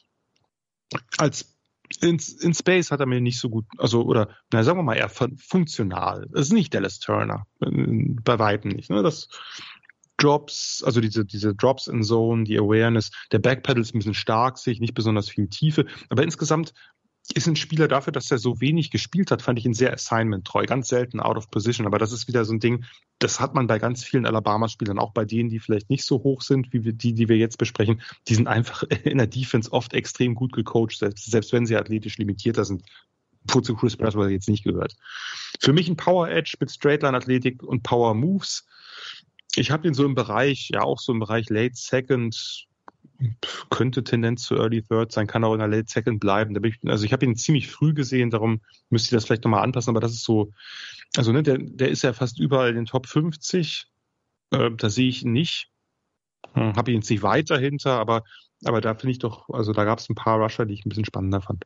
Als in, in Space hat er mir nicht so gut, also, oder, na, sagen wir mal eher funktional. Das ist nicht Dallas Turner. Bei Weitem nicht, ne? Das, Drops, also diese, diese Drops in Zone, die Awareness, der Backpedal ist ein bisschen stark, sehe ich nicht besonders viel Tiefe, aber insgesamt ist ein Spieler dafür, dass er so wenig gespielt hat, fand ich ihn sehr assignment-treu, ganz selten out of position, aber das ist wieder so ein Ding, das hat man bei ganz vielen Alabama-Spielern, auch bei denen, die vielleicht nicht so hoch sind, wie wir, die, die wir jetzt besprechen, die sind einfach in der Defense oft extrem gut gecoacht, selbst, selbst wenn sie athletisch limitierter sind. Wozu Chris Braswell jetzt nicht gehört. Für mich ein Power-Edge mit Straightline-Athletik und Power-Moves. Ich habe ihn so im Bereich, ja auch so im Bereich Late Second, könnte Tendenz zu Early Third sein, kann auch in der Late Second bleiben. Da bin ich, also ich habe ihn ziemlich früh gesehen, darum müsste ich das vielleicht nochmal anpassen, aber das ist so, also ne, der, der ist ja fast überall in den Top fünfzig, äh, da sehe ich ihn nicht, hm, habe ihn jetzt nicht weiter hinter, aber, aber da finde ich doch, also da gab es ein paar Rusher, die ich ein bisschen spannender fand.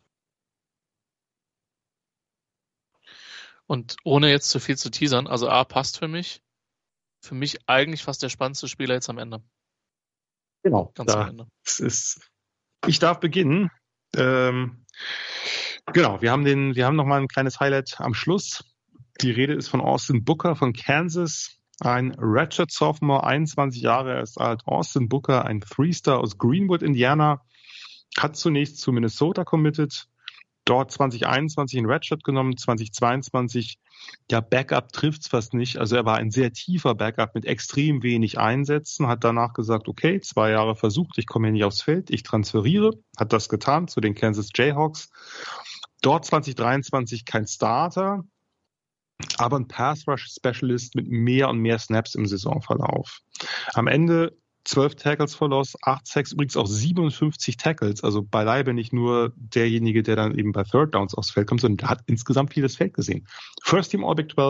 Und ohne jetzt zu viel zu teasern, also A passt für mich, für mich eigentlich fast der spannendste Spieler jetzt am Ende. Genau. Ganz da am Ende. Ist, ich darf beginnen. Ähm, genau, wir haben den, wir haben noch mal ein kleines Highlight am Schluss. Die Rede ist von Austin Booker von Kansas. Ein Redshirt Sophomore, einundzwanzig Jahre, er ist alt. Austin Booker, ein Three-Star aus Greenwood, Indiana. Hat zunächst zu Minnesota committed. Dort zwanzig einundzwanzig in Redshirt genommen, zwanzig zweiundzwanzig, ja, Backup trifft's fast nicht. Also er war ein sehr tiefer Backup mit extrem wenig Einsätzen, hat danach gesagt, okay, zwei Jahre versucht, ich komme hier nicht aufs Feld, ich transferiere, hat das getan zu den Kansas Jayhawks. Dort zwanzig dreiundzwanzig kein Starter, aber ein Pass-Rush-Specialist mit mehr und mehr Snaps im Saisonverlauf. Am Ende zwölf Tackles for Loss, acht Sacks, übrigens auch siebenundfünfzig Tackles, also beileibe nicht nur derjenige, der dann eben bei Third Downs aufs Feld kommt, sondern der hat insgesamt vieles Feld gesehen. First Team All Big zwölf,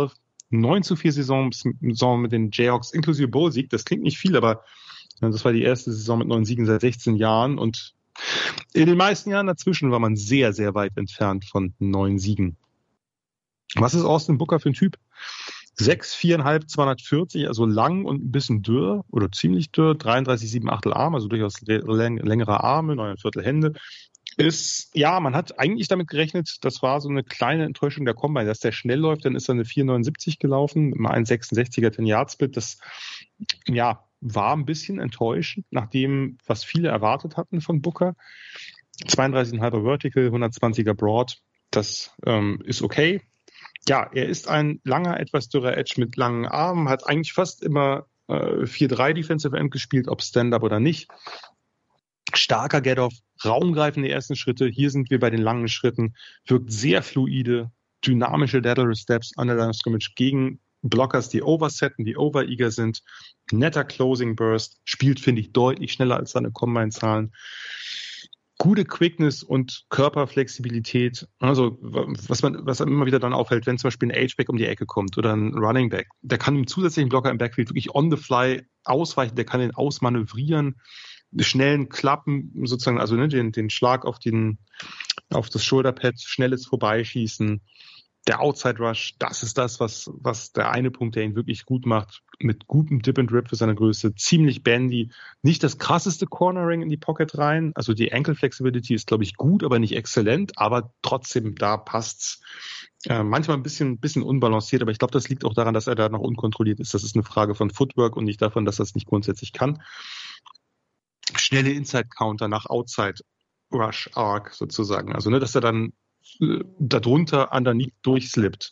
neun zu vier Saisons Saison mit den Jayhawks inklusive Bowl-Sieg. Das klingt nicht viel, aber das war die erste Saison mit neun Siegen seit sechzehn Jahren und in den meisten Jahren dazwischen war man sehr, sehr weit entfernt von neun Siegen. Was ist Austin Booker für ein Typ? sechs, viereinhalb, zweihundertvierzig, also lang und ein bisschen dürr oder ziemlich dürr, dreiunddreißig, sieben Achtel Arm, also durchaus längere Arme, neun Viertel Hände. Ist, ja, man hat eigentlich damit gerechnet, das war so eine kleine Enttäuschung der Combine, dass der schnell läuft, dann ist er eine vier neunundsiebzig gelaufen, mit einem eins sechsundsechziger Ten-Yard-Split, das, ja, war ein bisschen enttäuschend, nach dem, was viele erwartet hatten von Booker. zweiunddreißig Komma fünf Vertical, hundertzwanziger Broad, das ähm, ist okay. Ja, er ist ein langer, etwas dürrer Edge mit langen Armen, hat eigentlich fast immer äh, vier drei Defensive End gespielt, ob Stand-Up oder nicht. Starker Get-Off, raumgreifende ersten Schritte, hier sind wir bei den langen Schritten, wirkt sehr fluide, dynamische Lateral Steps an der Line of Scrimmage gegen Blockers, die oversetten, die over-eager sind, netter Closing Burst, spielt, finde ich, deutlich schneller als seine Combine-Zahlen. Gute Quickness und Körperflexibilität, also was man, was immer wieder dann auffällt, wenn zum Beispiel ein H-Back um die Ecke kommt oder ein Running Back, der kann dem zusätzlichen Blocker im Backfield wirklich on the fly ausweichen, der kann den ausmanövrieren, schnellen Klappen sozusagen, also ne, den, den Schlag auf den, auf das Shoulderpad, schnelles Vorbeischießen, der Outside Rush, das ist das, was, was der eine Punkt, der ihn wirklich gut macht, mit gutem Dip and Rip für seine Größe, ziemlich bandy, nicht das krasseste Cornering in die Pocket rein, also die Ankle Flexibility ist, glaube ich, gut, aber nicht exzellent, aber trotzdem, da passt's. Äh, manchmal ein bisschen, bisschen unbalanciert, aber ich glaube, das liegt auch daran, dass er da noch unkontrolliert ist. Das ist eine Frage von Footwork und nicht davon, dass er es nicht grundsätzlich kann. Schnelle Inside-Counter nach Outside-Rush-Arc sozusagen, also ne, dass er dann darunter underneath durchslippt.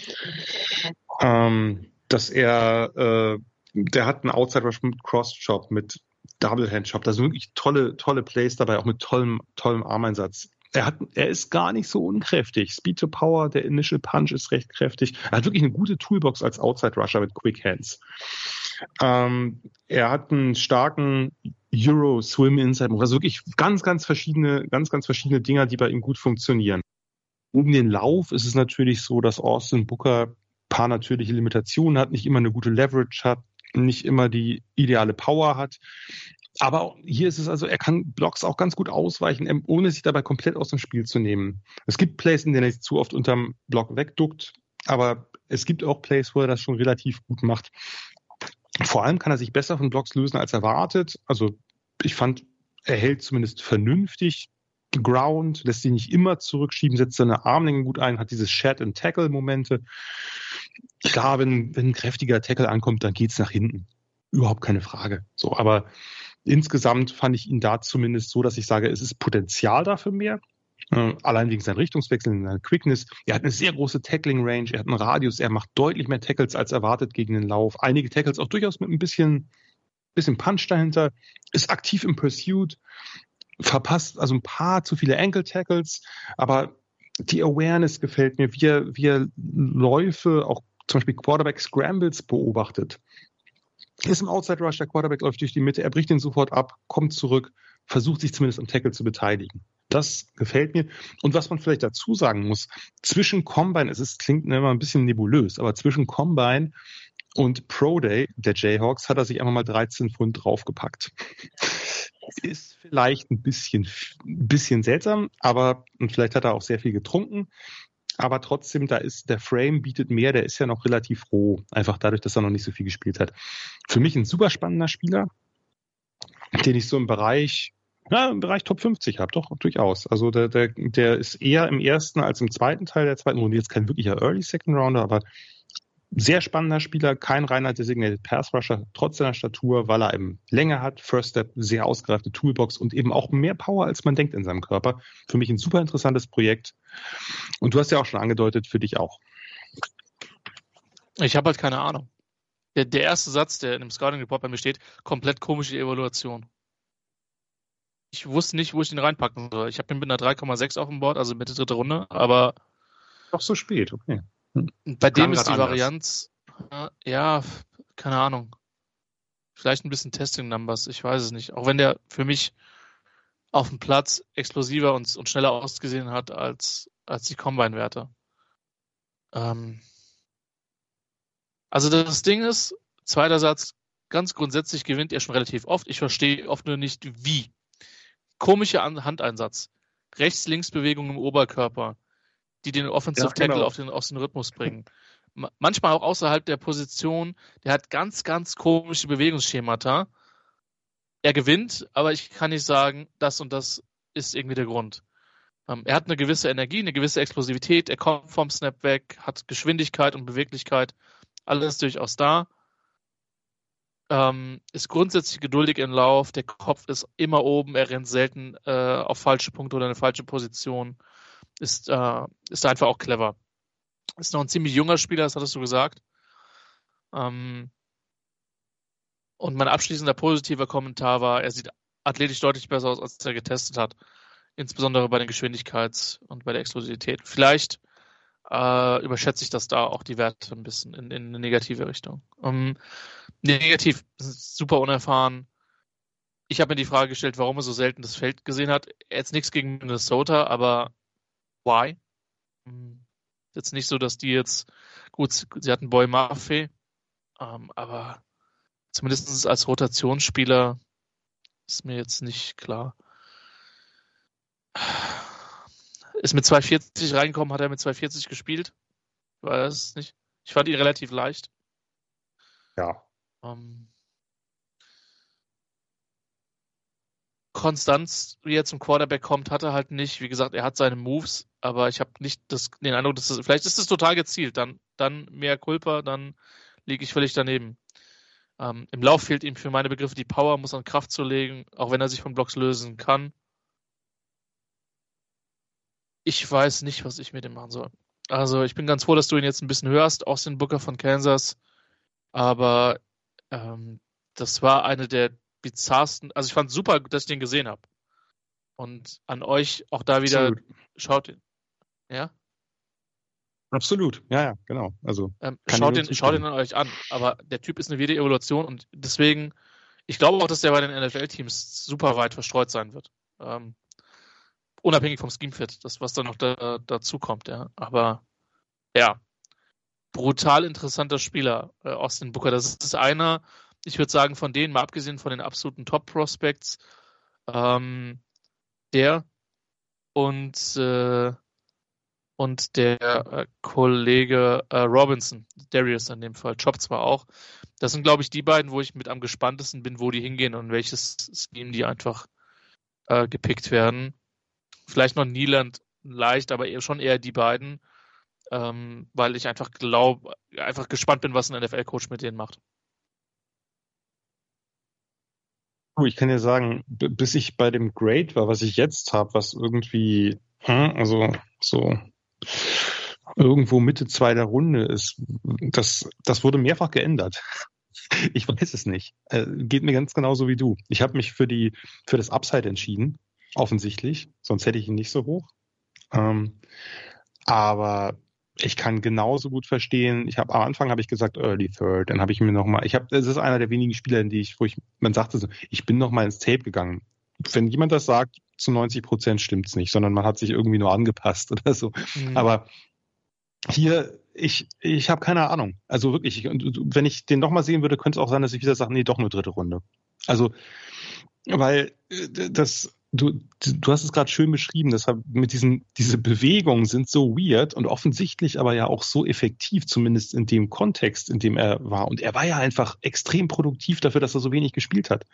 Ähm, dass er, äh, der hat einen Outside Rush mit Cross-Chop, mit Double-Hand-Chop. Da sind wirklich tolle, tolle Plays dabei, auch mit tollem, tollem Armeinsatz. Er hat, er ist gar nicht so unkräftig. Speed to Power, der Initial Punch ist recht kräftig. Er hat wirklich eine gute Toolbox als Outside Rusher mit Quick Hands. Ähm, er hat einen starken Euro Swim Inside Move. Also wirklich ganz, ganz verschiedene, ganz, ganz verschiedene Dinger, die bei ihm gut funktionieren. Um den Lauf ist es natürlich so, dass Austin Booker ein paar natürliche Limitationen hat, nicht immer eine gute Leverage hat, nicht immer die ideale Power hat. Aber hier ist es also, er kann Blocks auch ganz gut ausweichen, ohne sich dabei komplett aus dem Spiel zu nehmen. Es gibt Plays, in denen er sich zu oft unterm Block wegduckt, aber es gibt auch Plays, wo er das schon relativ gut macht. Vor allem kann er sich besser von Blocks lösen als erwartet. Also ich fand, er hält zumindest vernünftig Ground, lässt sich nicht immer zurückschieben, setzt seine Armlängen gut ein, hat diese Shed-and-Tackle-Momente. Klar, wenn, wenn ein kräftiger Tackle ankommt, dann geht's nach hinten. Überhaupt keine Frage. So, aber insgesamt fand ich ihn da zumindest so, dass ich sage, es ist Potenzial dafür mehr. Äh, allein wegen seinem Richtungswechsel, seiner Quickness. Er hat eine sehr große Tackling-Range, er hat einen Radius, er macht deutlich mehr Tackles als erwartet gegen den Lauf. Einige Tackles auch durchaus mit ein bisschen, bisschen Punch dahinter. Ist aktiv im Pursuit. Verpasst also ein paar zu viele Ankle-Tackles, aber die Awareness gefällt mir, wie er, wie er Läufe, auch zum Beispiel Quarterback-Scrambles beobachtet. Ist im Outside-Rush, der Quarterback läuft durch die Mitte, er bricht den sofort ab, kommt zurück, versucht sich zumindest am Tackle zu beteiligen. Das gefällt mir. Und was man vielleicht dazu sagen muss, zwischen Combine, es ist, klingt immer ein bisschen nebulös, aber zwischen Combine und Pro Day der Jayhawks hat er sich einfach mal dreizehn Pfund draufgepackt. Ist vielleicht ein bisschen, ein bisschen seltsam, aber und vielleicht hat er auch sehr viel getrunken. Aber trotzdem, da ist der Frame bietet mehr, der ist ja noch relativ roh, einfach dadurch, dass er noch nicht so viel gespielt hat. Für mich ein super spannender Spieler, den ich so im Bereich, ja, im Bereich Top fünfzig habe, doch, durchaus. Also der, der, der ist eher im ersten als im zweiten Teil der zweiten Runde. Jetzt kein wirklicher Early Second Rounder, aber sehr spannender Spieler, kein reiner Designated Pass Rusher, trotz seiner Statur, weil er eben Länge hat, First Step, sehr ausgereifte Toolbox und eben auch mehr Power, als man denkt in seinem Körper. Für mich ein super interessantes Projekt. Und du hast ja auch schon angedeutet, für dich auch. Ich habe halt keine Ahnung. Der, der erste Satz, der in dem Scouting Report bei mir steht, komplett komische Evaluation. Ich wusste nicht, wo ich ihn reinpacken soll. Ich habe ihn mit einer drei Komma sechs auf dem Board, also Mitte dritte Runde, aber doch so spät, okay. Bei dem ist die Varianz, äh, ja, keine Ahnung. Vielleicht ein bisschen Testing Numbers, ich weiß es nicht. Auch wenn der für mich auf dem Platz explosiver und, und schneller ausgesehen hat als, als die Combine-Werte. Ähm, Also das Ding ist, zweiter Satz, ganz grundsätzlich gewinnt er schon relativ oft. Ich verstehe oft nur nicht, wie. Komischer Handeinsatz. Rechts-Links-Bewegung im Oberkörper, die den Offensive ja, Tackle genau. auf den, aus dem Rhythmus bringen. Manchmal auch außerhalb der Position. Der hat ganz, ganz komische Bewegungsschemata. Er gewinnt, aber ich kann nicht sagen, das und das ist irgendwie der Grund. Ähm, er hat eine gewisse Energie, eine gewisse Explosivität. Er kommt vom Snap weg, hat Geschwindigkeit und Beweglichkeit. Alles durchaus da. Ähm, ist grundsätzlich geduldig im Lauf. Der Kopf ist immer oben. Er rennt selten äh, auf falsche Punkte oder eine falsche Position. Ist, äh, ist einfach auch clever. Ist noch ein ziemlich junger Spieler, das hattest du gesagt. Ähm, und mein abschließender positiver Kommentar war, er sieht athletisch deutlich besser aus, als er getestet hat. Insbesondere bei den Geschwindigkeits- und bei der Explosivität. Vielleicht äh, überschätze ich das da auch die Werte ein bisschen in, in eine negative Richtung. Um, negativ, super unerfahren. Ich habe mir die Frage gestellt, warum er so selten das Feld gesehen hat. Jetzt nichts gegen Minnesota, aber why? Um, jetzt nicht so, dass die jetzt, gut, sie hatten Boy Maffei, ähm, aber zumindest als Rotationsspieler ist mir jetzt nicht klar. Ist mit zwei vierzig reingekommen, hat er mit zwei vierzig gespielt? Ich weiß es nicht. Ich fand ihn relativ leicht. Ja. Ähm, Konstanz, wie er zum Quarterback kommt, hat er halt nicht. Wie gesagt, er hat seine Moves, aber ich habe nicht das, den Eindruck, dass das, vielleicht ist es total gezielt. Dann, dann mehr Culpa, dann liege ich völlig daneben. Ähm, Im Lauf fehlt ihm für meine Begriffe die Power, muss an Kraft zulegen, auch wenn er sich von Blocks lösen kann. Ich weiß nicht, was ich mit ihm machen soll. Also ich bin ganz froh, dass du ihn jetzt ein bisschen hörst, Austin Booker von Kansas. Aber ähm, das war eine der bizarrsten, also ich fand super, dass ich den gesehen habe. Und an euch auch da wieder, Absolut. Schaut ihn. Ja? Absolut, ja, ja, genau. Also ähm, schaut, den, schaut ihn an euch an. Aber der Typ ist eine wilde Evolution und deswegen, ich glaube auch, dass der bei den N F L-Teams super weit verstreut sein wird. Ähm, Unabhängig vom Scheme-Fit, das, was da noch da, dazu kommt, ja. Aber ja, brutal interessanter Spieler, äh, Austin Booker. Das ist einer, ich würde sagen, von denen, mal abgesehen von den absoluten Top-Prospects, ähm, der und, äh, und der äh, Kollege äh, Robinson, Darius in dem Fall, Chop zwar auch. Das sind, glaube ich, die beiden, wo ich mit am gespanntesten bin, wo die hingehen und welches Scheme die einfach äh, gepickt werden. Vielleicht noch Nieland leicht, aber eher schon eher die beiden, ähm, weil ich einfach glaube, einfach gespannt bin, was ein N F L-Coach mit denen macht. Ich kann dir sagen, b- bis ich bei dem Grade war, was ich jetzt habe, was irgendwie, hm, also so irgendwo Mitte zweiter Runde ist, das, das wurde mehrfach geändert. Ich weiß es nicht. Äh, geht mir ganz genauso wie du. Ich habe mich für die für das Upside entschieden. Offensichtlich, sonst hätte ich ihn nicht so hoch. Ähm, aber ich kann genauso gut verstehen, ich habe am Anfang habe ich gesagt Early Third, dann habe ich mir nochmal, ich habe, das ist einer der wenigen Spieler, in die ich, wo ich, man sagte so, ich bin nochmal ins Tape gegangen. Wenn jemand das sagt, zu neunzig Prozent stimmt's nicht, sondern man hat sich irgendwie nur angepasst oder so. Mhm. Aber hier, ich, ich habe keine Ahnung. Also wirklich, ich, und wenn ich den nochmal sehen würde, könnte es auch sein, dass ich wieder sage, nee, doch nur dritte Runde. Also, weil das Du, du hast es gerade schön beschrieben, deshalb mit diesen, diese Bewegungen sind so weird und offensichtlich aber ja auch so effektiv, zumindest in dem Kontext, in dem er war. Und er war ja einfach extrem produktiv dafür, dass er so wenig gespielt hat.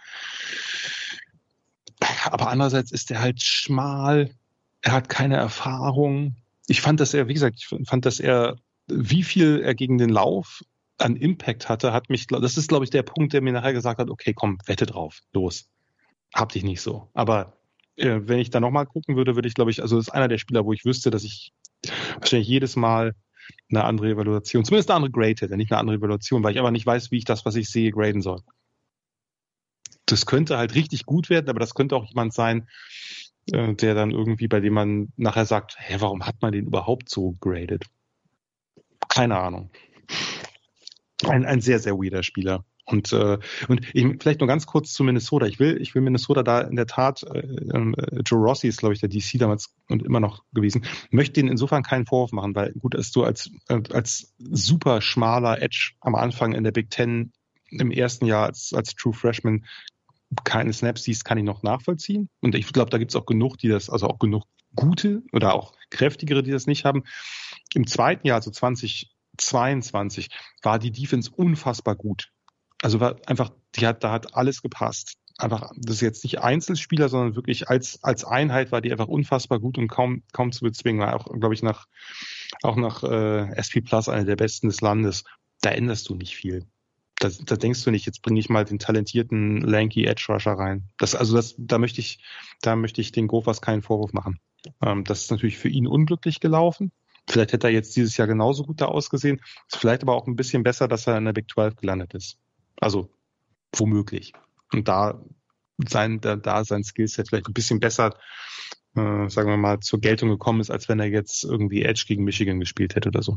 Aber andererseits ist er halt schmal, er hat keine Erfahrung. Ich fand, dass er, wie gesagt, ich fand, dass er, wie viel er gegen den Lauf an Impact hatte, hat mich, das ist, glaube ich, der Punkt, der mir nachher gesagt hat, okay, komm, wette drauf, los. Hab dich nicht so. Aber äh, wenn ich da nochmal gucken würde, würde ich, glaube ich, also das ist einer der Spieler, wo ich wüsste, dass ich wahrscheinlich jedes Mal eine andere Evaluation, zumindest eine andere Grade hätte, nicht eine andere Evaluation, weil ich aber nicht weiß, wie ich das, was ich sehe, graden soll. Das könnte halt richtig gut werden, aber das könnte auch jemand sein, äh, der dann irgendwie, bei dem man nachher sagt, hä, warum hat man den überhaupt so graded? Keine Ahnung. Ein, ein sehr, sehr weirder Spieler. Und, äh, und ich, vielleicht nur ganz kurz zu Minnesota. Ich will, ich will Minnesota da in der Tat, äh, äh, Joe Rossi ist, glaube ich, der D C damals und immer noch gewesen, möchte ihnen insofern keinen Vorwurf machen, weil gut, dass du als, als super schmaler Edge am Anfang in der Big Ten im ersten Jahr als, als True Freshman keine Snaps siehst, kann ich noch nachvollziehen. Und ich glaube, da gibt es auch genug, die das, also auch genug gute oder auch kräftigere, die das nicht haben. Im zweiten Jahr, also zwanzig zweiundzwanzig, war die Defense unfassbar gut. Also war einfach, die hat, da hat alles gepasst. Einfach, das ist jetzt nicht Einzelspieler, sondern wirklich als, als Einheit war die einfach unfassbar gut und kaum, kaum zu bezwingen. War auch, glaube ich, nach, auch nach äh, S P Plus eine der besten des Landes. Da änderst du nicht viel. Da, da denkst du nicht, jetzt bringe ich mal den talentierten lanky Edge Rusher rein. Das, also das, da möchte ich, da möchte ich den Gophers keinen Vorwurf machen. Ähm, das ist natürlich für ihn unglücklich gelaufen. Vielleicht hätte er jetzt dieses Jahr genauso gut da ausgesehen. Ist vielleicht aber auch ein bisschen besser, dass er in der Big zwölf gelandet ist. Also womöglich. Und da sein, da, da sein Skillset vielleicht ein bisschen besser, äh, sagen wir mal, zur Geltung gekommen ist, als wenn er jetzt irgendwie Edge gegen Michigan gespielt hätte oder so.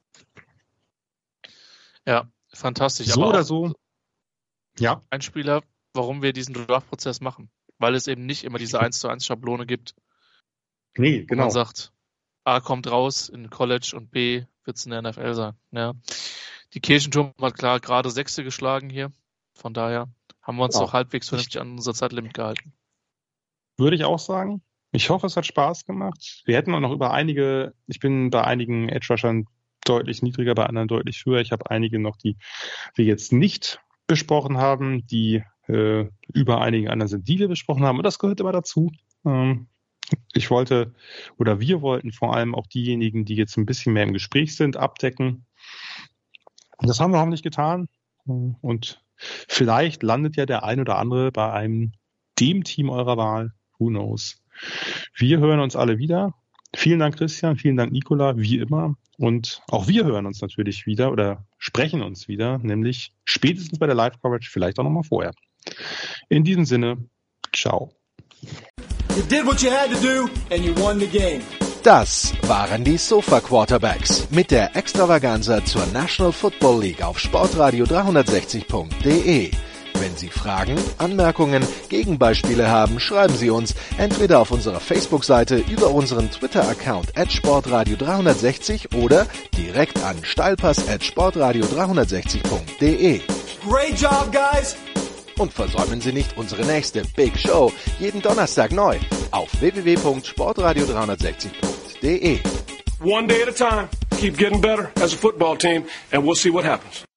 Ja, fantastisch. So aber oder so. Ja. Ein Spieler, warum wir diesen Draft-Prozess machen. Weil es eben nicht immer diese eins zu eins Schablone gibt. Nee, genau. Wo man sagt, A kommt raus in College und B wird es in der N F L sein. Ja. Die Kirchenturm hat klar gerade Sechste geschlagen hier. Von daher haben wir uns ja. doch halbwegs vernünftig an unser Zeitlimit gehalten. Würde ich auch sagen. Ich hoffe, es hat Spaß gemacht. Wir hätten auch noch über einige, ich bin bei einigen Edge-Rushern deutlich niedriger, bei anderen deutlich höher. Ich habe einige noch, die wir jetzt nicht besprochen haben, die äh, über einigen anderen sind, die wir besprochen haben. Und das gehört immer dazu. Ähm, ich wollte, oder wir wollten vor allem auch diejenigen, die jetzt ein bisschen mehr im Gespräch sind, abdecken. Das haben wir hoffentlich getan. Und vielleicht landet ja der ein oder andere bei einem, dem Team eurer Wahl. Who knows? Wir hören uns alle wieder. Vielen Dank, Christian. Vielen Dank, Nicola, wie immer. Und auch wir hören uns natürlich wieder oder sprechen uns wieder, nämlich spätestens bei der Live-Coverage, vielleicht auch nochmal vorher. In diesem Sinne, ciao. You did what you had to do and you won the game. Das waren die Sofa Quarterbacks mit der Extravaganza zur National Football League auf sportradio dreihundertsechzig punkt de. Wenn Sie Fragen, Anmerkungen, Gegenbeispiele haben, schreiben Sie uns entweder auf unserer Facebook-Seite, über unseren Twitter-Account at sportradio dreihundertsechzig oder direkt an steilpass at sportradio dreihundertsechzig punkt de. Great job, guys! Und versäumen Sie nicht unsere nächste Big Show, jeden Donnerstag neu, auf w w w punkt sportradio dreihundertsechzig punkt de. One day at a time. Keep getting better as a football team, and we'll see what happens.